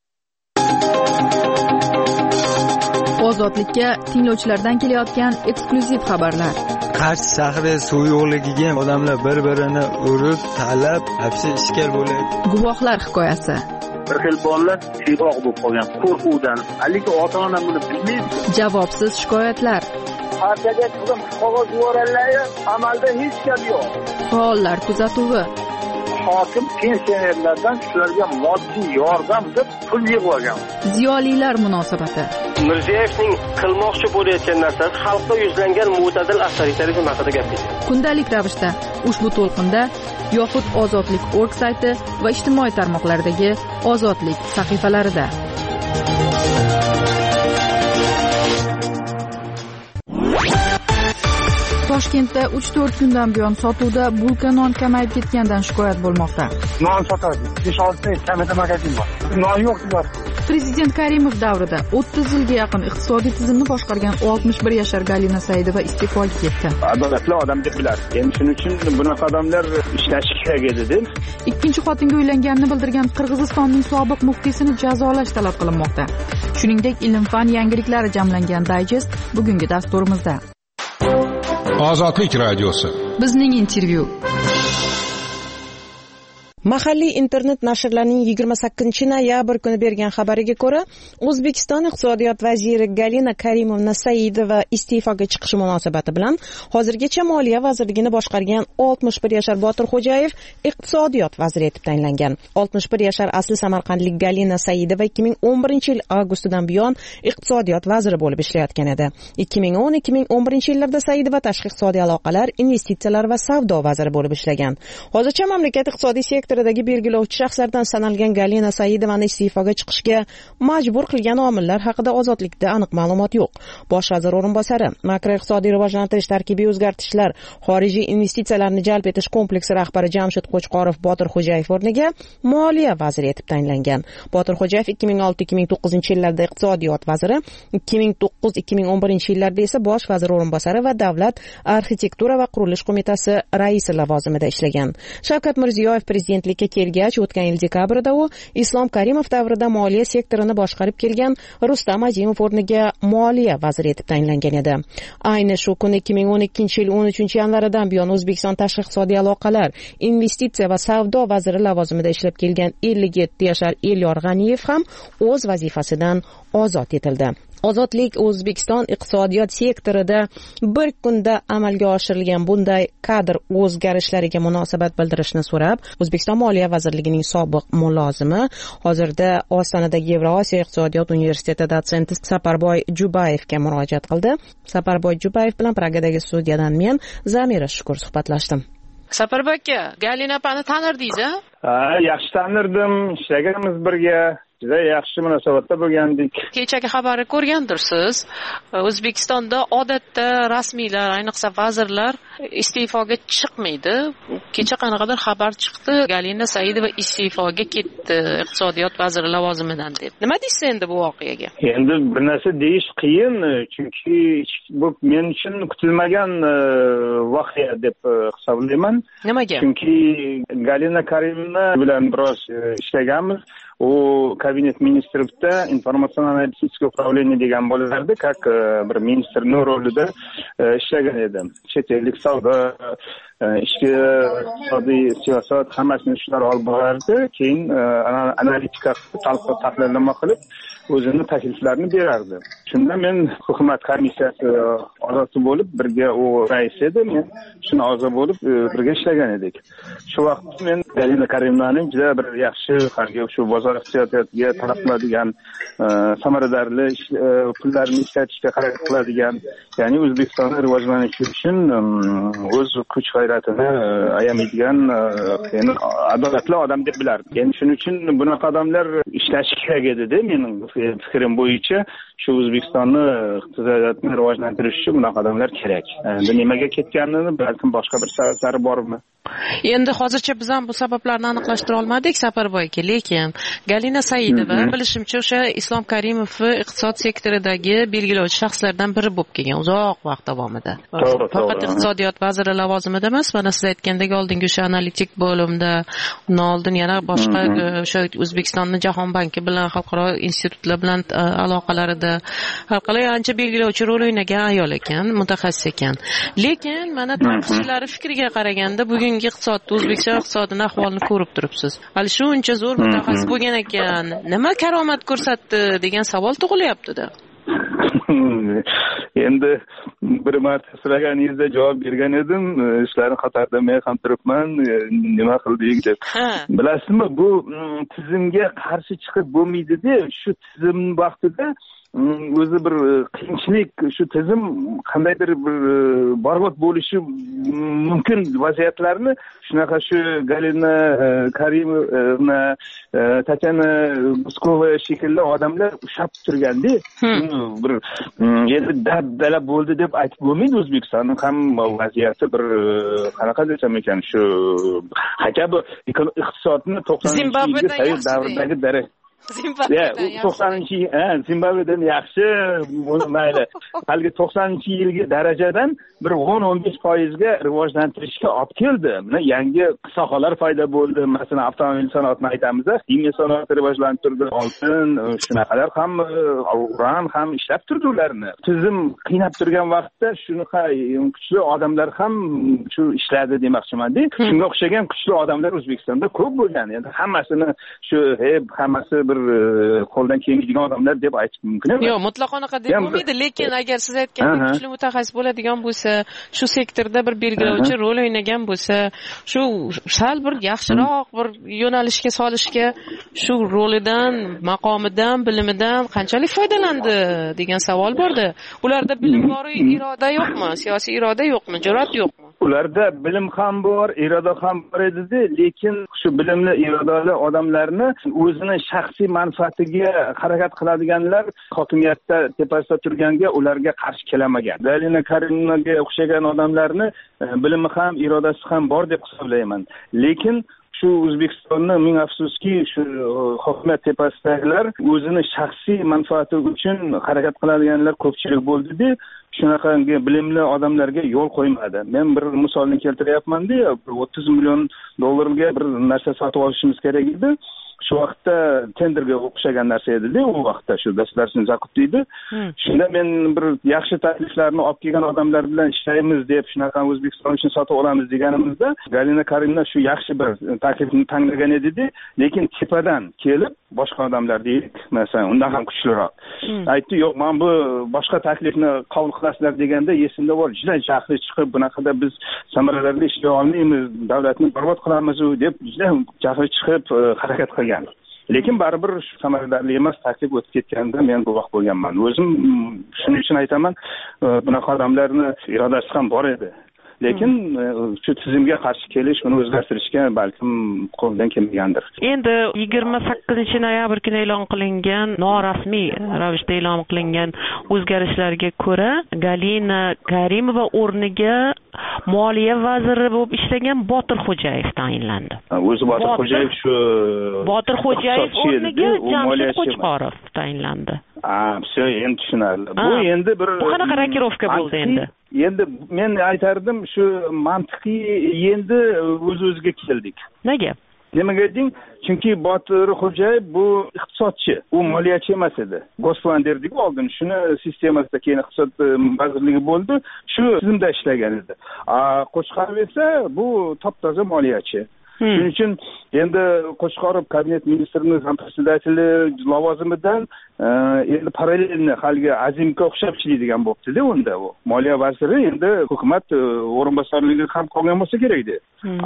Ozodlikka tinglovchilardan kelayotgan eksklyuziv xabarlar. Qarshi shahri suv yo'qligiga odamlar bir-birini urib, talab, hapsi ishkal bo'ladi. Guvohlar hikoyasi. Bir xil bolalar siyroq bo'lib qolgan qo'rquvdan. Lekin ota-ona buni bilmaydi. Javobsiz shikoyatlar. Partiyaga chiqib qog'oz yuborganlar, amalda hech gap yo'q. Faollar kuzatuvi. Hokim pensionerlardan shularga moddiy yordam deb pul yig'ib Ziyolilar munosabati. Mirziyoyevning qilmoqchi bo'layotgan narsasi xalqqa yuzlangan mo'tadil avtoritarizm haqida gapirdi. Kundalik ravishda ushbu to'lqinda yoxud Ozodlik nokta org sayti va ijtimoiy tarmoqlardagi Ozodlik sahifalarida. Toshkentda uch to'rt kundan buyon sotuvda bulka non kamayib ketgandan shikoyat bo'lmoqda. Non sotadi. besh olti kamida magazin bor. Non yo'q deyapti. Prezident Karimov davrida o'ttiz yilga yaqin iqtisodiy tizimni boshqargan oltmish bir yashar Galina Saidova iste'foga ketdi. Adolatli odam deb bilar. Endi shuning uchun bunaqa odamlar ishlashi kerak edi deb. Ikkinchi xotinga uylanganini bildirgan Qirg'izistonning sobiq muftiysini jazolash talab qilinmoqda. Shuningdek, ilm-fan yangiliklari jamlangan dayjest bugungi dasturimizda. Ozodlik radiosi. Bizning intervyu. Mahalliy internet nashrlarining yigirma sakkizinchi noyabr kuni bergan xabariga ko'ra, O'zbekiston iqtisodiyot vaziri Galina Karimovna Saidova iste'foga chiqishi munosabati bilan hozirgacha Moliya vazirligini boshqargan oltmish bir yashar Botir Xo'jayev iqtisodiyot vaziri etib tayinlangan. oltmish bir yashar asli samarqandlik Galina Saidova ikki ming o'n birinchi yil avgustidan buyon iqtisodiyot vaziri bo'lib ishlayotgan edi. ikki ming o'n ikki ming o'n birinchi yillarda Saidova tashqi iqtisodiy aloqalar, investitsiyalar va savdo vaziri bo'lib ishlagan. Hozircha mamlakat iqtisodiy sektor belgilovchi shaxslardan sanalgan Galina Saidovani iste'foga chiqishga majbur qilgan omillar haqida Ozodlikda aniq ma'lumot yo'q. Bosh vazir o'rinbosari, makroiqtisodiy rivojlantirish, tarkibiy o'zgartishlar, xorijiy investitsiyalarni jalb etish kompleksi rahbari Jamshid Qo'chqorov Botir Xo'jayev o'rniga Moliya vaziri etib tayinlangan. Botir Xo'jayev ikki ming olti ikki ming to'qqizinchi yillarda iqtisodiyot vaziri, ikki ming to'qqiz ikki ming o'n birinchi yillarda esa bosh vazir o'rinbosari va davlat arxitektura va qurilish qo'mitasi raisi lavozimida ishlagan. Shavkat Mirziyoyev prezident kelgach, o'tgan yil dekabrda u Islom Karimov davrida moliya sektorini boshqarib kelgan Rustam Azimov o'rniga moliya vaziri etib tayinlangan edi. Ayni shu kuni ikki ming o'n ikkinchi yil o'n uchinchi yanvaridan buyon O'zbekiston tashqi iqtisodiy aloqalar, investitsiya va savdo vaziri lavozimida ishlab kelgan ellik yetti yashar Elyor G'aniyev ham o'z vazifasidan ozod etildi. Ozodlik O'zbekiston iqtisodiyot sektorida bir kunda amalga oshirilgan bunday kadr o'zgarishlariga munosabat bildirishni so'rab, O'zbekiston Moliya vazirligining sobiq mulozimi, hozirda Ostonadagi Yevrosiyo iqtisodiyot universiteti dotsenti Saparboy Jubayevga murojaat qildi. Saparboy Jubayev bilan Pragadagi studiyadan men Zamira Shukur suhbatlashdim. Saparboy aka, Galina opani tanirdingiz-a? Ha, yaxshi tanirdim, ishlaganmiz birga. Juda yaxshi munosabatda bo'lgandik. Kechagi xabarni ko'rgandirsiz. O'zbekistonda odatda rasmiylar, ayniqsa vazirlar iste'foga chiqmaydi. Kecha qanaqadir xabar chiqdi, Galina Saidova iste'foga ketdi iqtisodiyot vaziri lavozimidan deb. Nima deysiz endi bu voqeaga? Endi bir narsa deyish qiyin, chunki bu men uchun kutilmagan voqea deb hisoblayman. Nimaga? Chunki Galina Karimovna bilan biroz ishlaganmiz. U kabinet ministrida informatsion-analitik управление degan bo'lardi, как bir ministrning rolida ishlagan edim. Chet ellik savdo, ichki iqtisodiy siyosat hammasini shular olib borardi. Keyin analitika tahlillama qilib o'zini takliflarini berardi. Shunda men hukumat komissiyasi a'zosi bo'lib, birga u rais edi, men shuni a'zo bo'lib birga ishlagan edik. Shu vaqtda men Galina Karimovnaning juda bir yaxshi harga shu bozor iqtisodiyotiga talab qiladigan, samaradorli pullarni ishlatishga harakat qiladigan, ya'ni O'zbekistonni rivojlanishi uchun o'z kuch g'ayratini ayamaydigan, ya'ni adolatli odam deb bilardim. Endi shuning uchun bunaqa odamlar ishlashi kerak edi-da, mening fikrim bo'yicha shu O'zbekistonni iqtisodiyotni rivojlantirish uchun bunaqa odamlar kerak. Endi nimaga ketganini balkim boshqa bir sabablari bormi? Endi hozircha biz ham bu sabablarni aniqlashtira olmadik, Saparboy aka, lekin Galina Saidova bilishimcha o'sha Islom Karimov iqtisod sektoridagi belgilovchi shaxslardan biri bo'lib kelgan uzoq vaqt davomida. Faqat iqtisodiyot vaziri lavozimida emas, mana siz aytgandek oldingi o'sha analitik bo'limda, undan oldin yana boshqa o'sha O'zbekistonni Jahon banki bilan, xalqaro institutlar bilan aloqalarida har qalay ancha belgilovchi rol o'ynagan ayol ekan, mutaxassis ekan. Lekin mana tanqidchilari fikriga qaraganda bugungi iqtisodda, O'zbekiston iqtisodining ahvolini ko'rib turibsiz. Hali shuncha zo'r mutaxassis bo'lgan ekan, nima karomat ko'rsatdi degan savol tug'ilyapti-da. Endi bir marta so'raganingizda javob bergan edim, ishlarni qatorda men ham turibman, nima qildik deb. Bilasizmi, bu tizimga qarshi chiqib bo'lmaydi-da, shu tizim vaqtida o'zi bir qiyinchilik, shu tizim qandaydir bir barbod bo'lishi mumkin vaziyatlarni shunaqa shu Galina Karimovna, Tatyana Buskova shekilli odamlar ushlab turganda, bir endi dabdala bo'ldi deb aytib bo'lmaydi. O'zbekistonning ham vaziyati bir qanaqa desam ekan, shu haka bu iqtisodni to'qsoninchi yil davridagi daraja to'qsoninchi Zimbabvedan yaxshi, mayli. Haligi to'qsoninchi yilgi darajadan bir o'n o'n besh foizga rivojlantirishga olib keldi. Mana yangi sohalar paydo bo'ldi. Masalan, avtomobil sanoatini aytamiz, kimyo sanoatini rivojlantirdi, oltin, shunaqalar ham, uran ham ishlab turdi ularni. Tizim qiynab turgan vaqtda shunaqa kuchli odamlar ham shu ishladi demoqchiman-da. Shunga o'xshagan kuchli odamlar O'zbekistonda ko'p bo'lgan. Endi hammasini shu hep hammasi bir qo'ldan kelmaydigan odamlar deb aytish mumkin emas. Yo'q, mutlaqo unaqa deb bo'lmaydi, lekin agar siz aytgandek kuchli mutaxassis bo'ladigan bo'lsa, shu sektorda bir belgilovchi rol o'ynagan bo'lsa, shu sal bir yaxshiroq bir yo'nalishga solishga, shu rolidan, maqomidan, bilimidan qanchalik foydalandi degan savol borda. Ularda bilim bor, iroda yo'qmi? Siyosiy iroda yo'qmi? Jur'at yo'qmi? Ularda bilim ham bor, iroda ham bor edi, lekin shu bilimli, irodali odamlarni o'zini shaxsiy manfaatiga harakat qiladiganlar hokimiyatda tepasida turganga ularga qarshi kelamagan. Galina Karimovnaga o'xshagan odamlarni bilimi ham, irodasi ham bor deb hisoblayman. Lekin shu O'zbekistonni ming afsuski shu hokimiyat tepasidagilar o'zini shaxsiy manfaati uchun harakat qiladiganlar ko'pchilik bo'ldi-da, shunaqangi bilimli odamlarga yo'l qo'ymadi. Men bir misolni keltiryapman-da, o'ttiz million dollarga bir narsa sotib olishimiz kerak edi. shu vaqtda tenderga o'xshagan narsa edi-da, u vaqtda shu государственный zakup deydi. Shunda men bir yaxshi takliflarni olib kelgan odamlar bilan ishlaymiz deb, shunaqa O'zbekiston uchun sotib olamiz deganimizda, Galina Karimova shu yaxshi bir taklifni tanlagan edi-da, lekin tepadan kelib boshqa odamlar deylik, masalan, undan ham kuchliroq aytdi, yo'q, men bu boshqa taklifni qabul qilasizlar deganda esimda bor, juda jahli chiqib, bunaqada biz samarali ishlay olmaymiz, davlatni barbod qilamiz deb juda jahli chiqib harakat qilgan. Lekin baribir samarali emas taklif o'tib ketganda men guvoh bo'lganman. O'zim shuning uchun aytaman, bunaqa odamlarni irodasi ham bor edi. Lekin shu tizimga qarshi kelish, uni o'zgartirishga balkim qo'ldan kelmagandir. Endi yigirma sakkizinchi noyabr kuni e'lon qilingan, norasmiy ravishda e'lon qilingan o'zgarishlarga ko'ra, Galina Karimova o'rniga moliya vaziri bo'lib ishlagan Botir Xo'jayev tayinlandi. O'zi Botir Xo'jayev shu Botir Xo'jayev o'rniga Jamshid Qo'chqorov tayinlandi. Ha, все, endi tushunarli. Bu endi bir bu qanaqa rokirovka bo'ldi endi? Endi men aytardim, shu mantiqiy endi o'z-o'ziga keldik. Nega? Nimaga deng? Chunki Botir Xo'jayev bu iqtisodchi, u moliyachi emas edi. Gosplan derdik oldin, shuni sistemasida keyin iqtisod vazirligi bo'ldi, shu tizimda ishlagan edi. A Qo'chqorov esa bu top-toza moliyachi. Shuning uchun endi Qo'chqorov kabinet ministrining zampredsjedatelyi lavozimidan endi parallelni haligi Azimga o'xshab ishlaydigan bo'libdi-da unda u. Moliya vaziri endi hukumat o'rinbosarligi ham qolgan bo'lsa kerak-da.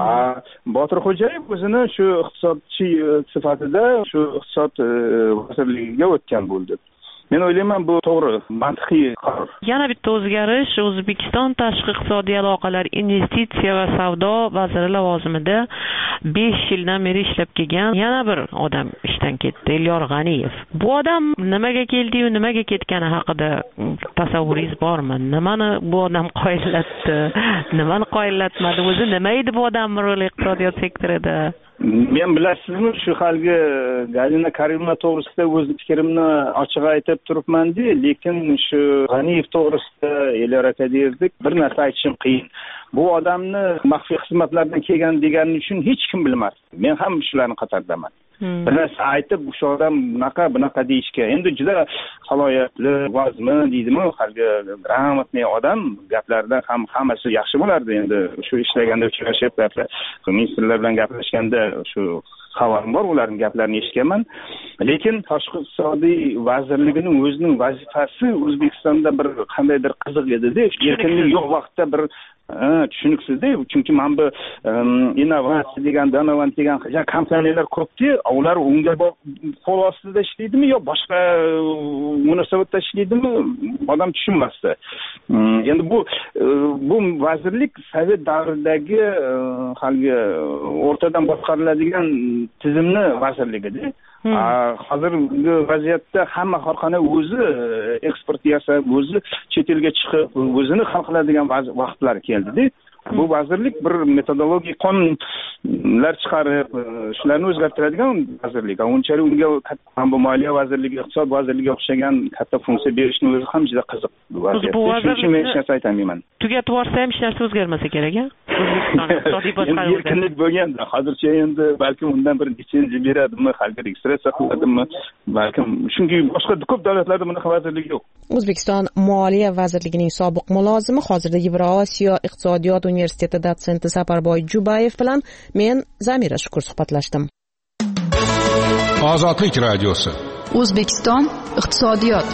Botir Xo'jayev o'zini shu iqtisodchi sifatida shu iqtisod vazirligiga o'tgan bo'ldi. Men o'ylayman, bu to'g'ri, mantiqiy qaror. Yana bitta o'zgarish, O'zbekiston tashqi iqtisodiy aloqalar, investitsiya va savdo vaziri lavozimida besh yildan beri ishlab kelgan yana bir odam ishdan ketdi, Elyor G'aniyev. Bu odam nimaga keldi-yu, nimaga ketgani haqida tasavvuringiz bormi? Nimani bu odam qoyillatdi? Nimani qoyillatmadi? O'zi nima edi bu odam roli iqtisodiyot sektorida? Men bilasizmi, shu halgi Galina Karimova to'g'risida o'z fikrimni ochiq aytib turibman-da, lekin shu G'aniyev to'g'risida Elyor aka derdik, bir narsa aytishim qiyin. Bu odamni maxfiy xizmatlardan kelgan degani uchun hech kim bilmas. Men ham shularning qatoridaman. Bir narsa aytib, o'sha odam bunaqa, bunaqa deyishga, endi juda salohiyatli, vazmi deydimi, halgi gрамотный odam, gaplarida ham hammasi yaxshi bo'lardi. Endi shu ishlaganda uchrashib, ministrlar bilan gaplashganda shu xabarim bor, ularning gaplarini eshitganman. Lekin tashqi iqtisodiy vazirligining o'zining vazifasi O'zbekistonda bir qandaydir qiziq edi-da, erkinlik yo'q vaqtda bir tushuniksizda, chunki men bu innovatsiya degan, donovant degan kompaniyalar ko'pki, ular unga qo'l ostida ishlaydimi yo boshqa munosabatda ishlaydimi, odam tushunmasdi. Endi bu bu vazirlik Sovet davridagi haligi o'rtadan boshqariladigan tizimni vazirligida. Hozirgi vaziyatda hamma korxona o'zi eksport yasab, o'zi chet elga chiqib, o'zini hal qiladigan vaqtlar keldi-da. Bu vazirlik bir metodologik qonunlar chiqarib, shularni o'zgartiradigan vazirlik. Unchalik unga ham bu moliya vazirligi, iqtisod vazirligiga o'xshagan katta funksiya berishni o'zi ham juda qiziq. Bu vazirlik men hech narsa aytolmayman. Tugatib yuborsa ham hech narsa o'zgarmasa kerak-a? O'zbekiston iqtisodiy boshqaruvi erkinlik bo'lganda, hozircha endi balkim undan bir litsenziya beradimi, haligi registratsiya qiladimi, balkim. Chunki boshqa ko'p davlatlarda bunaqa vazirlik yo'q. O'zbekiston Moliya vazirligining sobiq mulozimi, hozirda Yevrosiyo iqtisodiyot universiteti dotsenti Safarboy Jubayev bilan men Zamira Shukur suhbatlashdim. Ozodlik radiosi. O'zbekiston iqtisodiyot.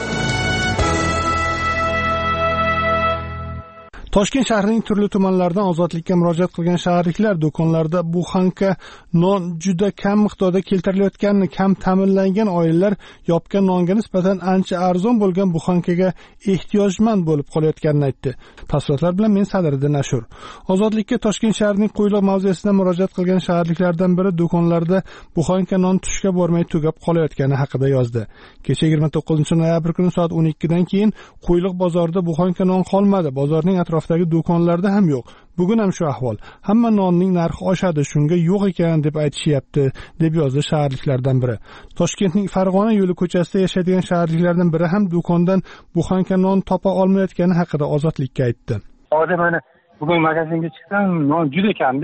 Toshkent shahrining turli tumanlaridan ozodlikka murojaat qilgan shaharliklar do'konlarda buxanka non juda kam miqdorda keltirilayotganini, kam ta'minlangan oilalar yopgan nonga nisbatan ancha arzon bo'lgan buxankaga ehtiyojmand bo'lib qolayotganini aytdi. Tafsilotlar bilan men Sadriddin Ashur. Ozodlikka Toshkent shahrining Qo'yliq mavzesida murojaat qilgan shaharliklardan biri do'konlarda buxanka non tushga bormay tugab qolayotgani haqida yozdi. Kecha yigirma to'qqizinchi noyabr kuni soat o'n ikkidan keyin Qo'yliq bozorida buxanka non qolmadi. Bozorning atrofidagi do'konlarda ham yo'q. Bugun ham shu ahvol. Hamma nonning narxi oshadi, shunga yo'q ekan deb aytishyapti, deb yozdi shaharliklardan biri. Toshkentning Farg'ona yo'li ko'chasida yashaydigan shaharliklardan biri ham do'kondan buxanka non topa olmayotgani haqida Ozodlikka aytdi. Hozir mana bugun magazinga chiqsam, non juda kam-da.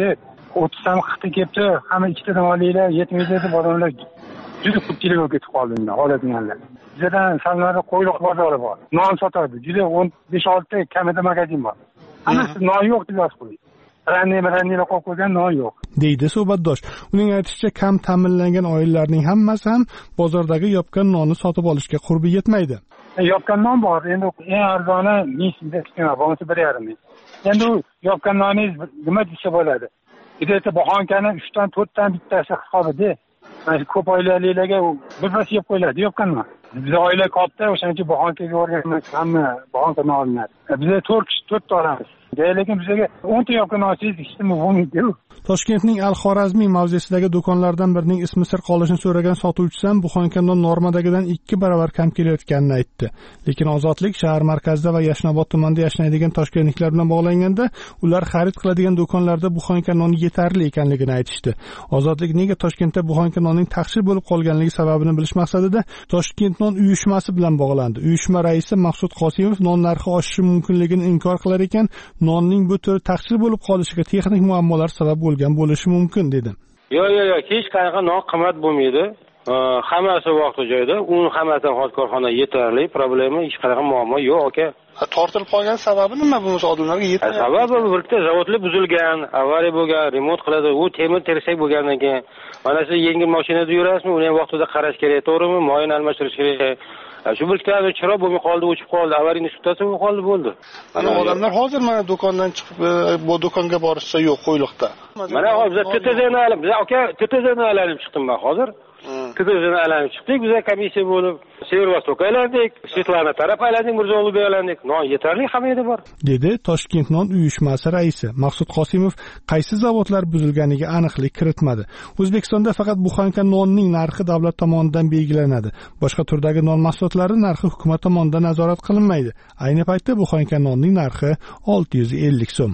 o'ttizdan qirqta kelibdi, hamma ikkitadan olinglar, yetmaydi deb odamlar juda ko'pchilik bo'lib ketib qoldi endi holatlanlar. Bizdan sallarda qo'yliq bozori bor. Non sotadi. Juda o'n besh olti kamida magazin bor. Hammasi non yo'q deb yozib qo'ydi. Ranni rannilar qo'yib qo'ygan non yo'q. deydi suhbatdosh. Uning aytishicha, kam ta'minlangan oilalarning hammasi ham bozordagi yopgan nonni sotib olishga qurbi yetmaydi. Yopgan non bor. Endi eng arzoni ming so'mdan chiqadi, bo'lmasa bir yarim ming. Endi u yopgan noningiz nima desa bo'ladi? Bitta bahonkani uchdan to'rtdan bittasi hisobida. Mana ko'p oilalarga birpas yeb qo'yiladi, yopganman. Biz oila katta, o'shaning uchun bahonkaga o'rganamiz, hamma bahonka non olinadi. Biz to'rt kishi to'rtta olamiz. Lekin bizga o'nta yopgan olsangiz ishtimi bo'lmaydi. Toshkentning Al-Xorazmiy mavzesidagi do'konlardan birining ismi sir qolishini so'ragan sotuvchisi ham buxonka non normadagidan ikki barobar kam kelayotganini aytdi. Lekin Ozodlik shahar markazida va Yashnobod tumanida yashaydigan toshkentliklar bilan bog'langanda, ular xarid qiladigan do'konlarda buxonka non yetarli ekanligini aytishdi. Ozodlik nega Toshkentda buxonka nonning taqchil bo'lib qolganligi sababini bilish maqsadida Toshkent non uyushmasi bilan bog'landi. Uyushma raisi Maqsud Qosimov non narxi oshishi mumkinligini inkor qilar ekan, nonning bu turi taqchil bo'lib qolishiga texnik muammolar sabab bo'lgan bo'lishi mumkin dedi. Yo'q, yo'q, yo'q, hech qanaqa non qimmat bo'lmaydi. Hammasi vaqti joyida. Uni hammasidan hozir korxona yetarli, problema, hech qanaqa muammo yo'q, aka. Tortilib qolgan sababi nima bo'lsa odamlarga yetmayapti? Sababi birta zavodlar buzilgan, avariya bo'lgan, remont qiladi, u temir tersak bo'lgandan keyin mana siz yengil mashinada yurasizmi, uni ham vaqtida qarash kerak, to'g'rimi? Moyini almashtirish kerak. Shu bir kitob chiroq bo'lmay qoldi, o'chib qoldi, avariya suttasi bo'lib qoldi, bo'ldi. Mana odamlar hozir mana do'kondan chiqib, bu do'konga borishsa yo'q, qo'yliqda. Mana hozir T T Z'ni olib, biz aka T T Z'ni olib chiqdim men hozir. T T Z'ni olib chiqdik, biz komissiya bo'lib, Severvostok aylandik, Svetlana taraf aylandik, Mirzo-Ulug'bek aylandik. Non yetarli hamma yerda bor, dedi Toshkent non uyushmasi raisi. Maqsud Qosimov qaysi zavodlar buzilganiga aniqlik kiritmadi. O'zbekistonda faqat buxanka nonning narxi davlat tomonidan belgilanadi. Boshqa turdagi non mahsulotlari narxi hukumat tomonidan nazorat qilinmaydi. Ayni paytda buxanka nonning narxi olti yuz ellik so'm.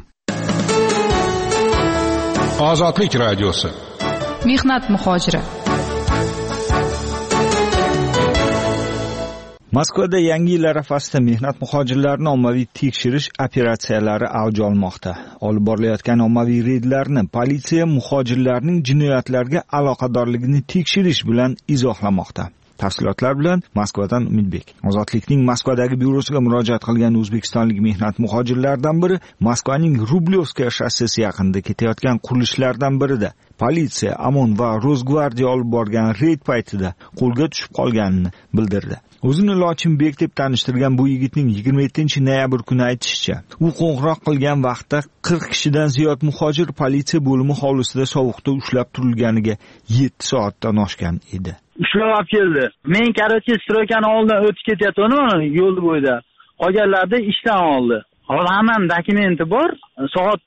Ozodlik radiosi. Mehnat muhojiri. Moskvada yangi yil arafasida mehnat muhojirlarini ommaviy tekshirish operatsiyalari avj olmoqda. Olib borilayotgan ommaviy reydlarni politsiya muhojirlarning jinoyatlarga aloqadorligini tekshirish bilan izohlamoqda. Tafsilotlar bilan Moskvadan Umidbek. Ozodlikning Moskvadagi byurosiga murojaat qilgan o'zbekistonlik mehnat muhojirlaridan biri Moskvaning Rublyovskaya shossesi yaqinida ketayotgan qurilishlardan birida politsiya, Amon va Rosgvardiya olib borgan reyd paytida qo'lga tushib qolganini bildirdi. O'zini Lochinbek deb tanishtirgan bu yigitning yigirma yettinchi noyabr kuni aytishicha, u qo'ng'iroq qilgan vaqtda qirq kishidan ziyod muhojir politsiya bo'limi hovlisida sovuqda ushlab turilganiga yetti soatdan oshgan edi. Ushlab olib keldi. Men karachi stroykani oldidan o'tib ketyapman yo'l bo'yida. Qolganlarni ishdan oldi. Hozir hammaning dokumenti bor. Soat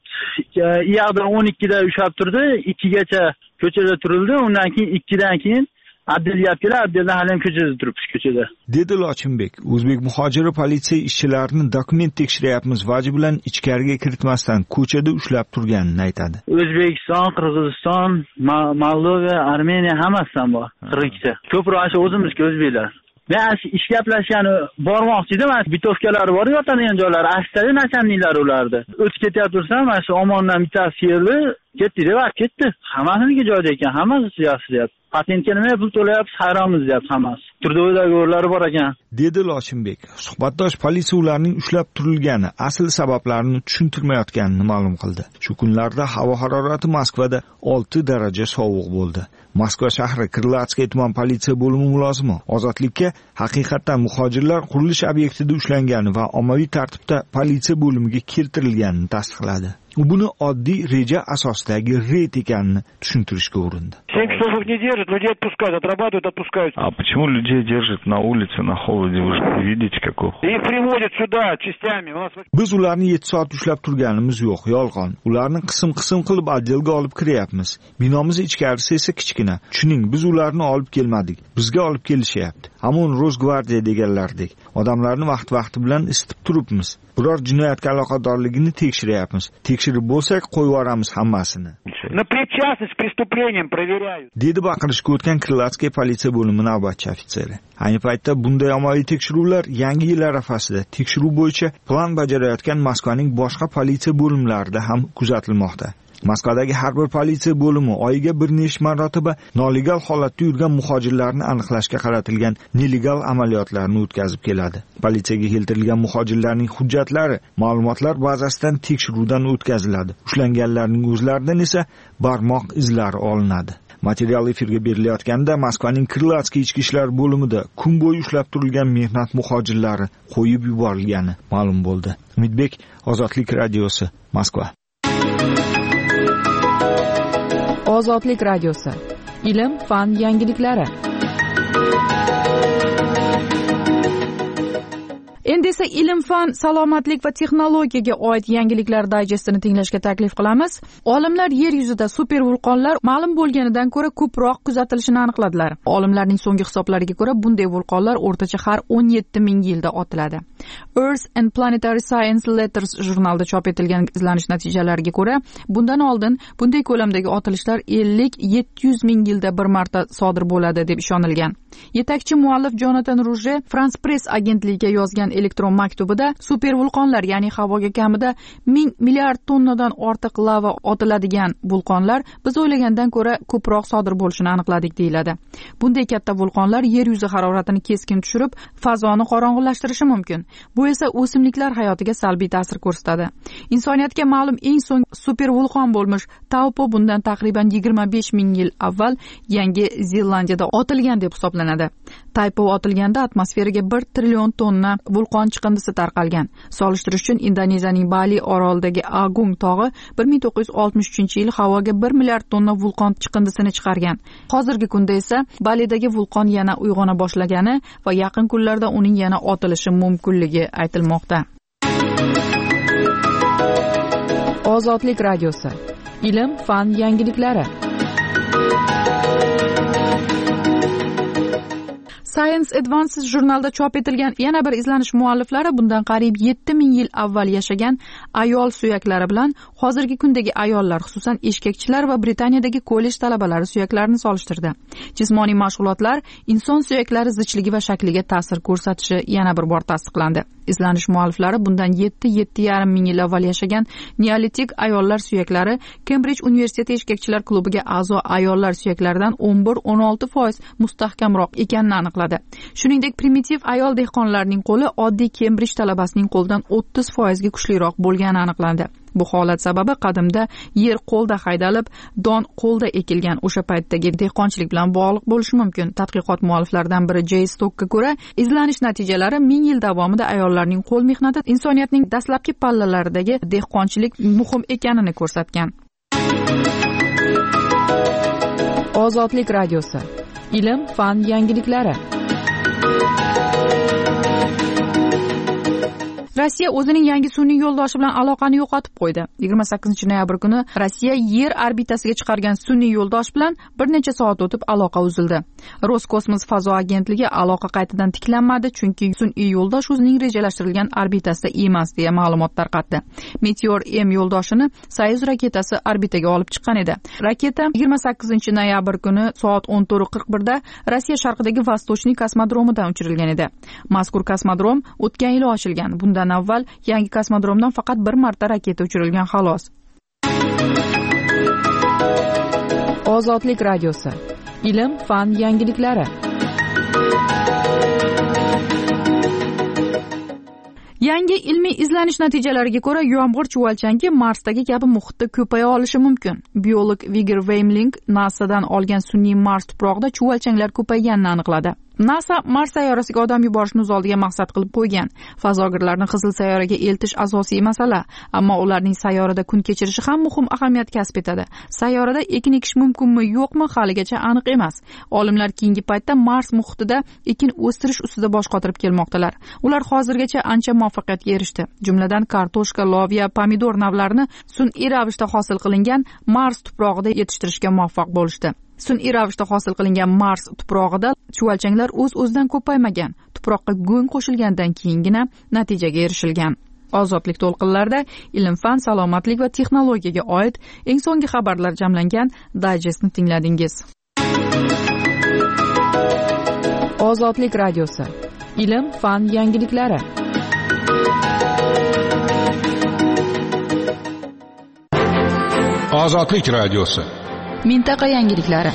yoqda o'n ikkida ushlab turdi, ikkigacha ko'chada turildi. Undan keyin ikkidan keyin Abduliyab kelar, Abdullah hali ham ko'chada turibsiz ko'chada. Dedi Lochinbek. O'zbek muhojiri politsiya ishchilarini dokument tekshiryapmiz vaji bilan ichkariga kiritmasdan ko'chada ushlab turganini aytadi. O'zbekiston, Qirg'iziston, Moldova, Armeniya hammasidan bor. qirq ikkita. Ko'proq o'zimizga o'zbeklar. Men ish gaplashgani bormoqchi edim. Bitovkalari bor, yotadigan joylari, aksari nachalniklar ulardi. O'tib ketyapsam, mana shu Omondan bittasi keldi, ketdi deb olib ketdi. Hammasini joyida ekan, hammasi yaxshi. Patentga nima pul to'layapsiz, hayronmiz deyapti hammasi. Turdoydagi o'rlari bor ekan. Dedi Lochinbek. Suhbatdosh politsiya ularning ushlab turilgani, asl sabablarini tushuntirmayotganini ma'lum qildi. Shu kunlarda havo harorati Moskvada olti daraja sovuq bo'ldi. Moskva shahri Krlatskiy tuman politsiya bo'limi mulozimi Ozodlikka haqiqatan muhojirlar qurilish obyektida ushlangani va ommaviy tartibda politsiya bo'limiga keltirilganini tasdiqladi. U buni oddiy reja asosidagi reyd ekanini tushuntirishga urindi. семь часов не держат, людей отпускают, отрабатывают, отпускают. А почему людей держат на улице, на холоде? Вы же видите, какой холод. Их приводят сюда частями. Biz ularni yetti soat ushlab turganimiz yo'q, yolg'on. Ularni qism-qism qilib oddelga olib kiryapmiz. Binomiz ichkarisi esa kichkina. Tushuning, biz ularni olib kelmadik. Bizga olib kelishyapti. Amon Rosgvardiya deganlardek. Odamlarni vaqt-vaqti bilan isitib turibmiz. Biror jinoyatga aloqadorligini tekshiryapmiz. Tekshirib bo'lsak, qo'yib yuboramiz hammasini. На причастность к преступлениям проверяют. Dedi baqirishga o'tgan Krlatskiy politsiya bo'limi navbatchi ofitseri. Ayni paytda bunday ommaviy tekshiruvlar yangi yil arafasida tekshiruv bo'yicha plan bajarayotgan Moskvaning boshqa politsiya bo'limlarida ham kuzatilmoqda. Moskvadagi har bir politsiya bo'limi oyiga bir necha marotaba nolegal holatda yurgan muhojirlarni aniqlashga qaratilgan nelegal amaliyotlarni o'tkazib keladi. Politsiyaga keltirilgan muhojirlarning hujjatlari ma'lumotlar bazasidan tekshiruvdan o'tkaziladi. Ushlanganlarning o'zlaridan esa barmoq izlari olinadi. Material efirga berilayotganda Moskvaning Krlatskiy ichki ishlar bo'limida kun bo'yi ushlab turilgan mehnat muhojirlari qo'yib yuborilgani ma'lum bo'ldi. Umidbek, Ozodlik radiosi, Moskva. Ozodlik radiosi. Ilm, fan yangiliklari. Endi esa ilm, fan, salomatlik va texnologiyaga oid yangiliklar dayjestini tinglashga taklif qilamiz. Olimlar yer yuzida super vulqonlar ma'lum bo'lganidan ko'ra ko'proq kuzatilishini aniqladilar. Olimlarning so'nggi hisoblariga ko'ra bunday vulqonlar o'rtacha har o'n yetti ming yilda otiladi. Earth and Planetary Science Letters jurnalida chop etilgan izlanish natijalariga ko'ra, bundan oldin bunday ko'lamdagi otilishlar ellik yetti yuz ming yilda bir marta sodir bo'ladi deb ishonilgan. Yetakchi muallif Jonathan Ruge France Press agentligiga yozgan elektron maktubida super vulqonlar, ya'ni havoga kamida ming milliard tonnadan ortiq lava otiladigan vulqonlar biz o'ylagandan ko'ra ko'proq sodir bo'lishini aniqladik deyiladi. Bunday katta vulqonlar yer yuzi haroratini keskin tushirib, fazoni qorong'ulashtirishi mumkin. Bu esa o'simliklar hayotiga salbiy ta'sir ko'rsatadi. Insoniyatga ma'lum eng so'ng super vulqon bo'lmish Taupo bundan taqriban yigirma besh ming yil avval Yangi Zelandiyada otilgan deb hisoblanadi. Taupo otilganda atmosferaga bir trillion tonna vulqon chiqindisi tarqalgan. Solishtirish uchun Indoneziyaning Bali orolidagi Agung tog'i bir ming to'qqiz yuz oltmish uchinchi yil havoga bir milliard tonna vulqon chiqindisini chiqargan. Hozirgi kunda esa Balidagi vulqon yana uyg'ona boshlagani va yaqin kunlarda uning yana otilishi mumkinligi aytilmoqda. Ozodlik radiosi. Ilm, fan yangiliklari. Science Advances jurnalida chop etilgan yana bir izlanish mualliflari bundan qariyb yetti ming yil avval yashagan ayol suyaklari bilan hozirgi kundagi ayollar, xususan eshkakchilar va Britaniyadagi kollej talabalari suyaklarini solishtirdi. Jismoniy mashg'ulotlar inson suyaklari zichligi va shakliga ta'sir ko'rsatishi yana bir bor tasdiqlandi. Izlanish mualliflari bundan yetti yetti yarim ming yil avval yashagan neolitik ayollar suyaklari Cambridge universiteti eshkakchilar klubiga a'zo ayollar suyaklaridan o'n bir o'n olti foiz mustahkamroq ekanini aniqladi. Shuningdek, primitiv ayol dehqonlarning qo'li oddiy Cambridge talabasining qo'lidan o'ttiz foizga kuchliroq bo'lgani aniqlandi. Bu holat sababi qadimda yer qo'lda haydalib, don qo'lda ekilgan o'sha paytdagi dehqonchilik bilan bog'liq bo'lishi mumkin. Tadqiqot mualliflaridan biri Jay Stockga ko'ra, izlanish natijalari ming yil davomida ayollarning qo'l mehnati insoniyatning dastlabki pallalaridagi dehqonchilik muhim ekanini ko'rsatgan. Ozodlik radiosi. Ilm, fan yangiliklari. Rossiya o'zining yangi sun'iy yo'ldoshi bilan aloqani yo'qotib qo'ydi. yigirma sakkizinchi noyabr kuni Rossiya yer orbitasiga chiqargan sun'iy yo'ldosh bilan bir necha soat o'tib aloqa uzildi. Roskosmos fazo agentligi aloqa qaytadan tiklanmadi, chunki sun'iy yo'ldosh o'zining rejalashtirilgan orbitasida emas deya ma'lumot tarqatdi. Meteor M yo'ldoshini Soyuz raketasi orbitaga olib chiqqan edi. Raketa yigirma sakkizinchi noyabr kuni soat o'n to'rt qirq birda Rossiya sharqidagi Vostochniy kosmodromidan uchirilgan edi. Mazkur kosmodrom o'tgan yil ochilgan. Bundan avval yangi kosmodromdan faqat bir marta raketa uchirilgan xolos. Ozodlik radiosi. Ilm, fan yangiliklari. Yangi ilmiy izlanish natijalariga ko'ra, yomg'ir chuvalchangi Marsdagi kabi muhitda ko'paya olishi mumkin. Biolog Vigor Weimling NASAdan olgan sun'iy Mars tuprog'ida chuvalchanglar ko'payganini aniqladi. NASA Mars sayyorasiga odam yuborishni o'z oldiga maqsad qilib qo'ygan. Fazogirlarni Qizil sayyoraga eltish asosiy masala, ammo ularning sayyorada kun kechirishi ham muhim ahamiyat kasb etadi. Sayyorada ekin ekish mumkinmi, yo'qmi, haligacha aniq emas. Olimlar keyingi paytda Mars muhitida ekin o'stirish ustida bosh qotirib kelmoqdalar. Ular hozirgacha ancha muvaffaqiyatga erishdi. Jumladan kartoshka, loviya, pomidor navlarini sun'iy ravishda hosil qilingan Mars tuprog'ida yetishtirishga muvaffaq bo'lishdi. Sun'iy ravishda hosil qilingan Mars tuprog'ida chuvalchanglar o'z-o'zidan ko'paymagan. Tuproqqa go'ng qo'shilgandan keyingina natijaga erishilgan. Ozodlik to'lqinlarida ilm-fan, salomatlik va texnologiyaga oid eng so'nggi xabarlar jamlangan dayjestni tingladingiz. Ozodlik radiosi. Ilm, fan yangiliklari. Ozodlik radiosi. Mintaqa yangiliklari.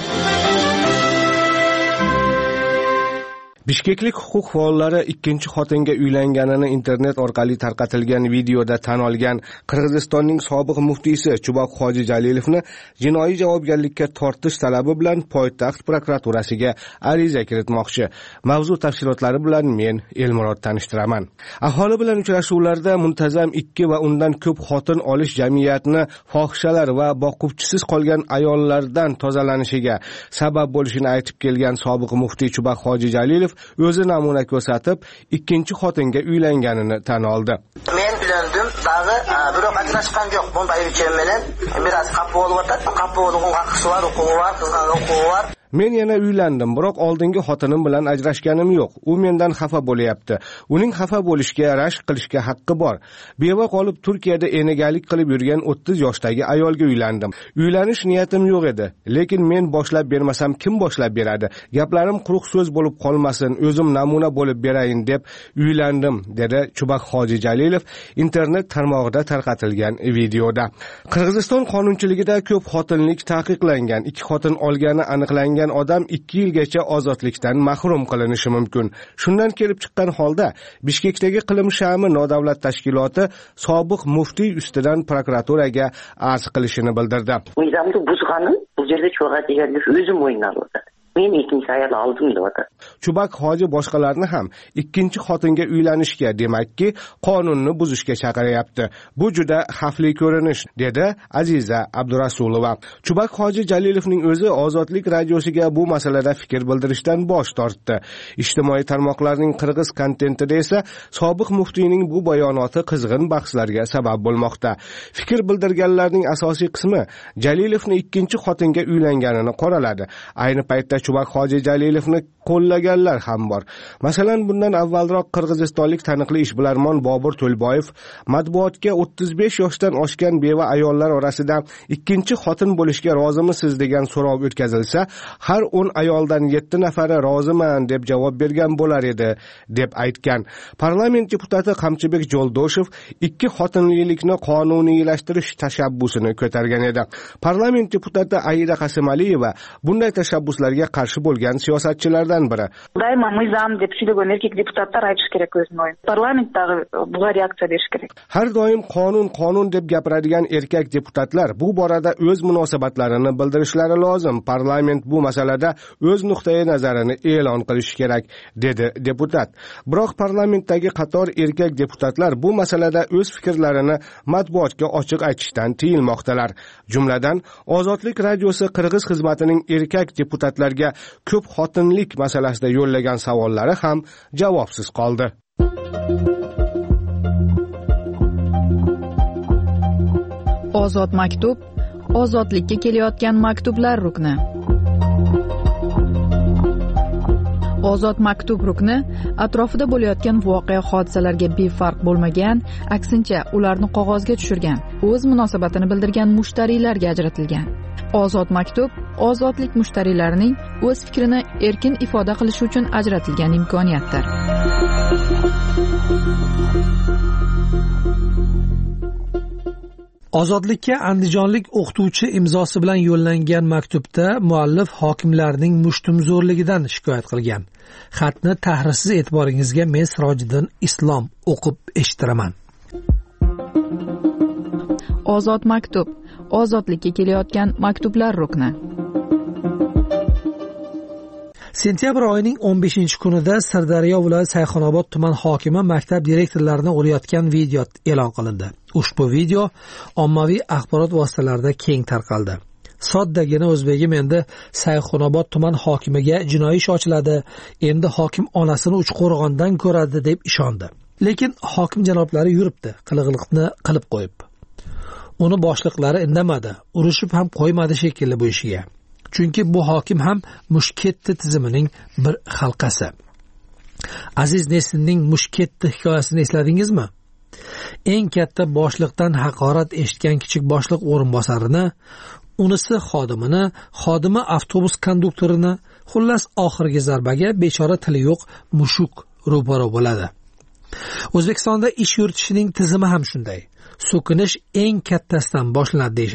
Bishkeklik huquq faollari ikkinchi xotinga uylanganini internet orqali tarqatilgan videoda tan olgan Qirg'izistonning sobiq muftiysi Chuboq Hoji Jalilovni jinoiy javobgarlikka tortish talabi bilan poytaxt prokuraturasiga ariza kiritmoqchi. Mavzu tafsilotlari bilan men Elmurod tanishtiraman. Aholi bilan uchrashuvlarda muntazam ikki va undan ko'p xotin olish jamiyatni fohishalar va boquvchisiz qolgan ayollardan tozalanishiga sabab bo'lishini aytib kelgan sobiq muftiy Chuboq Hoji Jalilov o'zi namuna ko'rsatib, ikkinchi xotinga uylanganini tan oldi. Men uylandim, dag'i biroq ajrashgan yo'q. Bunday uchun menen biroz qapı bo'lib o'tadi. Qapı bo'lgan haqqi bor, huquqi bor, qizning huquqi bor. Men yana uylandim, biroq oldingi xotinim bilan ajrashganim yo'q. U mendan xafa bo'lyapti. Uning xafa bo'lishga, rashk qilishga haqqi bor. Beva qolib Turkiyada enegalik qilib yurgan o'ttiz yoshdagi ayolga uylandim. Uylanish niyatim yo'q edi, lekin men boshlab bermasam kim boshlab beradi? Gaplarim quruq so'z bo'lib qolmasin, o'zim namuna bo'lib berayin deb uylandim, dedi Chuboq Hoji Jalilov internet tarmog'ida tarqatilgan videoda. Qirg'iziston qonunchiligida ko'p xotinlik taqiqlangan. Ikki xotin olgani aniqlangan odam ikki yilgacha ozodlikdan mahrum qilinishi mumkin. Shundan kelib chiqqan holda Bishkekdagi Qilim Shami nodavlat tashkiloti sobiq muftiy ustidan prokuraturaga arz qilishini bildirdi. Nizomni buzgani bu yerda cho'g'atiganlik o'zim o'ynaladi. Men ikkinchi ayol oldim deyapti. Chuboq Hoji boshqalarni ham ikkinchi xotinga uylanishga, demakki, qonunni buzishga chaqiryapti. Bu juda xavfli ko'rinish, dedi Aziza Abdurasulova. Chuboq Hoji Jalilovning o'zi Ozodlik radiosiga bu masalada fikr bildirishdan bosh tortdi. Ijtimoiy tarmoqlarning qirg'iz kontentida esa sobiq muftiyning bu bayonoti qizg'in bahslarga sabab bo'lmoqda. Fikr bildirganlarning asosiy qismi Jalilovni ikkinchi xotinga uylanganini qoraladi. Ayni paytda Chuboq Hoji Jalilovni qo'llaganlar ham bor. Masalan, bundan avvalroq qirg'izistonlik taniqli ishbilarmon Bobur To'lboyev matbuotga o'ttiz besh yoshdan oshgan beva ayollar orasida ikkinchi xotin bo'lishga rozimisiz degan so'rov o'tkazilsa, har o'n ayoldan yetti nafari roziman deb javob bergan bo'lar edi, deb aytgan. Parlament deputati Qamchibek Jo'ldoshev ikki xotinlilikni qonuniylashtirish tashabbusini ko'targan edi. Parlament deputati Aida Qasimaliyeva bunday tashabbuslarga qarshi bo'lgan siyosatchilardan biri. Дайма мы зам deb сөйлеген erkek deputatlar aytish kerak o'zini o'yin. Parlamentdagi buga reaksiya berish kerak. Har doim qonun qonun deb gapiradigan erkak deputatlar bu borada o'z munosabatlarini bildirishlari lozim. Parlament bu masalada o'z nuqtai nazarini e'lon qilishi kerak, dedi deputat. Biroq parlamentdagi qator erkak deputatlar bu masalada o'z fikrlarini matbuotga ochiq aytishdan tiyilmoqdalar. Jumladan, Ozodlik radiosi Qirg'iz xizmatining erkak deputatlarga ko'p xotinlik masalasida yo'llagan savollari ham javobsiz qoldi. Ozod maktub, ozodlikka kelayotgan maktublar rukni. Ozod maktub rukni atrofida bo'layotgan voqea hodisalarga befarq bo'lmagan, aksincha ularni qog'ozga tushirgan, o'z munosabatini bildirgan mushtariylarga ajratilgan. Ozod maktub ozodlik mushtariylarining o'z fikrini erkin ifoda qilishi uchun ajratilgan imkoniyatdir. Ozodlikka andijonlik o'qituvchi imzosi bilan yo'llangan maktubda muallif hokimlarning mushtumzo'rligidan shikoyat qilgan. Xatni tahrirsiz e'tiboringizga men Sirojiddin Islom o'qib eshittiraman. Ozod maktub, ozodlikka kelayotgan maktublar rukni. Sentyabr oyining o'n beshinchi kunida Sirdaryo viloyati Sayxunobod tuman hokimi maktab direktorlarini urayotgan video e'lon qilindi. Ushbu video ommaviy axborot vositalarida keng tarqaldi. Soddagina o'zbegim endi Sayxunobod tuman hokimiga jinoiy ish ochiladi, endi hokim onasini Uchqo'rg'ondan ko'radi deb ishondi. Lekin hokim janoblari yuribdi, qilg'iliqni qilib qo'yib. Uni boshliqlari indamadi, urushib ham qo'ymadi shekilli bu ishiga. Chunki bu hokim ham Mushketdi tizimining bir halqasi. Aziz Nesinning Mushketdi hikoyasini esladingizmi? Eng katta boshliqdan haqorat eshitgan kichik boshliq o'rinbosarini, unisi xodimini, xodimi avtobus konduktorini, xullas oxirgi zarbaga bechora tili yo'q mushuk ro'baro bo'ladi. O'zbekistonda ish yuritishining tizimi ham shunday. So'kinish eng kattasidan boshlanadi deyshadi.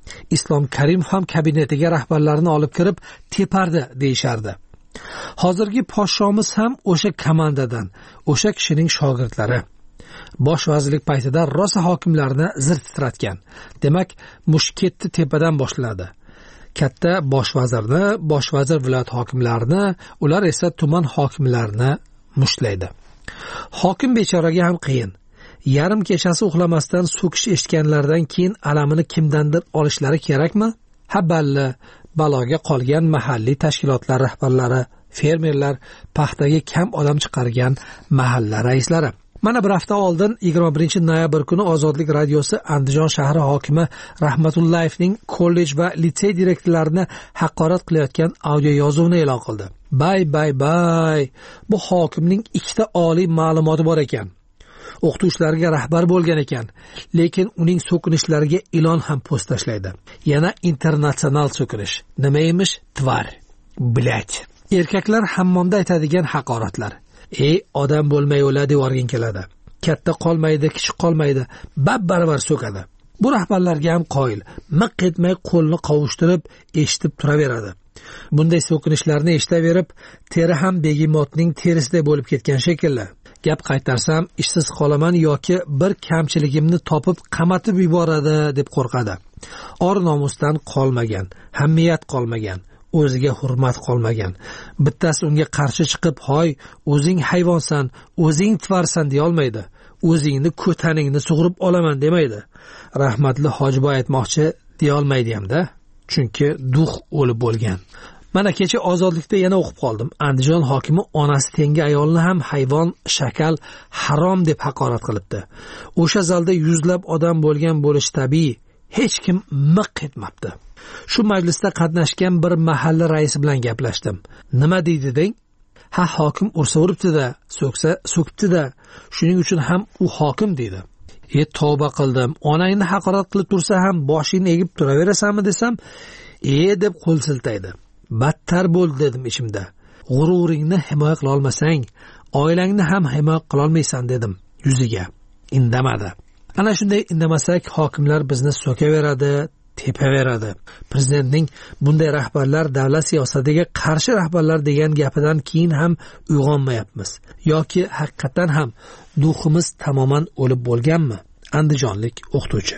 Islom Karimov ham kabinetiga rahbarlarini olib kirib tepardi deyishardi. Hozirgi podshomiz ham o'sha komandadan, o'sha kishining shogirdlari. Bosh vazirlik paytida rosa hokimlarni zir titratgan. Demak, mushketni tepadan boshlanadi. Katta bosh vazirni, bosh vazir viloyat hokimlarini, ular esa tuman hokimlarini mushlaydi. Hokim bechoraga ham qiyin. Yarim kechasi uxlamasdan so'kish eshitganlardan keyin alamini kimdandir olishlari kerakmi? Ha balli, baloga qolgan mahalliy tashkilotlar rahbarlari, fermerlar, paxtaga kam odam chiqargan mahalla raislari. Mana bir hafta oldin yigirma birinchi noyabr kuni Ozodlik radiosi Andijon shahri hokimi Rahmatullayevning kollej va litsey direktorlarini haqorat qilayotgan audio yozuvni e'lon qildi. Bay bay bay. Bu hokimning ikkita oliy ma'lumoti bor ekan. O'qituvchilarga rahbar bo'lgan ekan, lekin uning so'kinishlariga ilon ham post tashlaydi. Yana internatsional so'kinish. Nima emish? Tvar. Bilat. Erkaklar hammomda aytadigan haqoratlar. Ey, odam bo'lmay o'la deb o'rgin keladi. Katta qolmaydi, kichik qolmaydi, bab-baravar so'kadi. Bu rahbarlarga ham qoyil, miq etmay qo'lni qovushtirib eshitib turaveradi. Bunday so'kinishlarni eshitaverib, teri ham begimotning terisiday bo'lib ketgan shekilli. Gap qaytarsam ishsiz qolaman yoki bir kamchiligimni topib qamatib yuboradi deb qo'rqadi. Or nomusdan qolmagan, hamiyat qolmagan, o'ziga hurmat qolmagan. Bittasi unga qarshi chiqib, "Hoy, o'zing hayvonsan, o'zing tvarsan" deya olmaydi. O'zingni ko'taningni sug'urib olaman demaydi. Rahmatli Hojiboy aytmoqchi deya olmaydi hamda, chunki duh o'lib bo'lgan. Mana kecha Ozodlikda yana o'qib qoldim. Andijon hokimi onasi tengi ayolni ham hayvon, shakal, harom deb haqorat qilibdi. O'sha zalda yuzlab odam bo'lgan bo'lish tabiiy. Hech kim miq etmabdi. Shu majlisda qatnashgan bir mahalla raisi bilan gaplashdim. Nima deydi deng? Ha, hokim ursa uribdi-da, so'ksa so'kibdi-da. Shuning uchun ham u hokim deydi. E, tavba qildim. Onangni haqorat qilib tursa ham boshingni egib turaverasanmi desam, "E" deb qo'l siltaydi. Battar bo'ldi dedim ichimda. G'ururingni himoya qila olmasang, oilangni ham himoya qila olmaysan dedim yuziga. Indamadi. Ana shunday indamasak, hokimlar bizni so'kaveradi, tepaveradi. Prezidentning bunday rahbarlar davlat siyosatiga qarshi rahbarlar degan gapidan keyin ham uyg'onmayapmiz. Yoki haqiqatan ham duximiz tamoman o'lib bo'lganmi? Andijonlik o'qituvchi.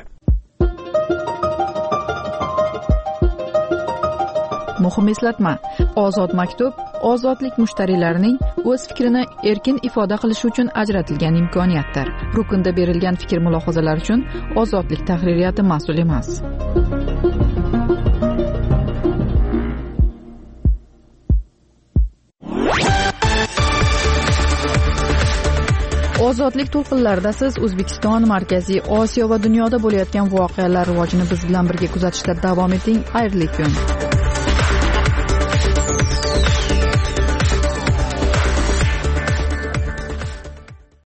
Muhim eslatma: Ozod maktub ozodlik mushtariylarining o'z fikrini erkin ifoda qilishi uchun ajratilgan imkoniyatdir. Rukunda berilgan fikr mulohazalar uchun Ozodlik tahririyati mas'ul emas. Ozodlik to'lqinlarida siz O'zbekiston, Markaziy Osiyo va dunyoda bo'layotgan voqealar rivojini biz bilan birga kuzatishda davom eting. Xayrli kun.